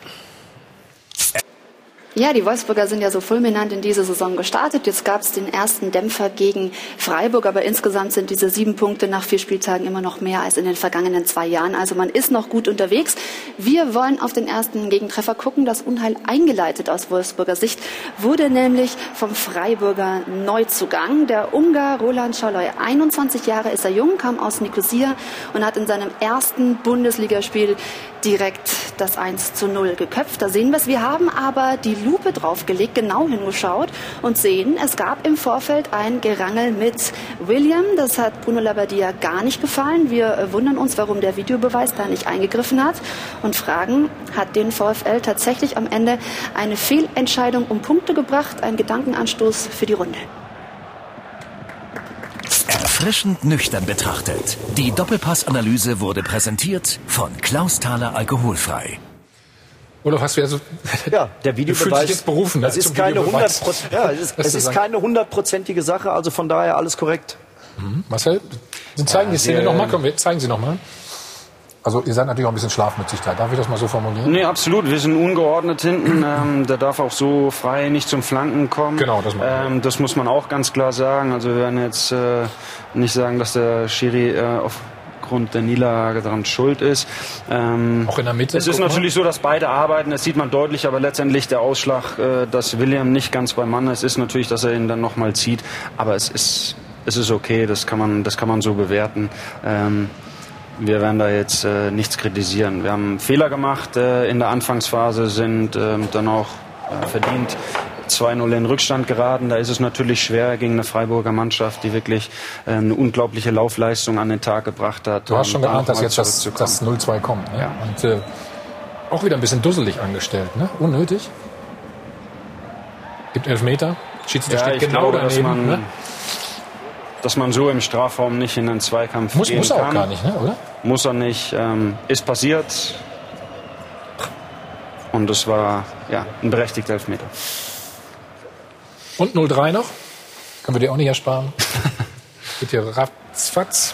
Ja, die Wolfsburger sind ja so fulminant in diese Saison gestartet. Jetzt gab es den ersten Dämpfer gegen Freiburg, aber insgesamt sind diese sieben Punkte nach vier Spieltagen immer noch mehr als in den vergangenen zwei Jahren. Also man ist noch gut unterwegs. Wir wollen auf den ersten Gegentreffer gucken. Das Unheil eingeleitet aus Wolfsburger Sicht wurde nämlich vom Freiburger Neuzugang. Der Ungar Roland Scholloy, einundzwanzig Jahre ist er jung, kam aus Nikosia und hat in seinem ersten Bundesligaspiel direkt das eins zu null geköpft. Da sehen wir es. Wir haben aber die Lupe draufgelegt, genau hingeschaut und sehen, es gab im Vorfeld ein Gerangel mit William. Das hat Bruno Labbadia gar nicht gefallen. Wir wundern uns, warum der Videobeweis da nicht eingegriffen hat und fragen, hat den VfL tatsächlich am Ende eine Fehlentscheidung um Punkte gebracht? Ein Gedankenanstoß für die Runde. Erfrischend nüchtern betrachtet. Die Doppelpass-Analyse wurde präsentiert von Klaus Thaler Alkoholfrei. Olaf, hast du ja so... Ja, der Videobeweis jetzt berufen. Das ist keine hundertprozentige ja, es ist, es ist keine hundertprozentige Sache, also von daher alles korrekt. Mhm. Marcel, Sie zeigen ja, die Szene nochmal. Komm, zeigen Sie nochmal. Also ihr seid natürlich auch ein bisschen Schlafmützigkeit. Darf ich das mal so formulieren? Nee, absolut. Wir sind ungeordnet hinten. Ähm, der darf auch so frei nicht zum Flanken kommen. Genau, das, ähm, das muss man auch ganz klar sagen. Also wir werden jetzt äh, nicht sagen, dass der Schiri äh, aufgrund der Niederlage daran schuld ist. Ähm, auch in der Mitte? Es ist natürlich so, dass beide arbeiten. Das sieht man deutlich. Aber letztendlich der Ausschlag, äh, dass William nicht ganz beim Mann ist, ist natürlich, dass er ihn dann nochmal zieht. Aber es ist, es ist okay. Das kann man, das kann man so bewerten. Ähm, Wir werden da jetzt äh, nichts kritisieren. Wir haben Fehler gemacht äh, in der Anfangsphase, sind äh, dann auch äh, verdient zwei null in Rückstand geraten. Da ist es natürlich schwer gegen eine Freiburger Mannschaft, die wirklich äh, eine unglaubliche Laufleistung an den Tag gebracht hat. Du hast schon geahnt, dass jetzt das, das null zwei kommt. Ne? Ja. Und äh, auch wieder ein bisschen dusselig angestellt. Ne? Unnötig. Gibt Elfmeter. Schiedsrichter ja, steht genau glaube, daneben. Dass man, ne? dass man so im Strafraum nicht in einen Zweikampf muss, gehen muss er kann. auch gar nicht, ne? Oder? Muss er nicht. Ähm, ist passiert. Und es war ja, ein berechtigter Elfmeter. Und null drei noch? Können wir dir auch nicht ersparen. Wird hier ratzfatz.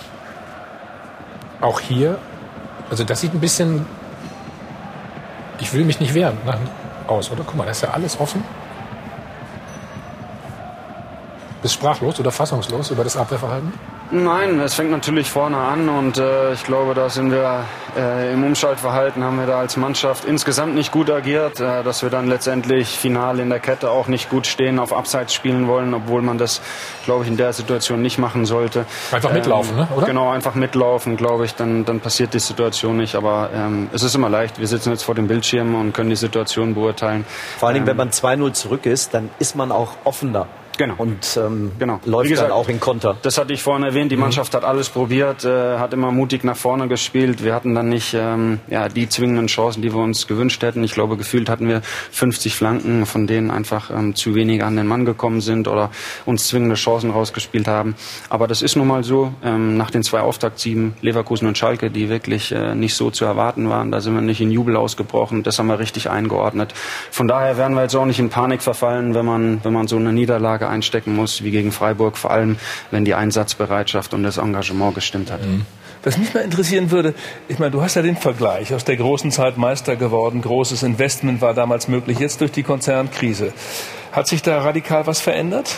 Auch hier. Also das sieht ein bisschen... Ich will mich nicht wehren nach, aus, oder? Guck mal, da ist ja alles offen. Bist sprachlos oder fassungslos über das Abwehrverhalten? Nein, es fängt natürlich vorne an und äh, ich glaube, da sind wir äh, im Umschaltverhalten, haben wir da als Mannschaft insgesamt nicht gut agiert, äh, dass wir dann letztendlich final in der Kette auch nicht gut stehen, auf Abseits spielen wollen, obwohl man das, glaube ich, in der Situation nicht machen sollte. Einfach ähm, mitlaufen, ne? Oder? Genau, einfach mitlaufen, glaube ich, dann, dann passiert die Situation nicht, aber ähm, es ist immer leicht, wir sitzen jetzt vor dem Bildschirm und können die Situation beurteilen. Vor allen Dingen, ähm, wenn man zwei null zurück ist, dann ist man auch offener. Genau. Und ähm, genau. läuft gesagt, dann auch in Konter. Das hatte ich vorhin erwähnt. Die Mannschaft mhm. hat alles probiert, äh, hat immer mutig nach vorne gespielt. Wir hatten dann nicht ähm, ja, die zwingenden Chancen, die wir uns gewünscht hätten. Ich glaube, gefühlt hatten wir fünfzig Flanken, von denen einfach ähm, zu wenige an den Mann gekommen sind oder uns zwingende Chancen rausgespielt haben. Aber das ist nun mal so. Ähm, nach den zwei Auftaktsiegen, Leverkusen und Schalke, die wirklich äh, nicht so zu erwarten waren, da sind wir nicht in Jubel ausgebrochen. Das haben wir richtig eingeordnet. Von daher werden wir jetzt auch nicht in Panik verfallen, wenn man, wenn man so eine Niederlage einstecken muss, wie gegen Freiburg, vor allem wenn die Einsatzbereitschaft und das Engagement gestimmt hat. Mhm. Was mich mal interessieren würde, ich meine, du hast ja den Vergleich aus der großen Zeit Meister geworden, großes Investment war damals möglich, jetzt durch die Konzernkrise. Hat sich da radikal was verändert?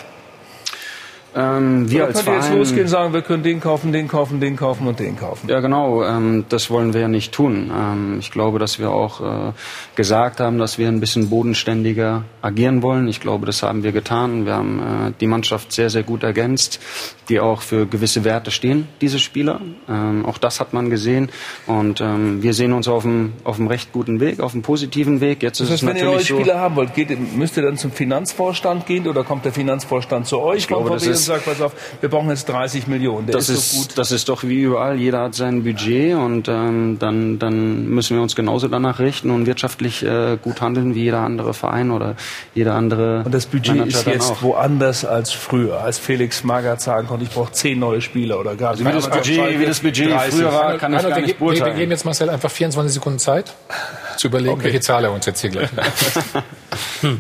Ähm, wir Oder als könnt ihr jetzt Verein losgehen und sagen, wir können den kaufen, den kaufen, den kaufen und den kaufen? Ja, genau. Ähm, das wollen wir ja nicht tun. Ähm, ich glaube, dass wir auch äh, gesagt haben, dass wir ein bisschen bodenständiger agieren wollen. Ich glaube, das haben wir getan. Wir haben äh, die Mannschaft sehr, sehr gut ergänzt, die auch für gewisse Werte stehen, diese Spieler. Ähm, auch das hat man gesehen. Und ähm, wir sehen uns auf einem auf einem recht guten Weg, auf einem positiven Weg. Jetzt das heißt, ist es wenn ihr neue natürlich Spieler so, haben wollt, geht, müsst ihr dann zum Finanzvorstand gehen oder kommt der Finanzvorstand zu euch? Ich glaube, das ist sagt, pass auf, wir brauchen jetzt dreißig Millionen. Der das ist, ist, so gut. das ist doch wie überall. Jeder hat sein Budget und ähm, dann, dann müssen wir uns genauso danach richten und wirtschaftlich äh, gut handeln wie jeder andere Verein oder jeder andere. Und das Budget Manager ist jetzt auch. woanders als früher, als Felix Magath sagen konnte, ich brauche zehn neue Spieler oder gar. Also wie das Budget, wie das Budget früher war, kann ich gar nicht beurteilen. Wir geben jetzt Marcel einfach vierundzwanzig Sekunden Zeit, zu überlegen, okay, welche Zahl er uns jetzt hier gleich nennt. hm.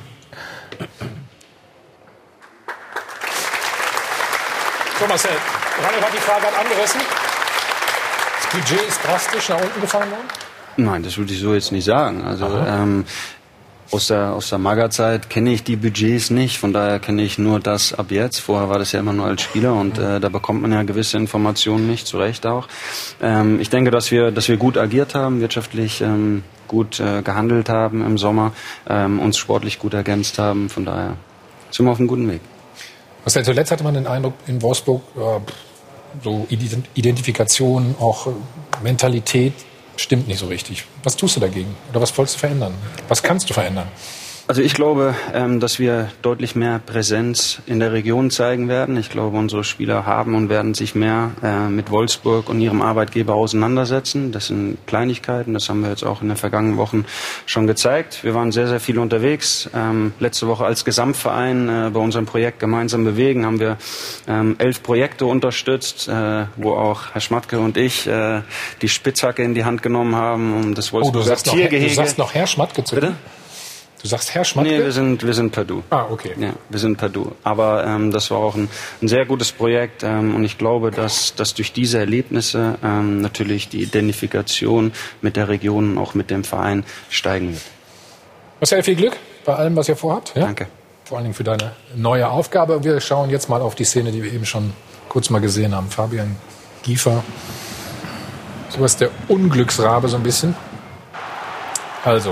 So, Marcel, Reinhold hat die Frage gerade angerissen. Das Budget ist drastisch nach unten gefallen worden? Nein, das würde ich so jetzt nicht sagen. Also ähm, aus der aus der Magath-Zeit kenne ich die Budgets nicht. Von daher kenne ich nur das ab jetzt. Vorher war das ja immer nur als Spieler und äh, da bekommt man ja gewisse Informationen nicht, zu Recht auch. Ähm, ich denke, dass wir dass wir gut agiert haben, wirtschaftlich ähm, gut äh, gehandelt haben im Sommer, ähm, uns sportlich gut ergänzt haben. Von daher sind wir auf einem guten Weg. Was zuletzt hatte man den Eindruck in Wolfsburg, äh, so Identifikation, auch äh, Mentalität stimmt nicht so richtig. Was tust du dagegen? Oder was wolltest du verändern? Was kannst du verändern? Also ich glaube, ähm, dass wir deutlich mehr Präsenz in der Region zeigen werden. Ich glaube, unsere Spieler haben und werden sich mehr äh, mit Wolfsburg und ihrem Arbeitgeber auseinandersetzen. Das sind Kleinigkeiten, das haben wir jetzt auch in den vergangenen Wochen schon gezeigt. Wir waren sehr, sehr viel unterwegs. Ähm, letzte Woche als Gesamtverein äh, bei unserem Projekt Gemeinsam bewegen haben wir ähm, elf Projekte unterstützt, äh, wo auch Herr Schmatke und ich äh, die Spitzhacke in die Hand genommen haben, um das Wolfsburger oh, du sagst Tiergehege. Noch, du sagst noch Herr Schmatke zu. Bitte? Du sagst Herr Schmatke? Nee, wir sind, wir sind per Du. Ah, okay. Ja, wir sind per Du. Aber ähm, das war auch ein, ein sehr gutes Projekt ähm, und ich glaube, dass, dass durch diese Erlebnisse ähm, natürlich die Identifikation mit der Region und auch mit dem Verein steigen wird. Marcel, viel Glück bei allem, was ihr vorhabt. Ja? Danke. Vor allen Dingen für deine neue Aufgabe. Wir schauen jetzt mal auf die Szene, die wir eben schon kurz mal gesehen haben. Fabian Giefer. So was der Unglücksrabe so ein bisschen. Also.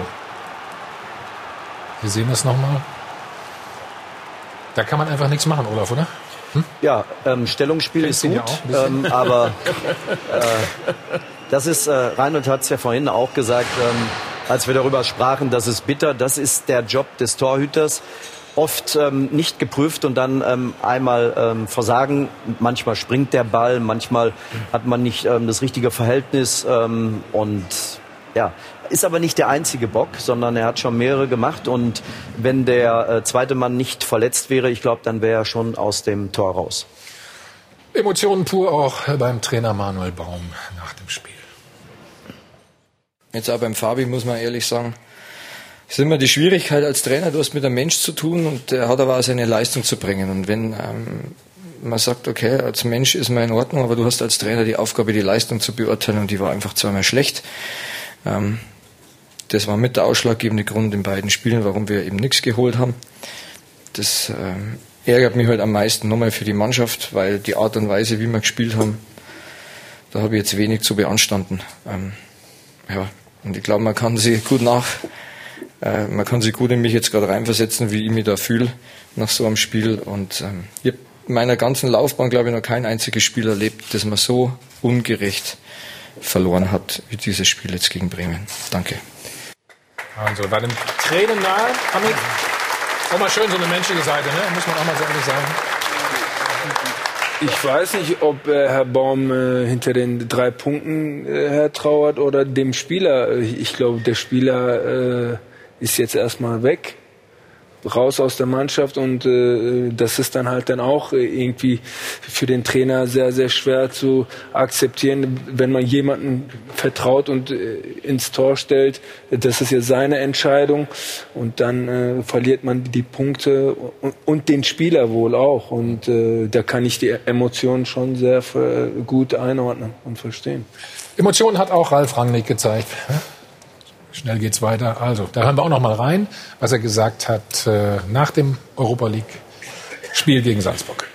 Wir sehen das nochmal. Da kann man einfach nichts machen, Olaf, oder? Hm? Ja, ähm, Stellungsspiel ist gut, ja ähm, aber äh, das ist, äh, Reinhold hat es ja vorhin auch gesagt, ähm, als wir darüber sprachen, das ist bitter, das ist der Job des Torhüters. Oft ähm, nicht geprüft und dann ähm, einmal ähm, versagen. Manchmal springt der Ball, manchmal hat man nicht ähm, das richtige Verhältnis ähm, und ja, ist aber nicht der einzige Bock, sondern er hat schon mehrere gemacht. Und wenn der äh, zweite Mann nicht verletzt wäre, ich glaube, dann wäre er schon aus dem Tor raus. Emotionen pur auch beim Trainer Manuel Baum nach dem Spiel. Jetzt auch beim Fabi muss man ehrlich sagen, es ist immer die Schwierigkeit als Trainer, du hast mit einem Mensch zu tun und der hat aber auch seine Leistung zu bringen. Und wenn ähm, man sagt, okay, als Mensch ist man in Ordnung, aber du hast als Trainer die Aufgabe, die Leistung zu beurteilen und die war einfach zweimal schlecht. Ähm, das war mit der ausschlaggebende Grund in beiden Spielen, warum wir eben nichts geholt haben. Das ähm, ärgert mich halt am meisten nochmal für die Mannschaft, weil die Art und Weise, wie wir gespielt haben, da habe ich jetzt wenig zu beanstanden. Ähm, ja, und ich glaube, man kann sich gut nach, äh, man kann sich gut in mich jetzt gerade reinversetzen, wie ich mich da fühle nach so einem Spiel. Und ähm, ich habe in meiner ganzen Laufbahn, glaube ich, noch kein einziges Spiel erlebt, das man so ungerecht verloren hat wie dieses Spiel jetzt gegen Bremen. Danke. Also bei den Tränen nahe, Hamid. Auch mal schön so eine menschliche Seite, ne? Muss man auch mal so ehrlich sagen. Ich weiß nicht, ob äh, Herr Baum äh, hinter den drei Punkten äh, hertrauert oder dem Spieler. Ich glaube, der Spieler äh, ist jetzt erstmal weg, raus aus der Mannschaft, und äh, das ist dann halt dann auch äh, irgendwie für den Trainer sehr, sehr schwer zu akzeptieren, wenn man jemanden vertraut und äh, ins Tor stellt. Das ist ja seine Entscheidung, und dann äh, verliert man die Punkte und, und den Spieler wohl auch, und äh, da kann ich die Emotionen schon sehr äh, gut einordnen und verstehen. Emotionen hat auch Ralf Rangnick gezeigt. Schnell geht's weiter. Also, da hören wir auch noch mal rein, was er gesagt hat äh, nach dem Europa-League-Spiel gegen Salzburg.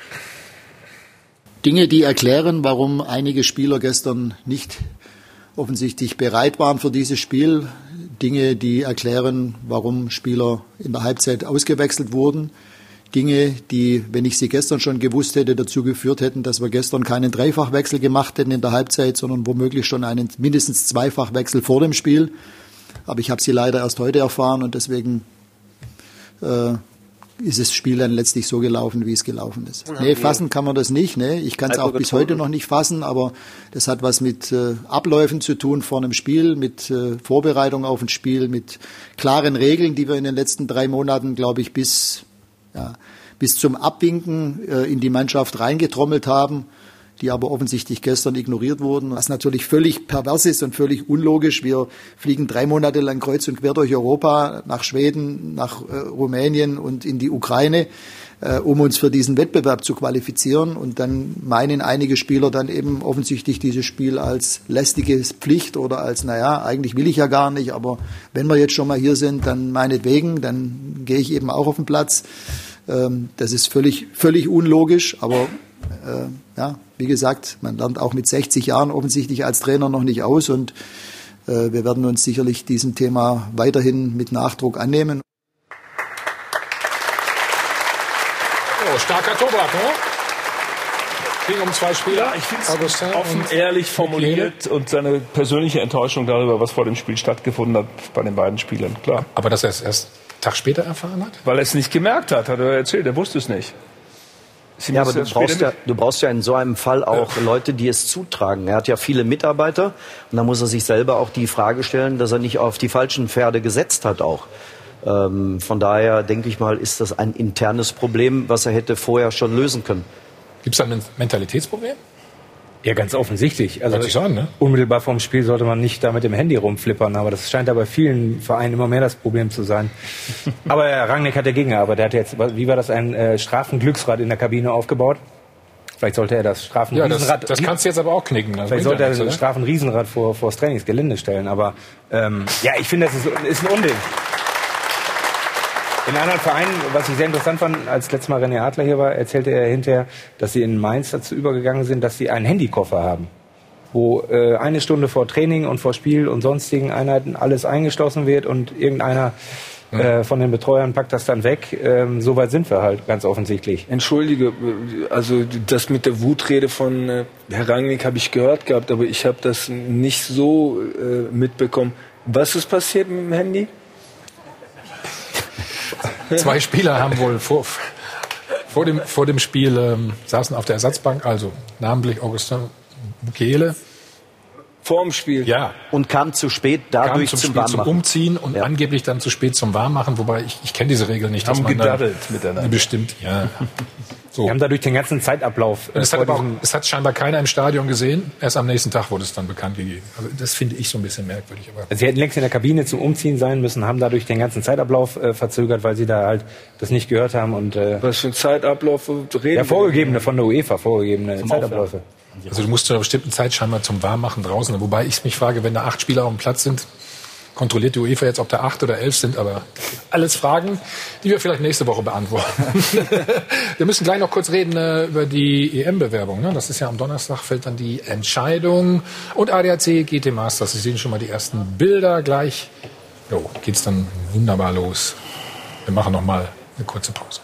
Dinge, die erklären, warum einige Spieler gestern nicht offensichtlich bereit waren für dieses Spiel. Dinge, die erklären, warum Spieler in der Halbzeit ausgewechselt wurden. Dinge, die, wenn ich sie gestern schon gewusst hätte, dazu geführt hätten, dass wir gestern keinen Dreifachwechsel gemacht hätten in der Halbzeit, sondern womöglich schon einen mindestens Zweifachwechsel vor dem Spiel. Aber ich habe sie leider erst heute erfahren, und deswegen äh, ist das Spiel dann letztlich so gelaufen, wie es gelaufen ist. Nee, fassen kann man das nicht. Nee. Ich kann es auch bis heute noch nicht fassen, aber das hat was mit äh, Abläufen zu tun vor einem Spiel, mit äh, Vorbereitung auf ein Spiel, mit klaren Regeln, die wir in den letzten drei Monaten, glaube ich, bis, ja, bis zum Abwinken äh, in die Mannschaft reingetrommelt haben, die aber offensichtlich gestern ignoriert wurden, was natürlich völlig pervers ist und völlig unlogisch. Wir fliegen drei Monate lang kreuz und quer durch Europa, nach Schweden, nach äh, Rumänien und in die Ukraine, äh, um uns für diesen Wettbewerb zu qualifizieren. Und dann meinen einige Spieler dann eben offensichtlich dieses Spiel als lästige Pflicht oder als, naja, eigentlich will ich ja gar nicht, aber wenn wir jetzt schon mal hier sind, dann meinetwegen, dann gehe ich eben auch auf den Platz. Ähm, das ist völlig, völlig unlogisch, aber äh, ja, wie gesagt, man lernt auch mit sechzig Jahren offensichtlich als Trainer noch nicht aus, und äh, wir werden uns sicherlich diesem Thema weiterhin mit Nachdruck annehmen. Oh, starker Tobak, ne? Ging um zwei Spieler. Ja, ich finde es offen, ehrlich formuliert, und seine persönliche Enttäuschung darüber, was vor dem Spiel stattgefunden hat bei den beiden Spielern, klar. Aber dass er es erst einen Tag später erfahren hat? Weil er es nicht gemerkt hat, hat er erzählt, er wusste es nicht. Sie ja, aber du brauchst ja, du brauchst ja in so einem Fall auch ja. Leute, die es zutragen. Er hat ja viele Mitarbeiter, und da muss er sich selber auch die Frage stellen, dass er nicht auf die falschen Pferde gesetzt hat auch. Ähm, von daher denke ich mal, ist das ein internes Problem, was er hätte vorher schon lösen können. Gibt es da ein Mentalitätsproblem? Ja, ganz offensichtlich. Also ich sagen, ne? Unmittelbar vorm Spiel sollte man nicht da mit dem Handy rumflippern, aber das scheint ja bei vielen Vereinen immer mehr das Problem zu sein. Aber Herr Rangnick hat dagegen gearbeitet. Er hat jetzt, wie war das, ein äh, Strafenglücksrad in der Kabine aufgebaut? Vielleicht sollte er das Strafenriesenrad... Ja, das, das kannst du jetzt aber auch knicken. Das vielleicht sollte er das Strafenriesenrad vor, vor das Trainingsgelände stellen. Aber ähm, ja, ich finde, das ist, ist ein Unding. In anderen Vereinen, was ich sehr interessant fand, als letztes Mal René Adler hier war, erzählte er hinterher, dass sie in Mainz dazu übergegangen sind, dass sie einen Handykoffer haben, wo äh, eine Stunde vor Training und vor Spiel und sonstigen Einheiten alles eingeschlossen wird, und irgendeiner äh, von den Betreuern packt das dann weg. Ähm, so weit sind wir halt ganz offensichtlich. Entschuldige, also das mit der Wutrede von äh, Herr Rangnick habe ich gehört gehabt, aber ich habe das nicht so äh, mitbekommen. Was ist passiert mit dem Handy? Zwei Spieler haben wohl vor, vor, dem, vor dem Spiel ähm, saßen auf der Ersatzbank, also namentlich Augustin Mukiele. Vor dem Spiel? Ja. Und kam zu spät dadurch kam zum, zum Spiel, zum Warmmachen. Umziehen und ja. angeblich dann zu spät zum Warmmachen, wobei ich, ich kenne diese Regel nicht. Haben gedaddelt miteinander. Bestimmt, ja. So. Wir haben dadurch den ganzen Zeitablauf. Äh, es, hat aber auch, es hat scheinbar keiner im Stadion gesehen. Erst am nächsten Tag wurde es dann bekannt gegeben. Also das finde ich so ein bisschen merkwürdig. Aber sie hätten längst in der Kabine zum Umziehen sein müssen, haben dadurch den ganzen Zeitablauf äh, verzögert, weil sie da halt das nicht gehört haben. Und, äh, was für ein Zeitablauf reden? Ja, vorgegebene von der UEFA, vorgegebene Zeitabläufe. Also du musst zu einer bestimmten Zeit scheinbar zum Warmmachen draußen. Wobei ich mich frage, wenn da acht Spieler auf dem Platz sind, kontrolliert die UEFA jetzt, ob da acht oder elf sind, aber alles Fragen, die wir vielleicht nächste Woche beantworten. Wir müssen gleich noch kurz reden äh, über die E M-Bewerbung. Ne? Das ist ja am Donnerstag, fällt dann die Entscheidung. Und A D A C, G T Masters, Sie sehen schon mal die ersten Bilder. Gleich jo, geht's dann wunderbar los. Wir machen noch mal eine kurze Pause.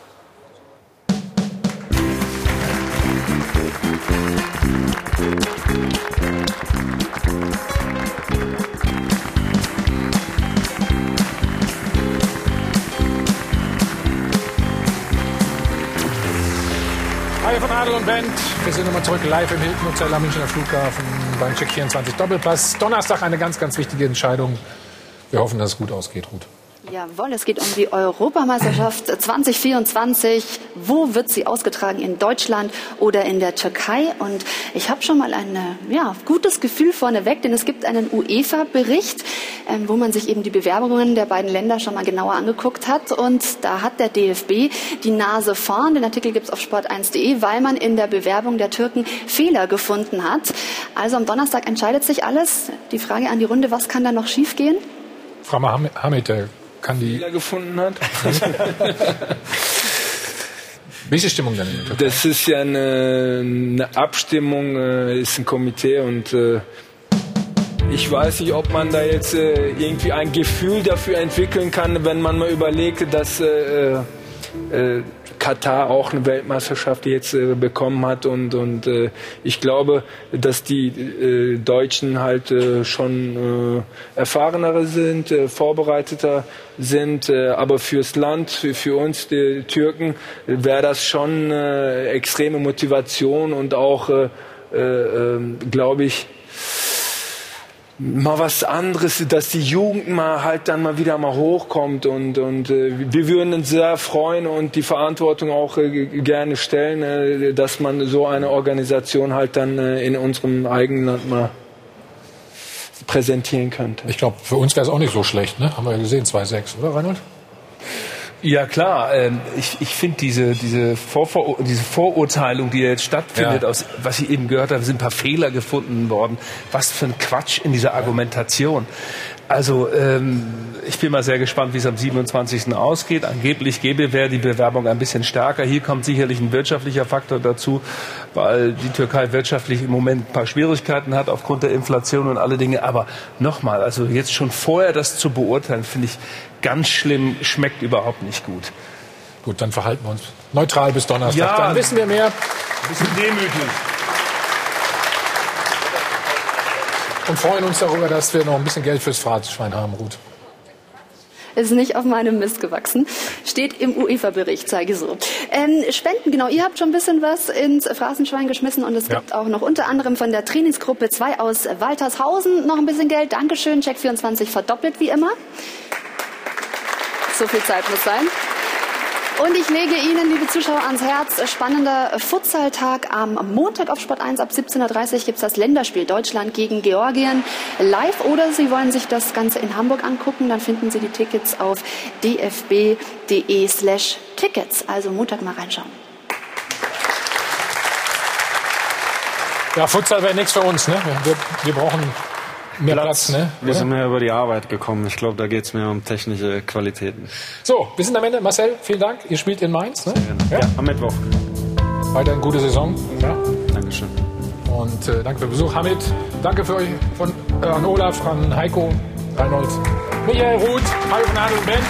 Hi von Adel und Bent. Wir sind nochmal zurück live im Hilton Hotel am Münchner Flughafen beim Check vierundzwanzig Doppelpass. Donnerstag eine ganz, ganz wichtige Entscheidung. Wir hoffen, dass es gut ausgeht, Ruth. Jawohl, es geht um die Europameisterschaft zwanzig vierundzwanzig. Wo wird sie ausgetragen? In Deutschland oder in der Türkei? Und ich habe schon mal ein ja, gutes Gefühl vorneweg, denn es gibt einen UEFA-Bericht, ähm, wo man sich eben die Bewerbungen der beiden Länder schon mal genauer angeguckt hat. Und da hat der D F B die Nase vorn. Den Artikel gibt es auf sport eins punkt de, weil man in der Bewerbung der Türken Fehler gefunden hat. Also am Donnerstag entscheidet sich alles. Die Frage an die Runde, was kann da noch schiefgehen? Frau Hamid, der kann die Fehler gefunden hat. Wie ist die Stimmung denn? Das ist ja eine, eine Abstimmung, äh, ist ein Komitee und äh, ich weiß nicht, ob man da jetzt äh, irgendwie ein Gefühl dafür entwickeln kann, wenn man mal überlegt, dass äh, äh, Katar auch eine Weltmeisterschaft jetzt äh, bekommen hat und und äh, ich glaube, dass die äh, Deutschen halt äh, schon äh, erfahrenere sind, äh, vorbereiteter sind, äh, aber fürs Land, für, für uns die Türken wäre das schon äh, extreme Motivation und auch, äh, äh, glaube ich, mal was anderes, dass die Jugend mal halt dann mal wieder mal hochkommt und und äh, wir würden uns sehr freuen und die Verantwortung auch äh, gerne stellen, äh, dass man so eine Organisation halt dann äh, in unserem eigenen Land mal präsentieren könnte. Ich glaube, für uns wäre es auch nicht so schlecht, ne? Haben wir ja gesehen, zwei sechs, oder Reinhold? Ja klar, ähm, ich, ich finde diese, diese, Vorver diese Vorurteilung, die jetzt stattfindet, ja. aus, was ich eben gehört habe, sind ein paar Fehler gefunden worden. Was für ein Quatsch in dieser Argumentation. Also ähm, ich bin mal sehr gespannt, wie es am siebenundzwanzigsten ausgeht. Angeblich gäbe wäre die Bewerbung ein bisschen stärker. Hier kommt sicherlich ein wirtschaftlicher Faktor dazu, weil die Türkei wirtschaftlich im Moment ein paar Schwierigkeiten hat aufgrund der Inflation und alle Dinge. Aber nochmal, also jetzt schon vorher das zu beurteilen, finde ich ganz schlimm, schmeckt überhaupt nicht gut. Gut, dann verhalten wir uns neutral bis Donnerstag. Ja, dann wissen wir mehr. Ein bisschen demütig. Und freuen uns darüber, dass wir noch ein bisschen Geld fürs Phrasenschwein haben, Ruth. Ist nicht auf meinem Mist gewachsen. Steht im UEFA-Bericht, zeige so. Ähm, Spenden, genau. Ihr habt schon ein bisschen was ins Phrasenschwein geschmissen und es ja. gibt auch noch unter anderem von der Trainingsgruppe zwei aus Waltershausen noch ein bisschen Geld. Dankeschön. Check vierundzwanzig verdoppelt wie immer. So viel Zeit muss sein. Und ich lege Ihnen, liebe Zuschauer, ans Herz, spannender Futsaltag am Montag auf Sport eins. Ab siebzehn Uhr dreißig gibt es das Länderspiel Deutschland gegen Georgien live. Oder Sie wollen sich das Ganze in Hamburg angucken, dann finden Sie die Tickets auf d f b punkt de slash tickets. Also Montag mal reinschauen. Ja, Futsal wäre nichts für uns, ne? Wir, wir brauchen mehr Platz, Platz ne? Wir sind mehr über die Arbeit gekommen. Ich glaube, da geht es mehr um technische Qualitäten. So, wir sind am Ende. Marcel, vielen Dank. Ihr spielt in Mainz, ne? Ja, ja, am Mittwoch. Weiter eine gute Saison. Ja. Dankeschön. Und äh, danke für den Besuch. Hamid, danke für euch von, äh, an Olaf, an Heiko, Reinhold, Michael, Ruth, Mario von Adel und Ben.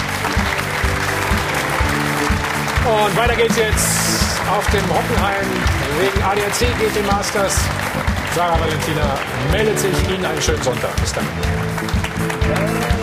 Und weiter geht's jetzt auf dem Hockenheim wegen A D A C G T Masters. Sarah Valentina meldet sich. Ihnen einen schönen Sonntag. Bis dann.